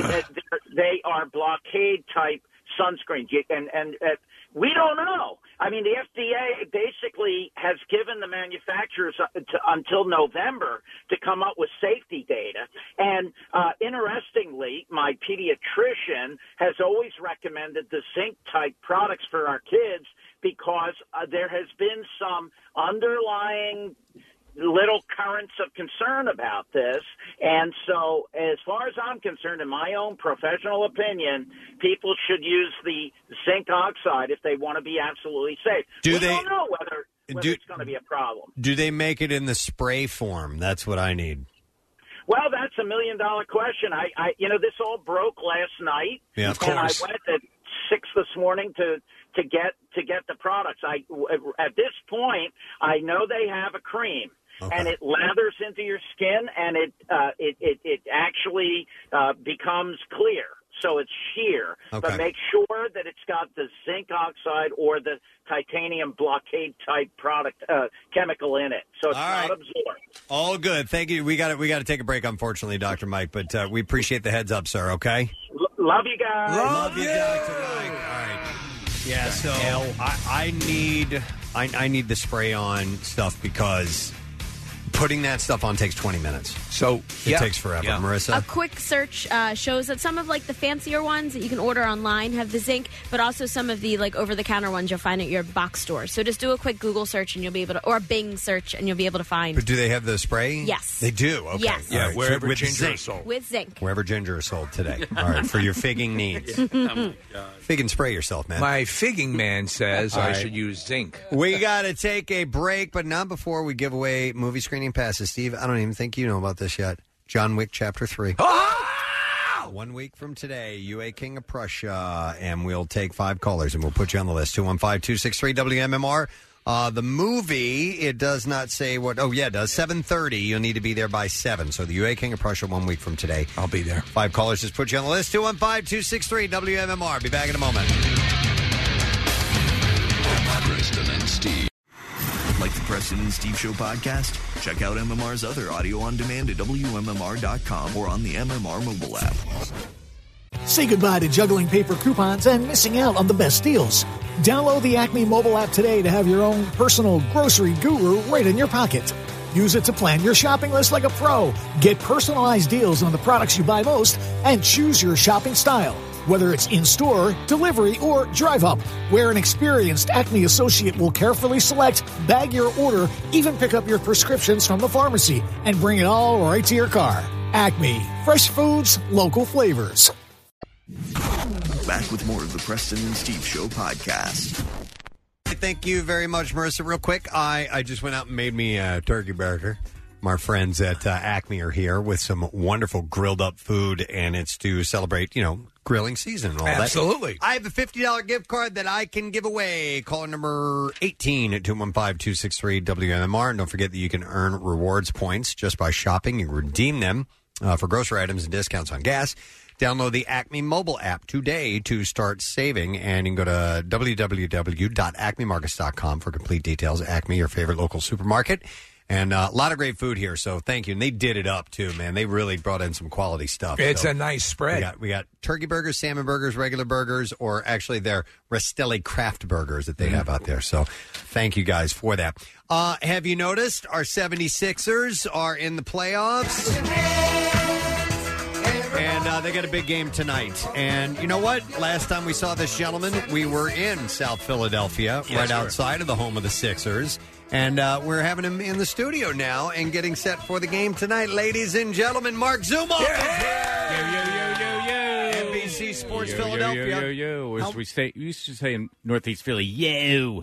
they are blockade type sunscreens, and we don't know. I mean, the FDA basically has given the manufacturers until November to come up with safety data. And interestingly, my pediatrician has always recommended the zinc-type products for our kids because there has been some underlying little currents of concern about this. And so as far as I'm concerned, in my own professional opinion, people should use the zinc oxide if they want to be absolutely safe. We don't know whether it's going to be a problem. Do they make it in the spray form? That's what I need. Well, that's $1 million question. I this all broke last night. Yeah, of course. And I went at 6 this morning to get the products. At this point, I know they have a cream. Okay. And it lathers into your skin, and it actually becomes clear. So it's sheer. Okay. But make sure that it's got the zinc oxide or the titanium blockade type product chemical in it. So it's not absorbed. All good. Thank you. We got to take a break, unfortunately, Dr. Mike, but we appreciate the heads up, sir, okay? Love you guys. Love you, Dr. Mike. All right. Yeah, so I need the spray on stuff because putting that stuff on takes 20 minutes. So it takes forever. Yeah. Marissa? A quick search shows that some of like the fancier ones that you can order online have the zinc, but also some of the like over-the-counter ones you'll find at your box store. So just do a quick Google search and you'll be able to, or a Bing search and you'll be able to find. But do they have the spray? Yes. They do? Okay. Yes. Yeah, right. wherever with ginger zinc. is sold. With zinc. Wherever ginger is sold today. All right, for your figging needs. Fig and spray yourself, man. My figging man says I should use zinc. We got to take a break, but not before we give away movie screening passes. Steve, I don't even think you know about this yet. John Wick Chapter 3. Oh! 1 week from today, UA King of Prussia, and we'll take 5 callers, and we'll put you on the list. 215-263-WMMR. The movie, it does not say what... Oh, yeah, it does. 7:30. You'll need to be there by 7. So the UA King of Prussia 1 week from today. I'll be there. 5 callers just put you on the list. 215-263-WMMR. Be back in a moment. Preston and Steve. Like the Preston and Steve Show podcast? Check out MMR's other audio on demand at WMMR.com or on the MMR mobile app. Say goodbye to juggling paper coupons and missing out on the best deals. Download the Acme mobile app today to have your own personal grocery guru right in your pocket. Use it to plan your shopping list like a pro. Get personalized deals on the products you buy most and choose your shopping style. Whether it's in-store, delivery, or drive-up, where an experienced Acme associate will carefully select, bag your order, even pick up your prescriptions from the pharmacy, and bring it all right to your car. Acme. Fresh foods, local flavors. Back with more of the Preston and Steve Show podcast. Thank you very much, Marissa. Real quick, I just went out and made me a turkey burger. My friends at Acme are here with some wonderful grilled up food, and it's to celebrate, grilling season and all that. Absolutely. I have a $50 gift card that I can give away. Caller number 18 at 215-263-WMMR. And don't forget that you can earn rewards points just by shopping. You redeem them for grocery items and discounts on gas. Download the Acme mobile app today to start saving, and you can go to www.acmemarkets.com for complete details. Acme, your favorite local supermarket. And a lot of great food here, so thank you. And they did it up, too, man. They really brought in some quality stuff. It's a nice spread. We got turkey burgers, salmon burgers, regular burgers, or actually their Rastelli craft burgers that they have out there. So thank you guys for that. Have you noticed our 76ers are in the playoffs? And they got a big game tonight. And you know what? Last time we saw this gentleman, we were in South Philadelphia, right outside of the home of the Sixers. And we're having him in the studio now and getting set for the game tonight. Ladies and gentlemen, Mark Zumoff is here. NBC Sports Philadelphia. Yo. As we used to say in Northeast Philly, yo.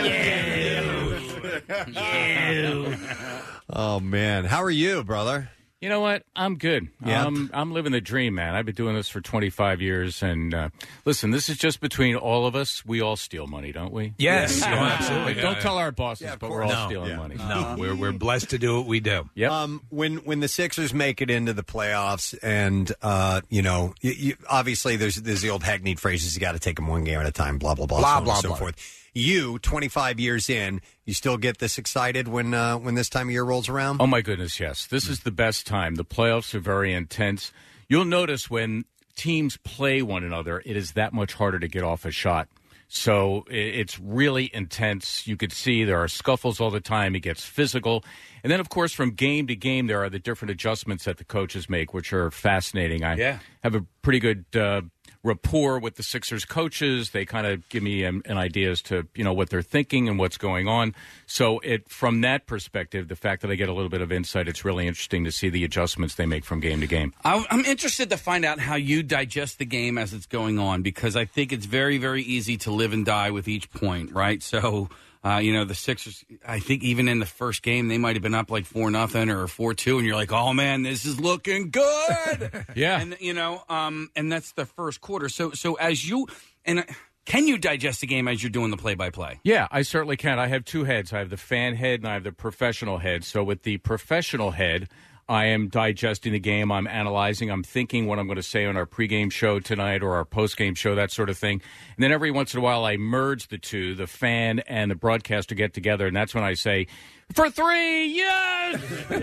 Oh, man. How are you, brother? You know what? I'm good. Yep. I'm living the dream, man. I've been doing this for 25 years. And listen, this is just between all of us. We all steal money, don't we? Yes. Absolutely. Don't tell our bosses, but we're all stealing money. No, we're blessed to do what we do. Yep. When the Sixers make it into the playoffs, and you obviously there's the old hackneyed phrases: you got to take them one game at a time, blah blah blah, Blah, so on blah, and so blah. forth. You, 25 years in, you still get this excited when this time of year rolls around? Oh, my goodness, yes. This is the best time. The playoffs are very intense. You'll notice when teams play one another, it is that much harder to get off a shot. So it's really intense. You could see there are scuffles all the time. It gets physical. And then, of course, from game to game, there are the different adjustments that the coaches make, which are fascinating. I have a pretty good rapport with the Sixers coaches. They kind of give me an idea as to, what they're thinking and what's going on. So from that perspective, the fact that I get a little bit of insight, it's really interesting to see the adjustments they make from game to game. I'm interested to find out how you digest the game as it's going on, because I think it's very, very easy to live and die with each point, right? So, the Sixers, I think even in the first game, they might have been up like 4-0 or 4-2, and you're like, oh, man, this is looking good. Yeah. And, and that's the first quarter. So as you – and can you digest the game as you're doing the play-by-play? Yeah, I certainly can. I have two heads. I have the fan head and I have the professional head. So with the professional head, I am digesting the game. I'm analyzing. I'm thinking what I'm going to say on our pregame show tonight or our postgame show, that sort of thing. And then every once in a while, I merge the two. The fan and the broadcaster get together, and that's when I say, for 3, yes!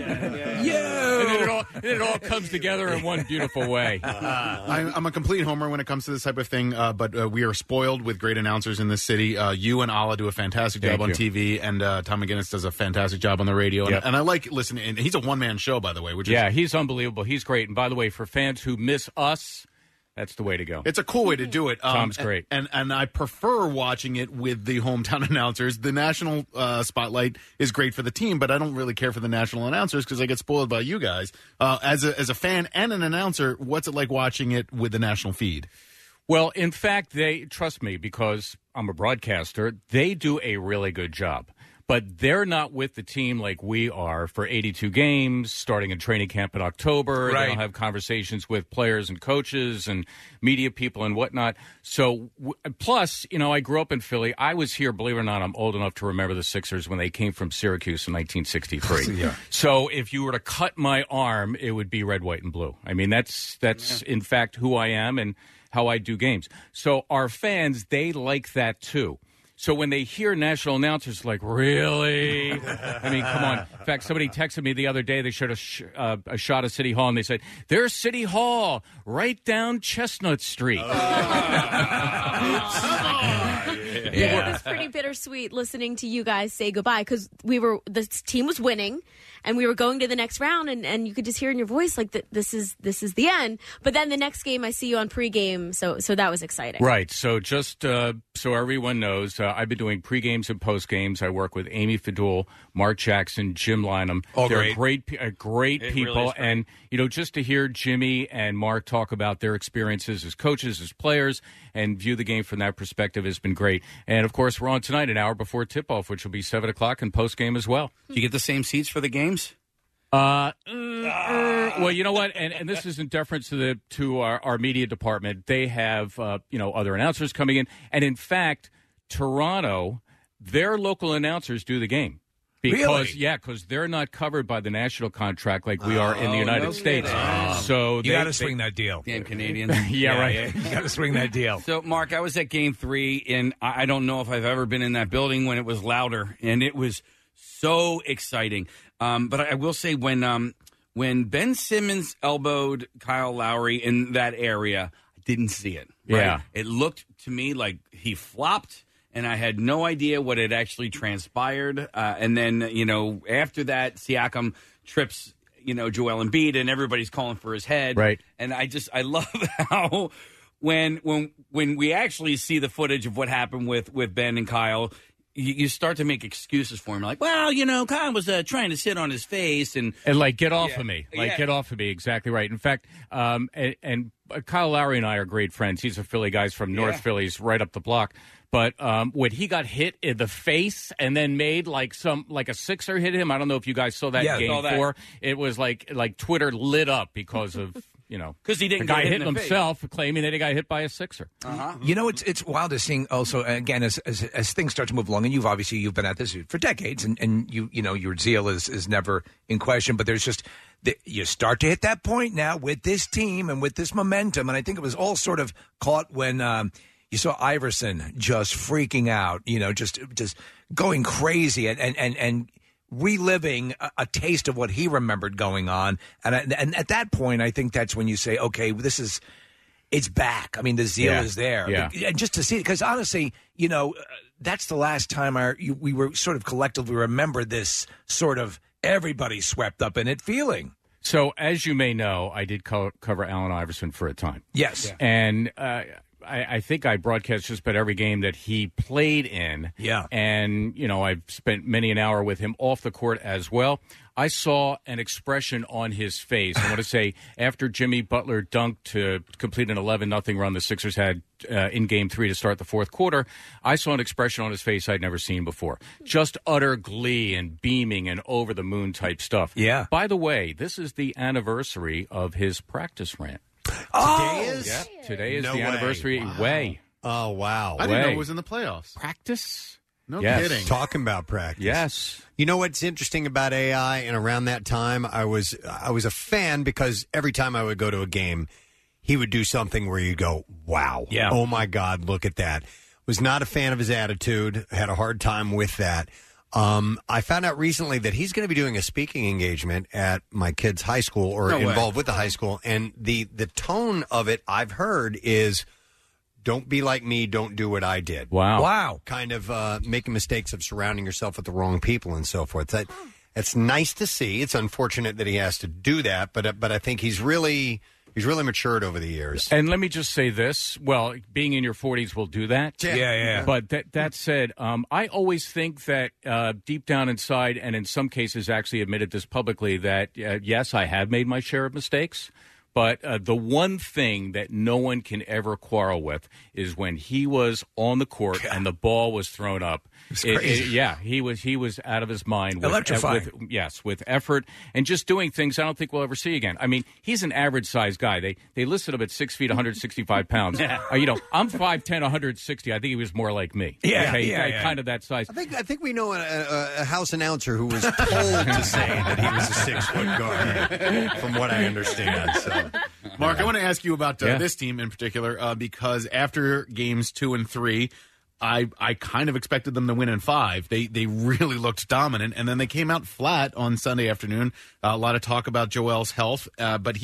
And then it all comes together in one beautiful way. I'm a complete homer when it comes to this type of thing, but we are spoiled with great announcers in this city. You and Ala do a fantastic job on TV, and Tom McGinnis does a fantastic job on the radio. Yep. And I like listening. And he's a one-man show, by the way. He's unbelievable. He's great. And by the way, for fans who miss us, that's the way to go. It's a cool way to do it. Tom's great. And I prefer watching it with the hometown announcers. The national spotlight is great for the team, but I don't really care for the national announcers because I get spoiled by you guys. As a fan and an announcer, what's it like watching it with the national feed? Well, in fact, trust me, because I'm a broadcaster, they do a really good job. But they're not with the team like we are for 82 games, starting in training camp in October. Right. They don't have conversations with players and coaches and media people and whatnot. So, plus, I grew up in Philly. I was here, believe it or not, I'm old enough to remember the Sixers when they came from Syracuse in 1963. Yeah. So if you were to cut my arm, it would be red, white, and blue. I mean, that's in fact who I am and how I do games. So our fans, they like that too. So when they hear national announcers, like, really? I mean, come on. In fact, somebody texted me the other day. They showed a shot of City Hall, and they said, there's City Hall right down Chestnut Street. It was pretty bittersweet listening to you guys say goodbye because the team was winning and we were going to the next round and you could just hear in your voice like this is the end. But then the next game I see you on pregame, so that was exciting. Right. So just so everyone knows, I've been doing pregames and postgames. I work with Amy Fadul, Mark Jackson, Jim Lynam. They're great people, really and just to hear Jimmy and Mark talk about their experiences as coaches, as players, and view the game from that perspective has been great. And of course, we're on tonight, an hour before tip-off, which will be 7:00, and postgame as well. Do you get the same seats for the games? Well, you know what, and this is in deference to our media department. They have other announcers coming in, and in fact, Toronto, their local announcers do the game. Because they're not covered by the national contract like we are in the United States. So you got to swing that deal. Damn Canadians. Right. You got to swing that deal. So, Mark, I was at Game 3, and I don't know if I've ever been in that building when it was louder, and it was so exciting. But I will say when Ben Simmons elbowed Kyle Lowry in that area, I didn't see it. Right? Yeah. It looked to me like he flopped. And I had no idea what had actually transpired. And then, after that, Siakam trips, Joel Embiid, and everybody's calling for his head. Right. And I love how when we actually see the footage of what happened with Ben and Kyle, you start to make excuses for him, like, well, Kyle was trying to sit on his face and like, get off of me, get off of me. Exactly right. In fact, and Kyle Lowry and I are great friends. He's a Philly guy from North Philly. He's right up the block. But when he got hit in the face and then made like a Sixer hit him, I don't know if you guys saw that game 4. It was like Twitter lit up because of. Because he didn't the guy get hit himself, claiming that he got hit by a Sixer. It's wild to seeing also again as things start to move along, and you've been at this for decades, and your zeal is never in question. But there's just you start to hit that point now with this team and with this momentum, and I think it was all sort of caught when you saw Iverson just freaking out, just going crazy and reliving a taste of what he remembered going on. And at that point, I think that's when you say, okay, it's back. I mean, the zeal is there. Yeah. And just to see it, because honestly, that's the last time we were sort of collectively remember this sort of everybody swept up in it feeling. So, as you may know, I did cover Allen Iverson for a time. Yes. Yeah. And I think I broadcast just about every game that he played in. Yeah. And, I've spent many an hour with him off the court as well. I saw an expression on his face. I want to say after Jimmy Butler dunked to complete an 11-0 run the Sixers had in Game 3 to start the fourth quarter, I saw an expression on his face I'd never seen before. Just utter glee and beaming and over-the-moon type stuff. Yeah. By the way, this is the anniversary of his practice rant. Today is? Yeah, today is No the way. anniversary. Wow. Way. Oh, wow. I didn't know it was in the playoffs. Practice? No Yes. kidding. Talking about practice. Yes. You know what's interesting about AI? And around that time, I was a fan because every time I would go to a game, he would do something where you go, wow. Yeah. Oh, my God, look at that. Was not a fan of his attitude. Had a hard time with that. I found out recently that he's going to be doing a speaking engagement at my kid's high school or involved with the high school. And the tone of it I've heard is, don't be like me, don't do what I did. Wow. Kind of making mistakes of surrounding yourself with the wrong people and so forth. It's nice to see. It's unfortunate that he has to do that, but I think he's really matured over the years. And let me just say this. Well, being in your 40s will do that. Yeah. But that said, I always think that deep down inside, and in some cases actually admitted this publicly, that yes, I have made my share of mistakes. But the one thing that no one can ever quarrel with is when he was on the court and the ball was thrown up. He was out of his mind. Electrifying. With effort and just doing things I don't think we'll ever see again. I mean, he's an average-sized guy. They listed him at 6 feet, 165 pounds. I'm 5'10", 160. I think he was more like me. Kind of that size. I think we know a house announcer who was told to say that he was a 6-foot guard, from what I understand. So. Mark, I want to ask you about this team in particular because after games 2 and 3, I kind of expected them to win in 5. They really looked dominant, and then they came out flat on Sunday afternoon. A lot of talk about Joel's health, but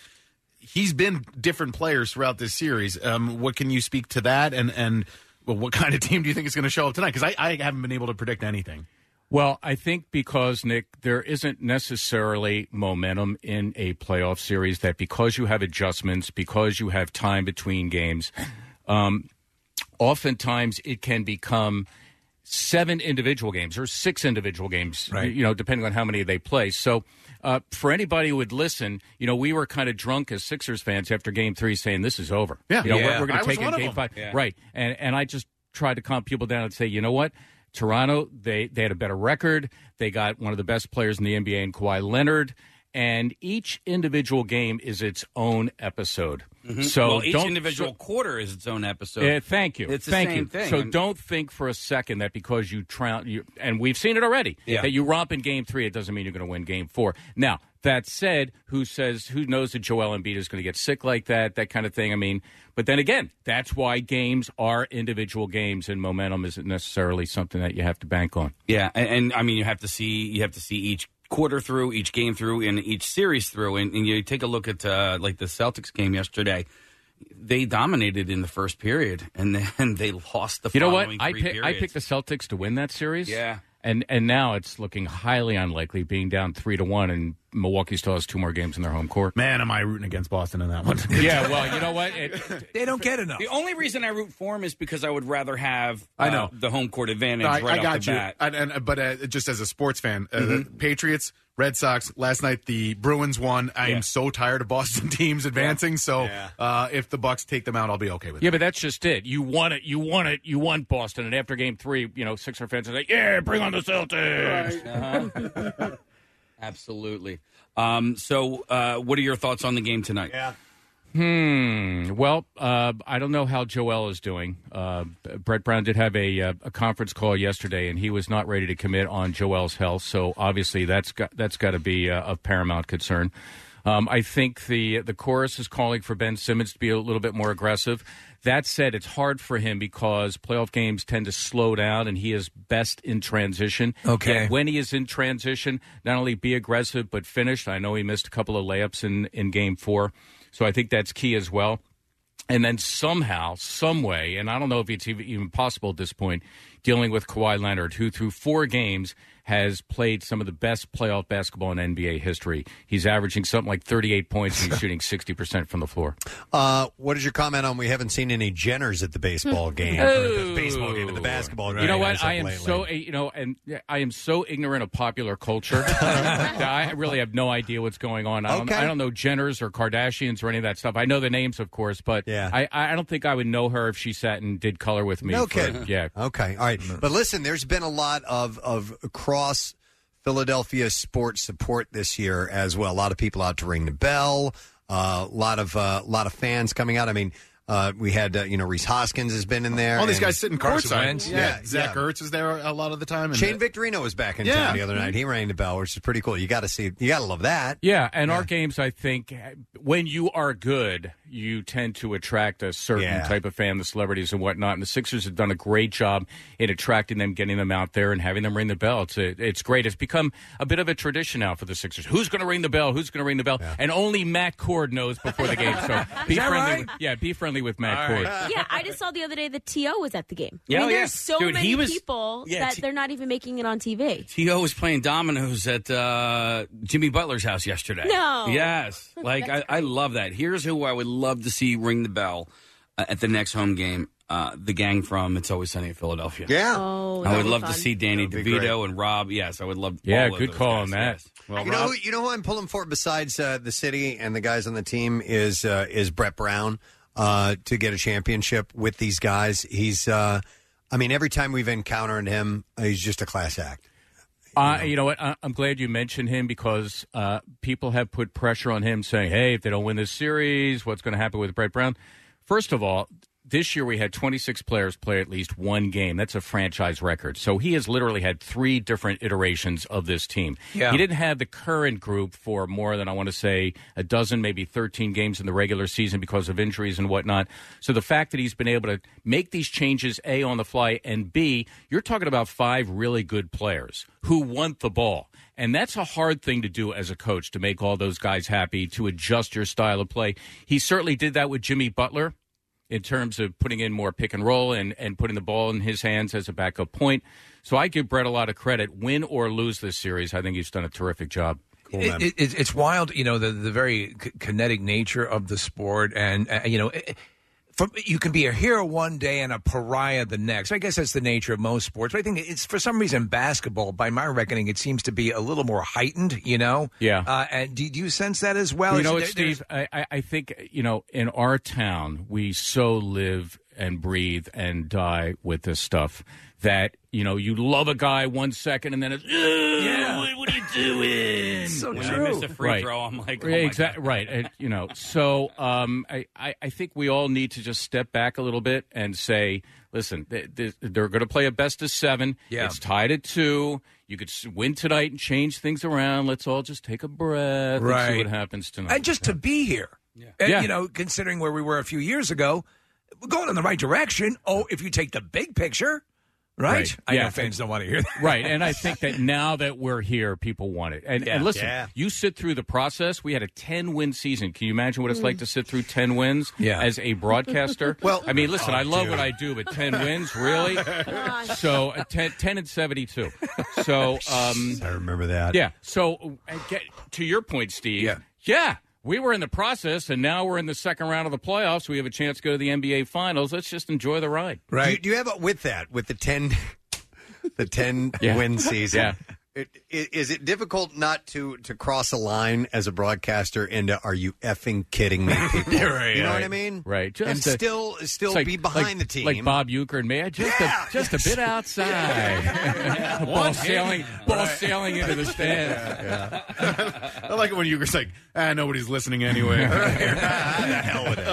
he's been different players throughout this series. What can you speak to that, and what kind of team do you think is going to show up tonight? Because I haven't been able to predict anything. Well, I think because, Nick, there isn't necessarily momentum in a playoff series, that because you have adjustments, because you have time between games, oftentimes it can become 7 individual games or 6 individual games, right. Depending on how many they play. So for anybody who would listen, we were kind of drunk as Sixers fans after Game 3 saying this is over. Yeah. We're going to take in them. Game 5. Yeah. Right. And I just tried to calm people down and say, you know what? Toronto, they had a better record. They got one of the best players in the NBA in Kawhi Leonard. And each individual game is its own episode. Mm-hmm. So each individual quarter is its own episode. Thank you. It's the thank same you. thing. So don't think for a second that because you and we've seen it already, that you romp in Game 3, it doesn't mean you're going to win Game 4. Now, that said, who knows that Joel Embiid is going to get sick like that kind of thing? I mean, but then again, that's why games are individual games, and momentum isn't necessarily something that you have to bank on. Yeah, and I mean, you have to see each quarter through, each game through, and each series through. And you take a look at like the Celtics game yesterday. They dominated in the first period, and then they lost the following three periods. I picked the Celtics to win that series. Yeah. And now it's looking highly unlikely, being down 3-1, and Milwaukee still has 2 more games in their home court. Man, am I rooting against Boston in that one? Yeah, well, you know what? They don't get enough. The only reason I root for them is because I would rather have I know. the home court advantage I right got off the you. bat. But just as a sports fan, the Patriots, Red Sox, last night the Bruins won. I am so tired of Boston teams advancing, so if the Bucks take them out, I'll be okay with it. Yeah, but that's just it. You won it. You won Boston. And after Game 3, Sixer fans are like, yeah, bring on the Celtics. Right. Absolutely. So what are your thoughts on the game tonight? Yeah. Well, I don't know how Joel is doing. Brett Brown did have a conference call yesterday, and he was not ready to commit on Joel's health. So obviously that's got to be of paramount concern. I think the chorus is calling for Ben Simmons to be a little bit more aggressive. That said, it's hard for him because playoff games tend to slow down, and he is best in transition. Okay. Yet when he is in transition, not only be aggressive but finish. I know he missed a couple of layups in Game 4, so I think that's key as well. And then somehow, some way, and I don't know if it's even possible at this point, dealing with Kawhi Leonard, who through 4 games has played some of the best playoff basketball in NBA history. He's averaging something like 38 points, and he's shooting 60% from the floor. What is your comment on we haven't seen any Jenners at the baseball game? Or the baseball game and the basketball game. You know what? I am lately. I am so ignorant of popular culture that I really have no idea what's going on. I don't know Jenners or Kardashians or any of that stuff. I know the names, of course, but I don't think I would know her if she sat and did color with me. No kidding. Yeah. Okay. All right. But listen, there's been a lot of cross Philadelphia sports support this year as well. A lot of people out to ring the bell. A lot of fans coming out. I mean, we had Reese Hoskins has been in there. All these guys sitting courtside. Yeah, Zach Ertz is there a lot of the time. And Shane Victorino was back in town the other night. He rang the bell, which is pretty cool. You got to love that. Yeah, and our games, I think, when you are good, you tend to attract a certain type of fan, the celebrities and whatnot. And the Sixers have done a great job in attracting them, getting them out there, and having them ring the bell. It's great. It's become a bit of a tradition now for the Sixers. Who's going to ring the bell? Who's going to ring the bell? Yeah. And only Matt Cord knows before the game. So be friendly. Right? Be friendly with Matt Cord. Yeah, I just saw the other day that T.O. was at the game. Yeah, there's so Dude, many people that they're not even making it on TV. T.O. was playing dominoes at Jimmy Butler's house yesterday. No. Yes. Like, I love that. Here's who I would love to see ring the bell at the next home game. The gang from It's Always Sunny in Philadelphia. Yeah. Oh, I would love fun. to see Danny DeVito and Rob. Yes, I would love Yeah, all of good those call guys, on that. yes. Well, You know who I'm pulling for besides the city and the guys on the team is Brett Brown to get a championship with these guys. He's, every time we've encountered him, he's just a class act. You know what? I'm glad you mentioned him because people have put pressure on him saying, hey, if they don't win this series, what's going to happen with Brett Brown? First of all, this year we had 26 players play at least one game. That's a franchise record. So he has literally had 3 different iterations of this team. Yeah. He didn't have the current group for more than, I want to say, a dozen, maybe 13 games in the regular season because of injuries and whatnot. So the fact that he's been able to make these changes, A, on the fly, and B, you're talking about 5 really good players who want the ball. And that's a hard thing to do as a coach, to make all those guys happy, to adjust your style of play. He certainly did that with Jimmy Butler, in terms of putting in more pick and roll and putting the ball in his hands as a backup point. So I give Brett a lot of credit. Win or lose this series, I think he's done a terrific job. Cool, it's wild, the very kinetic nature of the sport. And, you can be a hero one day and a pariah the next. I guess that's the nature of most sports. But I think it's, for some reason, basketball, by my reckoning, it seems to be a little more heightened, Yeah. And do you sense that as well? You know what, Steve? I think, in our town, we so live and breathe and die with this stuff that, you love a guy 1 second and then it's, what are you doing? So When true. I miss a free throw, I'm like, oh my exactly God. right. And, so I think we all need to just step back a little bit and say, listen, they're going to play a best of 7. Yeah. It's tied at 2. You could win tonight and change things around. Let's all just take a breath and see what happens tonight. And just to be here, considering where we were a few years ago, we're going in the right direction. Oh, if you take the big picture, Right? I Yeah. know fans don't want to hear that. Right, and I think that now that we're here, people want it. And listen, you sit through the process. We had a 10-win season. Can you imagine what it's like to sit through 10 wins as a broadcaster? Well, I mean, listen, I love what I do, but 10 wins, really? So 10 and 72. So I remember that. Yeah. So to your point, Steve. Yeah. We were in the process, and now we're in the second round of the playoffs. We have a chance to go to the NBA Finals. Let's just enjoy the ride. Right? Do you have with the 10 win season? Yeah. Is it difficult not to cross a line as a broadcaster into "Are you effing kidding me?" people? Right, you know right. what I mean? Right. And still it's be behind the team, like Bob Uecker and me. Just a bit outside. Ball sailing into the stands. I like it when Ueker's like, nobody's listening anyway. The hell with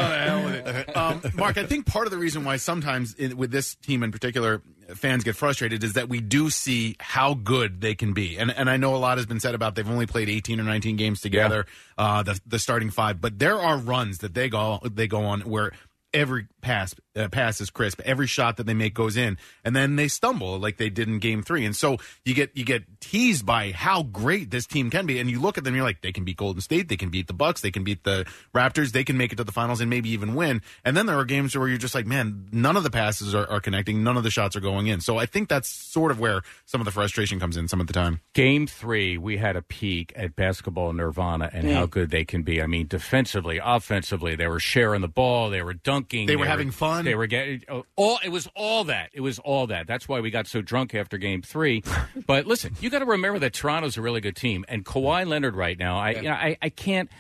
it. Mark, I think part of the reason why sometimes with this team in particular, fans get frustrated is that we do see how good they can be. And I know a lot has been said about they've only played 18 or 19 games together, the starting five. But there are runs that they go on where every pass is crisp. Every shot that they make goes in, and then they stumble like they did in Game 3. And so you get teased by how great this team can be. And you look at them, you're like, they can beat Golden State, they can beat the Bucks, they can beat the Raptors, they can make it to the finals and maybe even win. And then there are games where you're just like, man, none of the passes are connecting, none of the shots are going in. So I think that's sort of where some of the frustration comes in some of the time. Game 3, we had a peek at basketball nirvana and how good they can be. I mean, defensively, offensively, they were sharing the ball, they were dunking, they were having fun. They were getting it was all that. It was all that. That's why we got so drunk after Game 3. But listen, you got to remember that Toronto's a really good team, and Kawhi Leonard right now. I can't.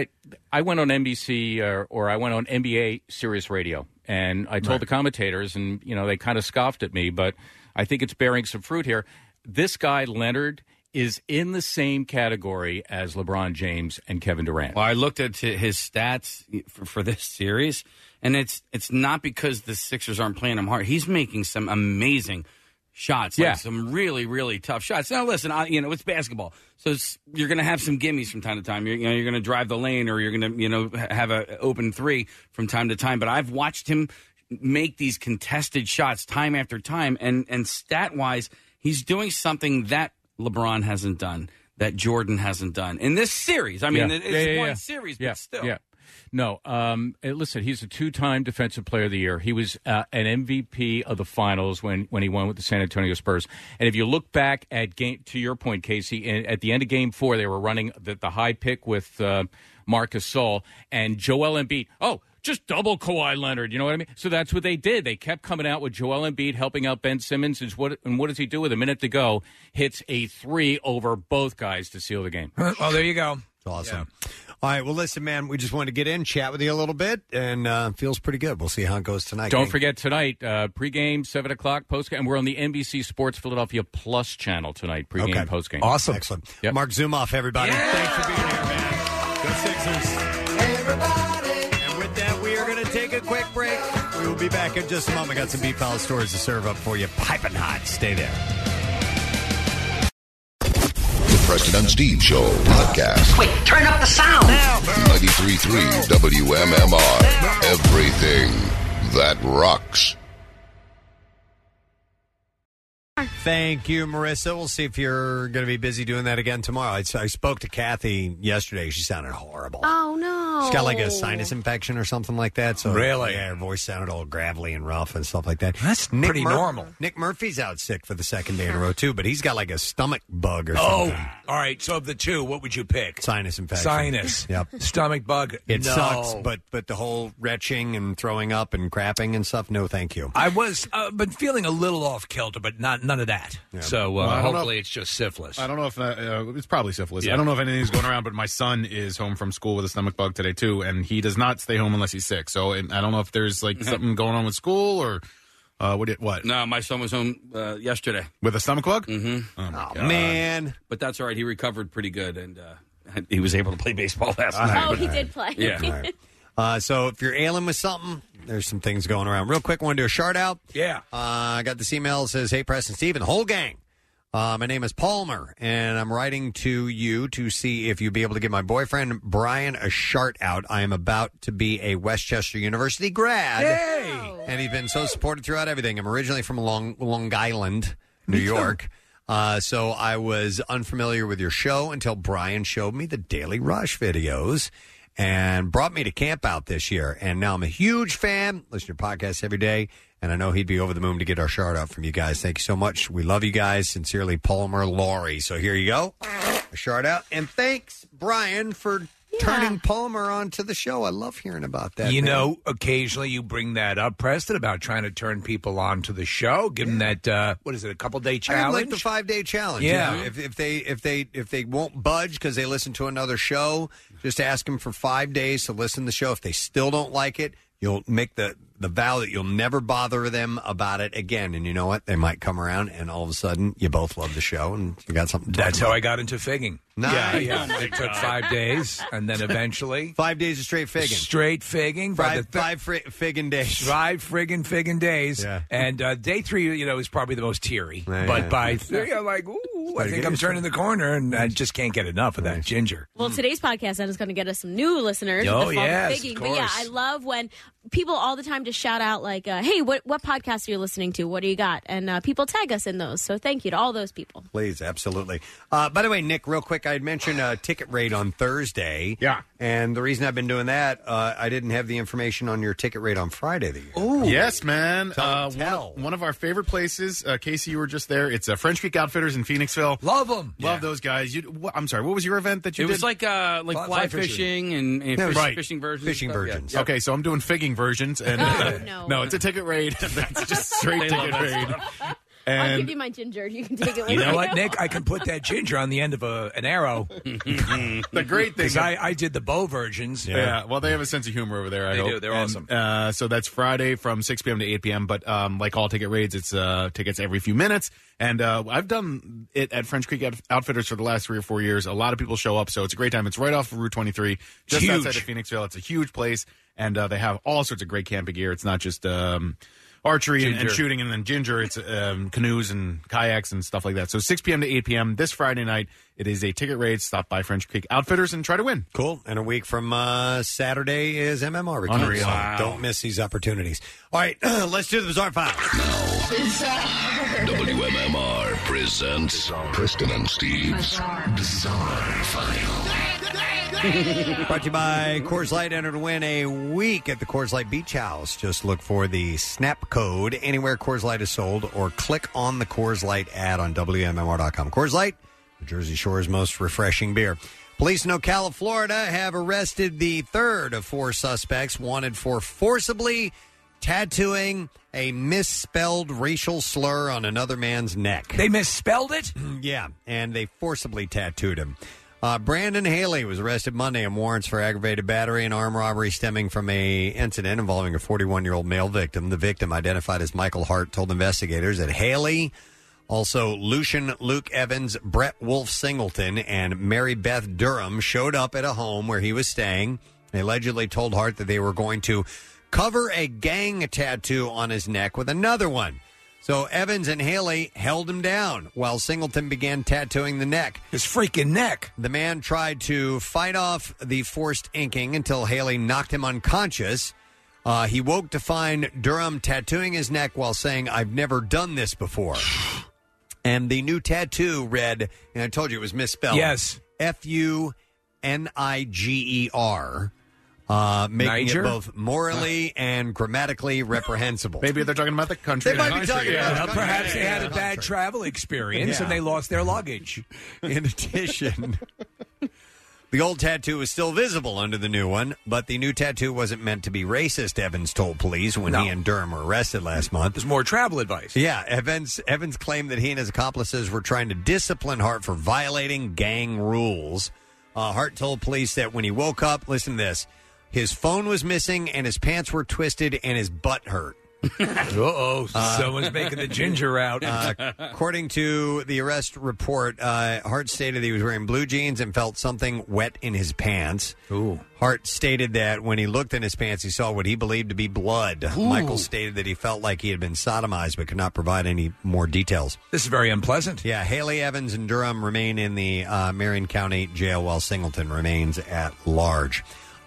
I went on NBC or I went on NBA Sirius Radio, and I told the commentators, and they kind of scoffed at me, but I think it's bearing some fruit here. This guy Leonard is in the same category as LeBron James and Kevin Durant. Well, I looked at his stats for this series, and it's not because the Sixers aren't playing him hard. He's making some amazing shots, some really, really tough shots. Now, listen, it's basketball, so you're going to have some gimmies from time to time. You're going to drive the lane, or you're going to have an open three from time to time. But I've watched him make these contested shots time after time, and stat-wise, he's doing something that LeBron hasn't done, that Jordan hasn't done in this series. I mean, it's one series, but still. Yeah. No, listen, he's a 2-time Defensive Player of the Year. He was an MVP of the finals when he won with the San Antonio Spurs. And if you look back at to your point, Casey, at the end of Game 4, they were running the high pick with Marc Gasol and Joel Embiid. Just double Kawhi Leonard, you know what I mean? So that's what they did. They kept coming out with Joel Embiid helping out Ben Simmons. And what does he do with a minute to go? Hits a 3 over both guys to seal the game. Oh, there you go. It's awesome. Yeah. All right, well, listen, man, we just wanted to get in, chat with you a little bit, and feels pretty good. We'll see how it goes tonight. Don't forget tonight, pregame, 7 o'clock, postgame. And we're on the NBC Sports Philadelphia Plus channel tonight, pregame, postgame. Awesome. Excellent. Yep. Mark Zumoff, everybody. Yeah! Thanks for being here, man. Go Sixers. Everybody. And with that, we are going to take a quick break. We will be back in just a moment. Got some Beef Palace stories to serve up for you. Piping hot. Stay there. Preston and Steve Show podcast. Wait, turn up the sound. 93.3 WMMR. Everything that rocks. Thank you, Marissa. We'll see if you're going to be busy doing that again tomorrow. I spoke to Kathy yesterday. She sounded horrible. Oh, no. She's got like a sinus infection or something like that. So really? Yeah, her voice sounded all gravelly and rough and stuff like that. That's pretty normal. Nick Murphy's out sick for the second day in a row, too, but he's got like a stomach bug or something. Oh, all right. So of the two, what would you pick? Sinus infection. Sinus. Yep. Stomach bug. It no. sucks, but the whole retching and throwing up and crapping and stuff, no thank you. I was been feeling a little off kilter, but none of that. Yeah. So hopefully it's just syphilis. I don't know if it's probably syphilis. Yeah. I don't know if anything's going around, but my son is home from school with a stomach bug today too, and he does not stay home unless he's sick. So I don't know if there's like something going on with school or what? No, my son was home yesterday with a stomach bug. Mm-hmm. Oh man, but that's all right. He recovered pretty good, and he was able to play baseball last night. Oh, he did play. Yeah. Right. So if you're ailing with something, there's some things going around. Real quick, want to do a shout out? Yeah. I got this email that says, "Hey, Preston, Steve, and the whole gang. My name is Palmer, and I'm writing to you to see if you'd be able to give my boyfriend Brian a shout out. I am about to be a Westchester University grad. Yay! And he's been so supportive throughout everything. I'm originally from Long Island, New York. So I was unfamiliar with your show until Brian showed me the Daily Rush videos and brought me to camp out this year. And now I'm a huge fan. Listen to your podcast every day. And I know he'd be over the moon to get our shout out from you guys. Thank you so much. We love you guys. Sincerely, Palmer Laurie. So here you go. A shout out. And thanks, Brian, for turning Palmer onto the show. I love hearing about that. You man. know, occasionally you bring that up, Preston, about trying to turn people on to the show. Give them that, what is it, a couple-day challenge? I like the 5-day challenge. Yeah. If they won't budge because they listen to another show, just ask them for 5 days to listen to the show. If they still don't like it, you'll make the vow that you'll never bother them about it again. And you know what? They might come around, and all of a sudden, you both love the show, and you got something to talk That's about. how I got into figging. Nice. Yeah. It took 5 days, and then eventually... 5 days of straight figging. Straight figging. Five figging days. 5 friggin' figging days. Yeah. And day 3, is probably the most teary. Yeah, but yeah. by 3, I'm like, ooh, I think I'm turning the corner, and I just can't get enough of that ginger. Well, today's podcast is going to get us some new listeners. Oh, with the fun yes, figging. of But yeah, course. I love when people all the time just shout out like, hey, what podcast are you listening to? What do you got? And people tag us in those. So thank you to all those people. Please, absolutely. By the way, Nick, real quick, I had mentioned ticket rate on Thursday. Yeah. And the reason I've been doing that, I didn't have the information on your ticket rate on Friday. Yes, man. Tell. One of our favorite places. Casey, you were just there. It's French Creek Outfitters in Phoenixville. Love them. Love those guys. I'm sorry. What was your event that you It did? was like fly fishing and right. fishing versions. Fishing stuff. versions. Yeah. Okay, so I'm doing figging versions. And no, it's a ticket rate. It's just straight They ticket love that rate. stuff. I'll give you my ginger. You can take it with You know what, Nick? I can put that ginger on the end of an arrow. The great thing Because I did the bow versions. Yeah, well, they have a sense of humor over there, I They hope. do. They're And, awesome. So that's Friday from 6 p.m. to 8 p.m., but like all ticket rates, it's tickets every few minutes. And I've done it at French Creek Outfitters for the last 3 or 4 years. A lot of people show up, so it's a great time. It's right off of Route 23, just Huge. outside of Phoenixville. It's a huge place, and they have all sorts of great camping gear. It's not just archery and shooting, and then ginger. It's canoes and kayaks and stuff like that. So 6 p.m. to 8 p.m. this Friday night. It is a ticket rate. Stop by French Creek Outfitters and try to win. Cool. And a week from Saturday is MMR return. Unreal. So Wow. don't miss these opportunities. All right, let's do the Bizarre File. WMMR presents Preston and Steve's Bizarre File. Brought to you by Coors Light. Enter to win a week at the Coors Light Beach House. Just look for the SNAP code anywhere Coors Light is sold or click on the Coors Light ad on WMMR.com. Coors Light, the Jersey Shore's most refreshing beer. Police in Ocala, Florida have arrested the third of 4 suspects wanted for forcibly tattooing a misspelled racial slur on another man's neck. They misspelled it? Yeah, and they forcibly tattooed him. Brandon Haley was arrested Monday on warrants for aggravated battery and armed robbery stemming from a incident involving a 41-year-old male victim. The victim, identified as Michael Hart, told investigators that Haley, also Lucian Luke Evans, Brett Wolf Singleton, and Mary Beth Durham showed up at a home where he was staying. They allegedly told Hart that they were going to cover a gang tattoo on his neck with another one. So Evans and Haley held him down while Singleton began tattooing the neck. His freaking neck. The man tried to fight off the forced inking until Haley knocked him unconscious. He woke to find Durham tattooing his neck while saying, "I've never done this before." And the new tattoo read, and I told you it was misspelled. Yes. F-U-N-I-G-E-R. Making Niger? it both morally and grammatically reprehensible. Maybe they're talking about the country. They might be talking about Well, perhaps they had a bad travel experience and they lost their luggage. In addition, the old tattoo is still visible under the new one, but the new tattoo wasn't meant to be racist, Evans told police when he and Durham were arrested last month. There's more travel advice. Yeah, Evans claimed that he and his accomplices were trying to discipline Hart for violating gang rules. Hart told police that when he woke up, listen to this, his phone was missing and his pants were twisted and his butt hurt. Someone's making the ginger out. According to the arrest report, Hart stated he was wearing blue jeans and felt something wet in his pants. Ooh. Hart stated that when he looked in his pants, he saw what he believed to be blood. Ooh. Michael stated that he felt like he had been sodomized but could not provide any more details. This is very unpleasant. Yeah, Haley Evans and Durham remain in the Marion County Jail while Singleton remains at large.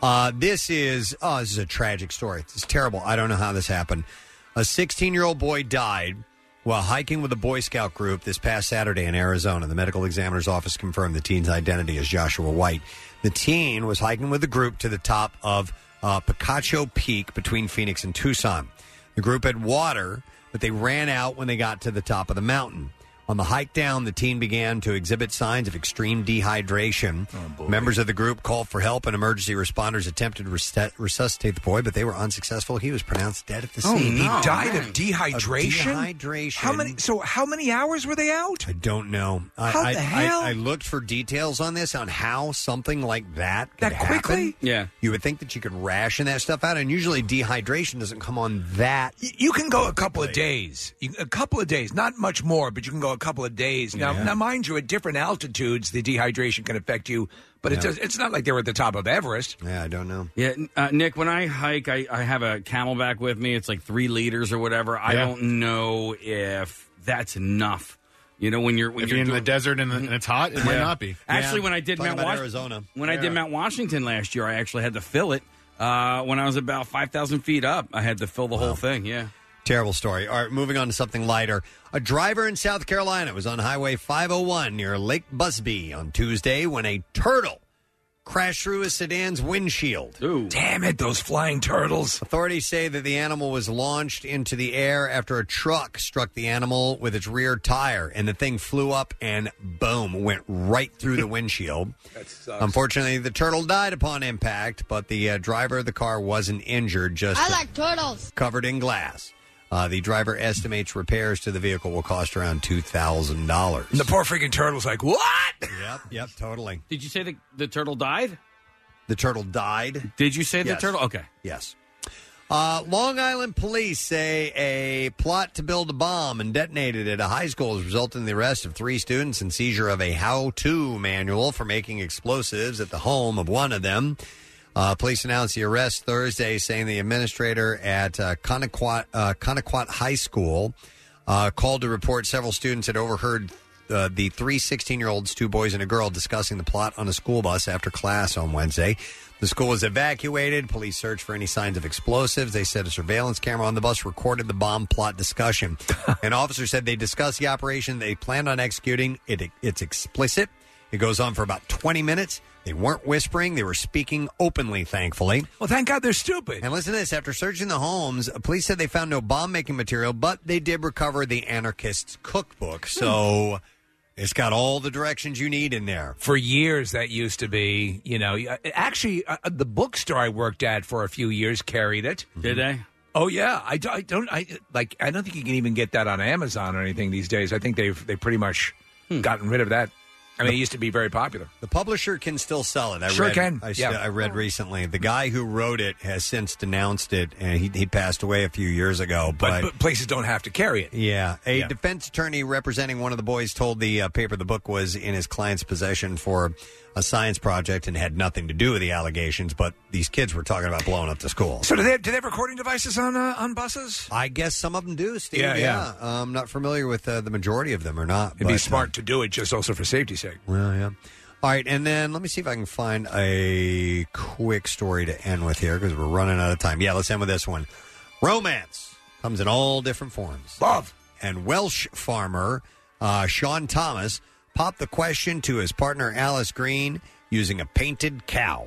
This is a tragic story. It's terrible. I don't know how this happened. A 16-year-old boy died while hiking with a Boy Scout group this past Saturday in Arizona. The medical examiner's office confirmed the teen's identity as Joshua White. The teen was hiking with the group to the top of Picacho Peak between Phoenix and Tucson. The group had water, but they ran out when they got to the top of the mountain. On the hike down, the teen began to exhibit signs of extreme dehydration. Members of the group called for help, and emergency responders attempted to resuscitate the boy, but they were unsuccessful. He was pronounced dead at the scene. He died of dehydration? Dehydration. How many hours were they out? I don't know. How the hell? I looked for details on this, on how something like that could quickly? happen. Yeah. You would think that you could ration that stuff out, and usually dehydration doesn't come on that. You can go a couple of days. Not much more, but you can go a couple of days. Now, mind you, at different altitudes, the dehydration can affect you, but it's not like they were at the top of Everest. Yeah, I don't know. Yeah, Nick, when I hike, I have a Camelback with me. It's like 3 liters or whatever. I don't know if that's enough. You know, when you're in the desert and it's hot, it might not be. Actually, when I did Arizona, I did Mount Washington last year, I actually had to fill it. When I was about 5,000 feet up, I had to fill the whole thing. Yeah. Terrible story. All right, moving on to something lighter. A driver in South Carolina was on Highway 501 near Lake Busby on Tuesday when a turtle crashed through a sedan's windshield. Ooh. Damn it, those flying turtles. Authorities say that the animal was launched into the air after a truck struck the animal with its rear tire, and the thing flew up and, boom, went right through the windshield. That sucks. Unfortunately, the turtle died upon impact, but the driver of the car wasn't injured, just I like turtles. Covered in glass. The driver estimates repairs to the vehicle will cost around $2,000. And the poor freaking turtle's like, what? Yep, totally. Did you say the turtle died? The turtle died. Did you say the Yes. turtle? Okay. Yes. Long Island police say a plot to build a bomb and detonate it at a high school has resulted in the arrest of 3 students and seizure of a how-to manual for making explosives at the home of one of them. Police announced the arrest Thursday, saying the administrator at Connequot High School called to report several students had overheard the 3 16-year-olds, 2 boys and a girl, discussing the plot on a school bus after class on Wednesday. The school was evacuated. Police searched for any signs of explosives. They said a surveillance camera on the bus recorded the bomb plot discussion. An officer said they discussed the operation they planned on executing. It's explicit. It goes on for about 20 minutes. They weren't whispering. They were speaking openly, thankfully. Well, thank God they're stupid. And listen to this. After searching the homes, police said they found no bomb-making material, but they did recover the anarchists' cookbook. So it's got all the directions you need in there. For years, that used to be, actually, the bookstore I worked at for a few years carried it. Did they? Oh, yeah. I don't think you can even get that on Amazon or anything these days. I think they've pretty much gotten rid of that. I mean, it used to be very popular. The publisher can still sell it. I read recently. The guy who wrote it has since denounced it, and he passed away a few years ago. But places don't have to carry it. Yeah. A defense attorney representing one of the boys told the paper the book was in his client's possession for a science project and had nothing to do with the allegations, but these kids were talking about blowing up the school. So do they have recording devices on buses? I guess some of them do, Steve. Yeah. I'm not familiar with the majority of them or not. It'd be smart to do it just also for safety's sake. Well, yeah. All right, and then let me see if I can find a quick story to end with here because we're running out of time. Yeah, let's end with this one. Romance comes in all different forms. Love. And Welsh farmer Sean Thomas popped the question to his partner Alice Green using a painted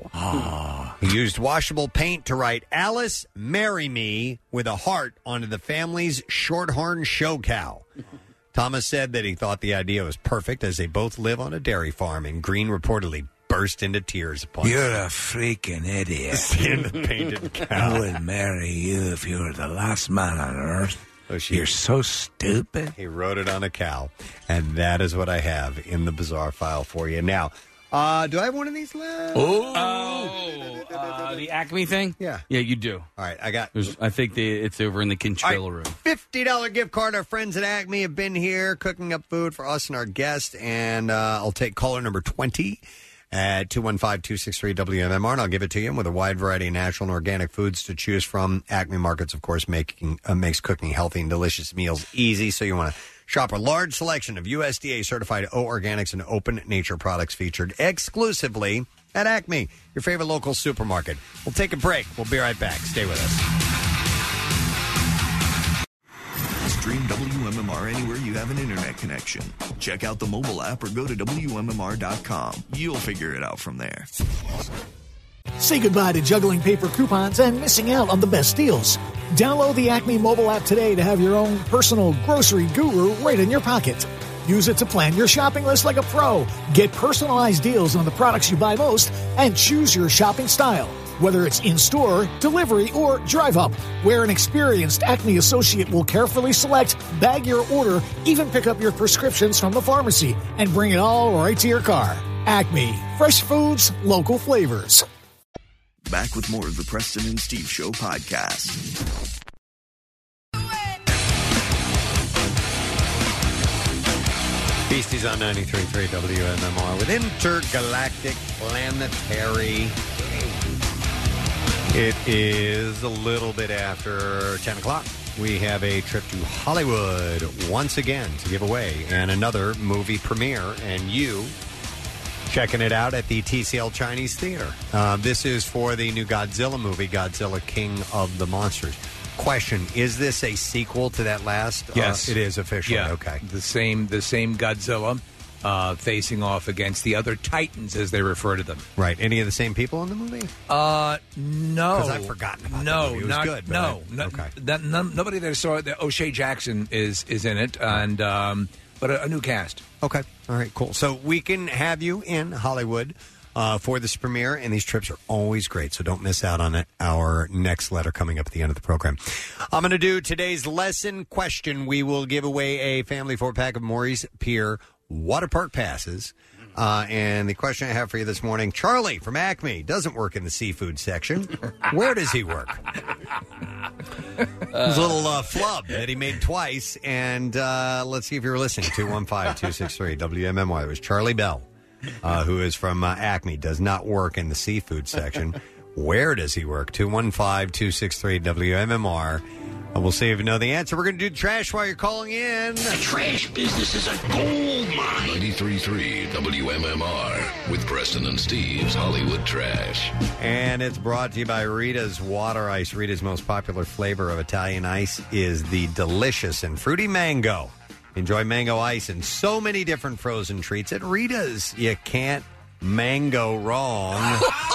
cow. He used washable paint to write, "Alice, marry me," with a heart onto the family's shorthorn show cow. Thomas said that he thought the idea was perfect as they both live on a dairy farm, and Green reportedly burst into tears upon You're a freaking idiot. seeing the painted cow. I would marry you if you were the last man on earth. You're so stupid. He wrote it on a cow, and that is what I have in the bizarre file for you. Now, Do I have one of these left? The Acme thing? Yeah. Yeah, you do. All right, I got... I think it's over in the Contrilla room. $50 gift card. Our friends at Acme have been here cooking up food for us and our guests, and I'll take caller number 20 at 215-263-WMMR, and I'll give it to you with a wide variety of natural and organic foods to choose from. Acme Markets, of course, makes cooking healthy and delicious meals easy, so you want to shop a large selection of USDA-certified O-Organics and Open Nature products featured exclusively at Acme, your favorite local supermarket. We'll take a break. We'll be right back. Stay with us. Stream WMMR anywhere you have an internet connection. Check out the mobile app or go to WMMR.com. You'll figure it out from there. Say goodbye to juggling paper coupons and missing out on the best deals. Download the Acme mobile app today to have your own personal grocery guru right in your pocket. Use it to plan your shopping list like a pro. Get personalized deals on the products you buy most and choose your shopping style. Whether it's in-store, delivery, or drive-up, where an experienced Acme associate will carefully select, bag your order, even pick up your prescriptions from the pharmacy, and bring it all right to your car. Acme. Fresh foods, local flavors. Back with more of the Preston and Steve Show podcast. Beasties on 93.3 WMMR with Intergalactic Planetary. It is a little bit after 10 o'clock. We have a trip to Hollywood once again to give away and another movie premiere, and you checking it out at the TCL Chinese Theater. This is for the new Godzilla movie, Godzilla King of the Monsters. Question, is this a sequel to that last? Yes. It is officially. Yeah. Okay. The same Godzilla facing off against the other Titans, as they refer to them. Right. Any of the same people in the movie? No. Because I've forgotten about that movie. It was good. But nobody that saw it. O'Shea Jackson is in it, and but a new cast. Okay. All right, cool. So we can have you in Hollywood for this premiere, and these trips are always great, so don't miss out on it. Our next letter coming up at the end of the program. I'm going to do today's lesson question. We will give away a family 4-pack of Maury's Pier water park passes. And the question I have for you this morning, Charlie from Acme doesn't work in the seafood section. Where does he work? His little flub that he made twice. And let's see if you were listening. 215-263 WMMR. It was Charlie Bell, who is from Acme, does not work in the seafood section. Where does he work? 215-263 WMMR. We'll see if you know the answer. We're going to do the trash while you're calling in. The trash business is a gold mine. 93.3 WMMR with Preston and Steve's Hollywood Trash. And it's brought to you by Rita's Water Ice. Rita's most popular flavor of Italian ice is the delicious and fruity mango. Enjoy mango ice and so many different frozen treats at Rita's. You can't mango wrong.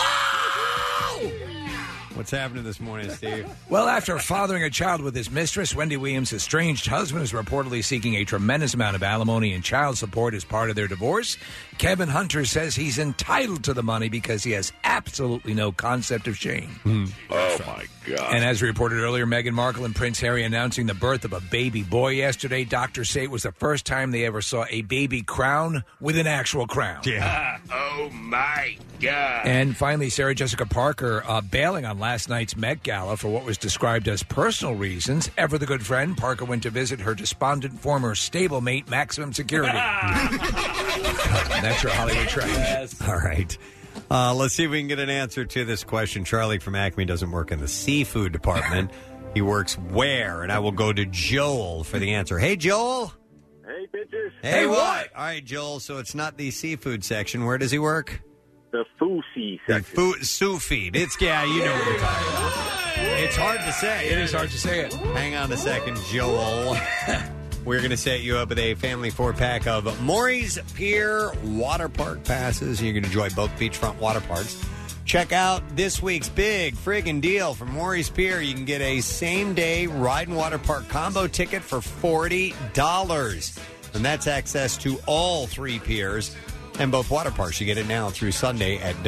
What's happening this morning, Steve? Well, after fathering a child with his mistress, Wendy Williams' estranged husband is reportedly seeking a tremendous amount of alimony and child support as part of their divorce. Kevin Hunter says he's entitled to the money because he has absolutely no concept of shame. Oh, my God. And as reported earlier, Meghan Markle and Prince Harry announcing the birth of a baby boy yesterday. Doctors say it was the first time they ever saw a baby crown with an actual crown. Yeah. Oh, my God. And finally, Sarah Jessica Parker bailing on last night's Met Gala for what was described as personal reasons. Ever the good friend, Parker went to visit her despondent former stablemate, Maximum Security. That's your Hollywood trash. Yes. All right. Let's see if we can get an answer to this question. Charlie from Acme doesn't work in the seafood department. He works where? And I will go to Joel for the answer. Hey, Joel. Hey, bitches. Hey, what? All right, Joel. So it's not the seafood section. Where does he work? The food-see section. The sous feed. It's, yeah, you know what we're talking about. It's hard to say. It is hard to say it. Hang on a second, Joel. We're going to set you up with a family 4-pack of Maury's Pier water park passes. You can enjoy both beachfront water parks. Check out this week's big friggin' deal from Maury's Pier. You can get a same-day ride and water park combo ticket for $40. And that's access to all 3 piers and both water parks. You get it now through Sunday at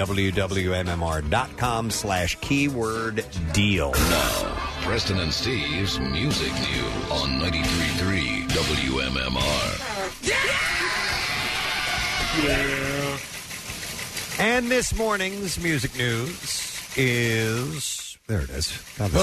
WWMMR.com/keyword deal. Now, Preston and Steve's Music News on 93.3 WMMR. Yeah. And this morning's music news is... There it is.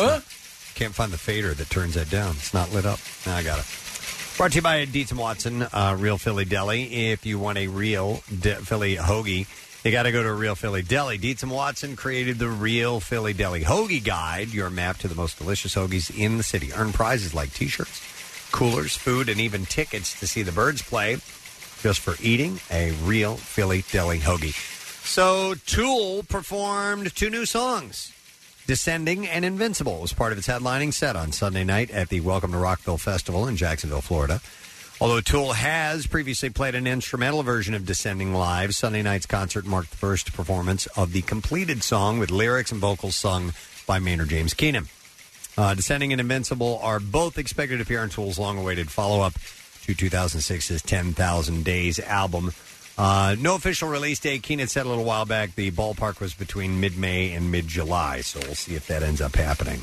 Can't find the fader that turns that down. It's not lit up. Now I got it. Brought to you by Dietz & Watson, Real Philly Deli. If you want a real Philly hoagie, you got to go to a Real Philly Deli. Dietz & Watson created the Real Philly Deli Hoagie Guide, your map to the most delicious hoagies in the city. Earn prizes like T-shirts, coolers, food, and even tickets to see the Birds play just for eating a Real Philly Deli hoagie. So Tool performed 2 new songs. Descending and Invincible was part of its headlining set on Sunday night at the Welcome to Rockville Festival in Jacksonville, Florida. Although Tool has previously played an instrumental version of Descending live, Sunday night's concert marked the first performance of the completed song with lyrics and vocals sung by Maynard James Keenan. Descending and Invincible are both expected to appear on Tool's long-awaited follow-up to 2006's 10,000 Days album. No official release date. Keenan said a little while back the ballpark was between mid-May and mid-July, so we'll see if that ends up happening.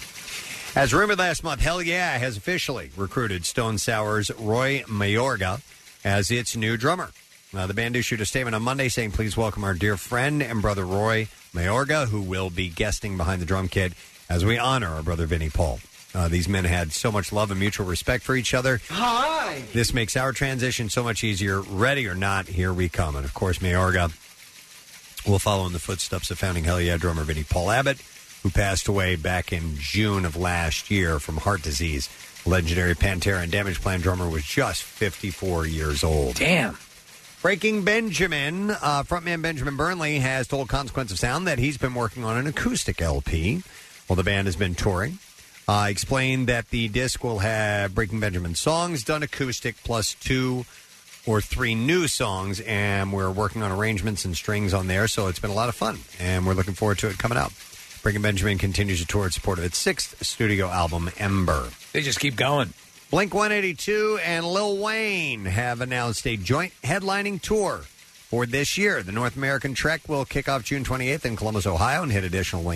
As rumored last month, Hell Yeah has officially recruited Stone Sour's Roy Mayorga as its new drummer. The band issued a statement on Monday saying, please welcome our dear friend and brother Roy Mayorga, who will be guesting behind the drum kit as we honor our brother Vinnie Paul. These men had so much love and mutual respect for each other. Hi! This makes our transition so much easier. Ready or not, here we come. And, of course, Mayorga will follow in the footsteps of founding Hell Yeah drummer Vinnie Paul Abbott, who passed away back in June of last year from heart disease. Legendary Pantera and Damage Plan drummer was just 54 years old. Damn. Breaking Benjamin, frontman Benjamin Burnley has told Consequence of Sound that he's been working on an acoustic LP while the band has been touring. Explained that the disc will have Breaking Benjamin songs done acoustic plus 2 or 3 new songs, and we're working on arrangements and strings on there, so it's been a lot of fun, and we're looking forward to it coming out. Breaking Benjamin continues to tour in support of its 6th studio album, Ember. They just keep going. Blink-182 and Lil Wayne have announced a joint headlining tour for this year. The North American Trek will kick off June 28th in Columbus, Ohio, and hit additionally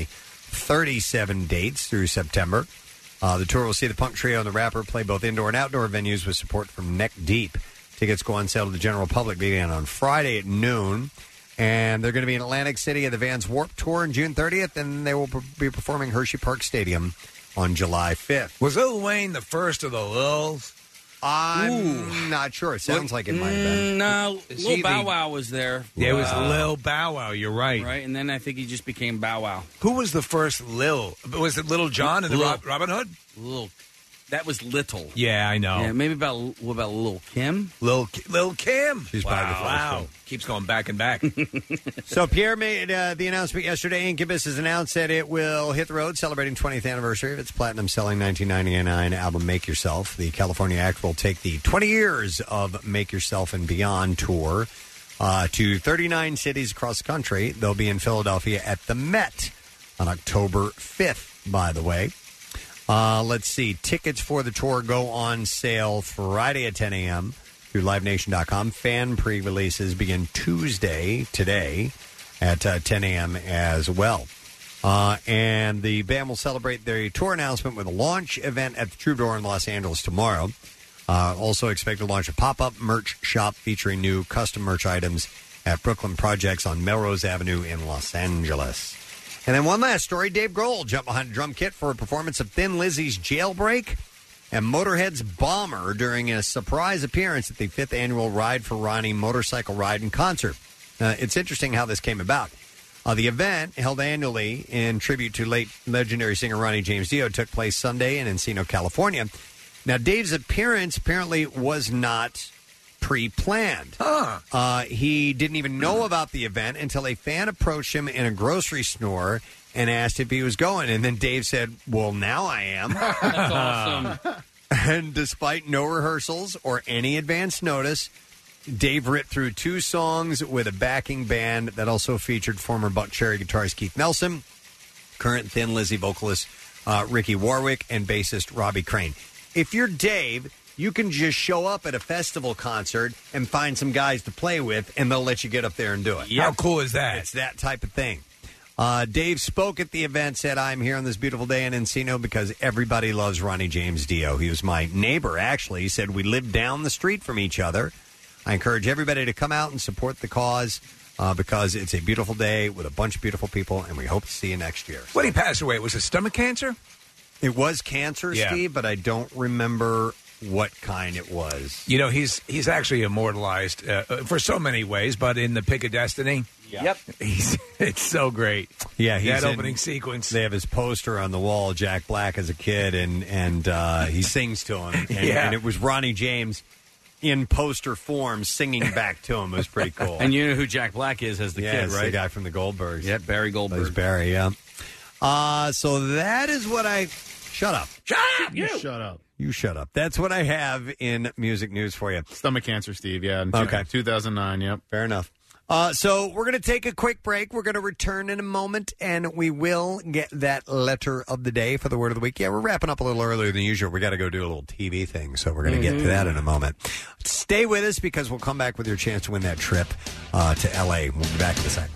37 dates through September. The tour will see the punk trio and the rapper play both indoor and outdoor venues with support from Neck Deep. Tickets go on sale to the general public beginning on Friday at noon. And they're going to be in Atlantic City at the Vans Warped Tour on June 30th, and they will be performing Hershey Park Stadium on July 5th. Was Lil Wayne the first of the Lils? I'm not sure. It sounds like it might have been. No, Lil Bow Wow was there. Yeah, it was Lil Bow Wow. You're right. Right, and then I think he just became Bow Wow. Who was the first Lil? Was it Little John in the Robin Hood? That was Little. Yeah, I know. Yeah, maybe what about Lil Kim? Lil Kim. She's probably the first one. Keeps going back and back. So Pierre made the announcement yesterday. Incubus has announced that it will hit the road celebrating 20th anniversary of its platinum-selling 1999 album Make Yourself. The California act will take the 20 years of Make Yourself and Beyond tour to 39 cities across the country. They'll be in Philadelphia at the Met on October 5th, by the way. Let's see. Tickets for the tour go on sale Friday at 10 a.m. through LiveNation.com. Fan pre-releases begin Tuesday, today, at 10 a.m. as well. And the band will celebrate their tour announcement with a launch event at the Troubadour in Los Angeles tomorrow. Also expect to launch a pop-up merch shop featuring new custom merch items at Brooklyn Projects on Melrose Avenue in Los Angeles. And then one last story. Dave Grohl jumped behind a drum kit for a performance of Thin Lizzy's Jailbreak and Motorhead's Bomber during a surprise appearance at the 5th annual Ride for Ronnie motorcycle ride and concert. It's interesting how this came about. The event, held annually in tribute to late legendary singer Ronnie James Dio, took place Sunday in Encino, California. Now, Dave's appearance apparently was not pre-planned. He didn't even know about the event until a fan approached him in a grocery store and asked if he was going. And then Dave said, well, now I am. That's awesome. And despite no rehearsals or any advance notice, Dave ripped through 2 songs with a backing band that also featured former Buckcherry guitarist Keith Nelson, current Thin Lizzy vocalist Ricky Warwick, and bassist Robbie Crane. If you're Dave, you can just show up at a festival concert and find some guys to play with, and they'll let you get up there and do it. How cool is that? It's that type of thing. Dave spoke at the event, said, I'm here on this beautiful day in Encino because everybody loves Ronnie James Dio. He was my neighbor, actually. He said, we live down the street from each other. I encourage everybody to come out and support the cause because it's a beautiful day with a bunch of beautiful people, and we hope to see you next year. When he passed away, was it stomach cancer? It was cancer, Yeah. Steve, but I don't remember what kind it was. You know, he's actually immortalized for so many ways, but in the Pick of Destiny, Yep, it's so great. Yeah, he's that in- opening sequence. They have his poster on the wall, Jack Black as a kid, and he sings to him. And, Yeah. and it was Ronnie James in poster form singing back to him. It was pretty cool. And you know who Jack Black is as the Yeah, kid, it's right? the guy from the Goldbergs. Yeah, Barry Goldberg. Plays Barry, yeah. So that is what I... Shut up. Shut up, you! Shut up. You shut up. That's what I have in music news for you. Stomach cancer, Steve. Yeah. In Okay. 2009. Yep. Fair enough. So we're going to take a quick break. We're going to return in a moment, and we will get that letter of the day for the word of the week. Yeah, we're wrapping up a little earlier than usual. We got to go do a little TV thing, so we're going to get to that in a moment. Stay with us because we'll come back with your chance to win that trip to L.A. We'll be back in a second.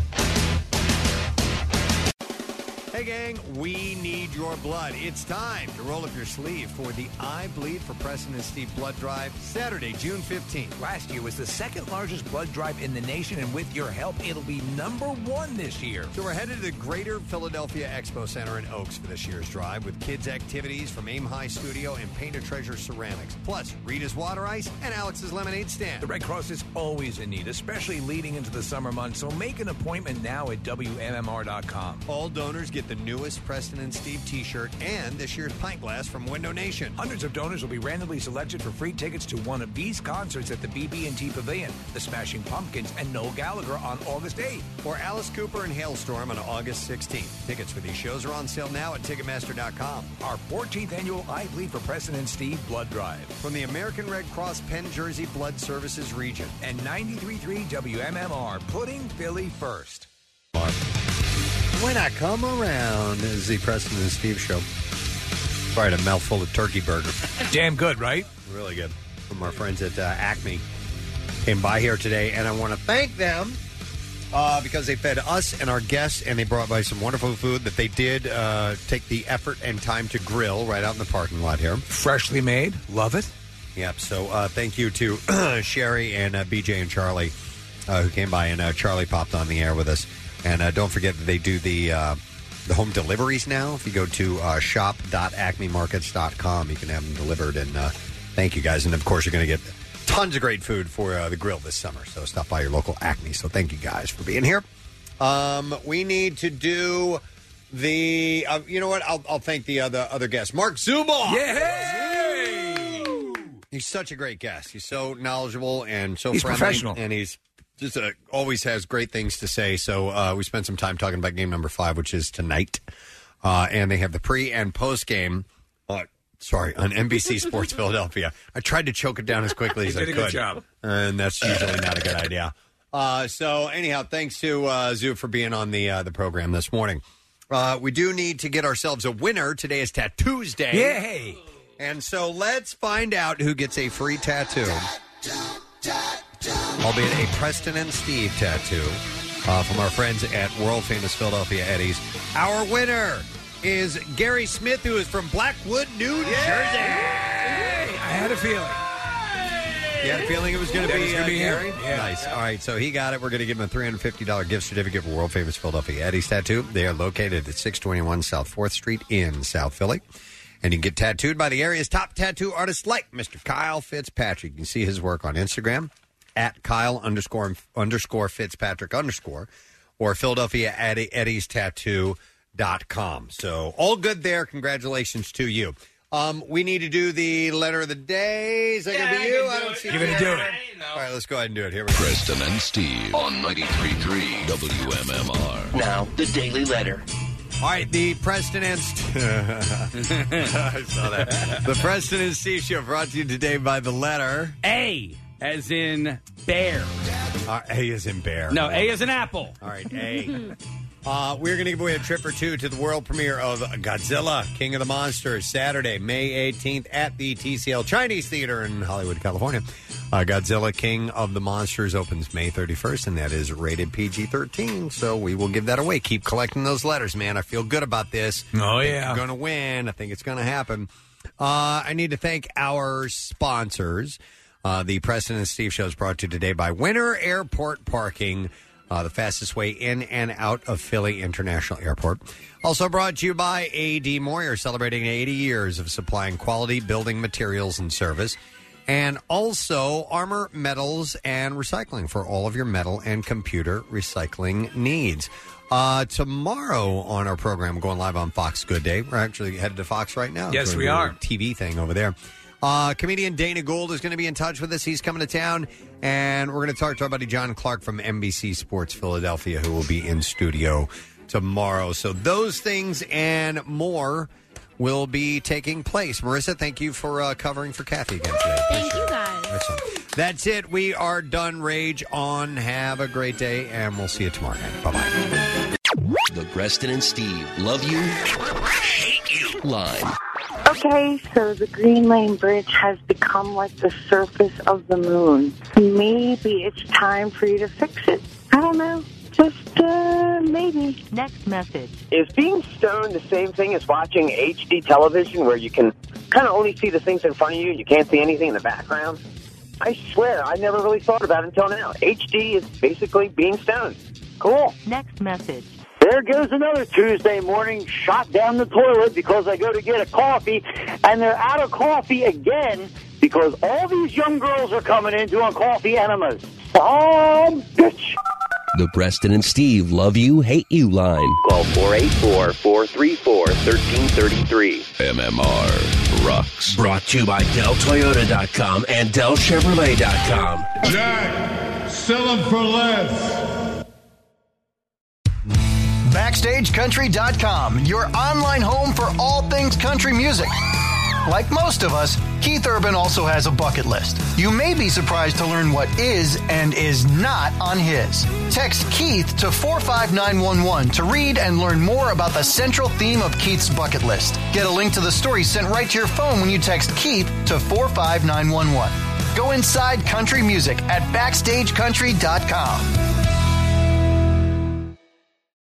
Hey, gang, we need your blood. It's time to roll up your sleeve for the I Bleed for Preston and Steve blood drive, Saturday, June 15th. Last year was the second largest blood drive in the nation, and with your help, it'll be #1 this year. So we're headed to the Greater Philadelphia Expo Center in Oaks for this year's drive with kids' activities from Aim High Studio and Paint a Treasure Ceramics, plus Rita's Water Ice and Alex's Lemonade Stand. The Red Cross is always in need, especially leading into the summer months, so make an appointment now at WMMR.com. All donors get the newest Preston and Steve t-shirt and this year's pint glass from Window Nation. Hundreds of donors will be randomly selected for free tickets to one of these concerts at the BB&T Pavilion, the Smashing Pumpkins and Noel Gallagher on August 8th. Or Alice Cooper and Hailstorm on August 16th. Tickets for these shows are on sale now at Ticketmaster.com. Our 14th annual I Bleed for Preston and Steve blood drive. From the American Red Cross Penn Jersey Blood Services region. And 93.3 WMMR, putting Philly first. When I come around is the Preston and Steve show. Right, a mouthful of turkey burger. Damn good, right? Really good. From our friends at Acme. Came by here today, and I want to thank them because they fed us and our guests, and they brought by some wonderful food that they did take the effort and time to grill right out in the parking lot here. Freshly made. Love it. Yep. So thank you to Sherry and BJ and Charlie who came by, and Charlie popped on the air with us. And don't forget that they do the home deliveries now. If you go to shop.acmemarkets.com, you can have them delivered. And thank you, guys. And, of course, you're going to get tons of great food for the grill this summer. So stop by your local Acme. So thank you, guys, for being here. We need to do the you know what? I'll thank the other guest, Mark Zumoff. Yay! He's such a great guest. He's so knowledgeable and so He's friendly. professional. And he's just always has great things to say. So we spent some time talking about game number 5, which is tonight. And they have the pre and post game. On NBC Sports Philadelphia. I tried to choke it down as quickly as I could. You did a good job. And that's usually not a good idea. So anyhow, thanks to Zoo for being on the program this morning. We do need to get ourselves a winner. Today is Tattoos Day. Yay! And so let's find out who gets a free tattoo. Albeit a Preston and Steve tattoo from our friends at World Famous Philadelphia Eddie's. Our winner is Gary Smith, who is from Blackwood, New Jersey. I had a feeling. You had a feeling it was going to be Gary? him. Yeah. Nice. All right, so he got it. We're going to give him a $350 gift certificate for World Famous Philadelphia Eddie's Tattoo. They are located at 621 South 4th Street in South Philly. And you can get tattooed by the area's top tattoo artists like Mr. Kyle Fitzpatrick. You can see his work on Instagram at Kyle_Fitzpatrick_ or Philadelphia Eddie's Tattoo.com. So all good there. Congratulations to you. We need to do the letter of the day. Is that going to be you? I don't see. You're going to do it. All right, let's go ahead and do it. Here we go. Preston and Steve on 93.3 WMMR. Now, the Daily Letter. All right, the Preston and I saw that. The Preston and Steve Show brought to you today by the letter A, as in bear. A as in bear. No, A as in apple. All right, A. We're going to give away a trip or two to the world premiere of Godzilla, King of the Monsters, Saturday, May 18th at the TCL Chinese Theater in Hollywood, California. Godzilla, King of the Monsters opens May 31st, and that is rated PG-13, so we will give that away. Keep collecting those letters, man. I feel good about this. Oh, yeah. I'm going to win. I think it's going to happen. I need to thank our sponsors. The Preston and Steve Show is brought to you today by Winter Airport Parking. the fastest way in and out of Philly International Airport. Also brought to you by A.D. Moyer, celebrating 80 years of supplying quality building materials and service. And also Armor Metals and Recycling for all of your metal and computer recycling needs. Tomorrow on our program, going live on Fox Good Day. We're actually headed to Fox right now. Yes, doing we the are. TV thing over there. Comedian Dana Gould is going to be in touch with us. He's coming to town, and we're going to talk to our buddy John Clark from NBC Sports Philadelphia, who will be in studio tomorrow. So those things and more will be taking place. Marissa, thank you for covering for Kathy again today. Thank you, guys. Excellent. That's it. We are done. Rage on. Have a great day, and we'll see you tomorrow night. Bye-bye. The Preston and Steve Love You, Hate You line. Okay, so the Green Lane Bridge has become like the surface of the moon. Maybe it's time for you to fix it. I don't know. Just maybe. Next message. Is being stoned the same thing as watching HD television where you can kind of only see the things in front of you? You can't see anything in the background? I swear, I never really thought about it until now. HD is basically being stoned. Cool. Next message. There goes another Tuesday morning shot down the toilet because I go to get a coffee, and they're out of coffee again because all these young girls are coming in doing coffee enemas. Oh, bitch. The Preston and Steve Love You, Hate You line. Call 484-434-1333. MMR rocks. Brought to you by DellToyota.com and DellChevrolet.com. Jack, sell them for less. BackstageCountry.com, your online home for all things country music. Like most of us, Keith Urban also has a bucket list. You may be surprised to learn what is and is not on his. Text Keith to 45911 to read and learn more about the central theme of Keith's bucket list. Get a link to the story sent right to your phone when you text Keith to 45911. Go inside country music at BackstageCountry.com.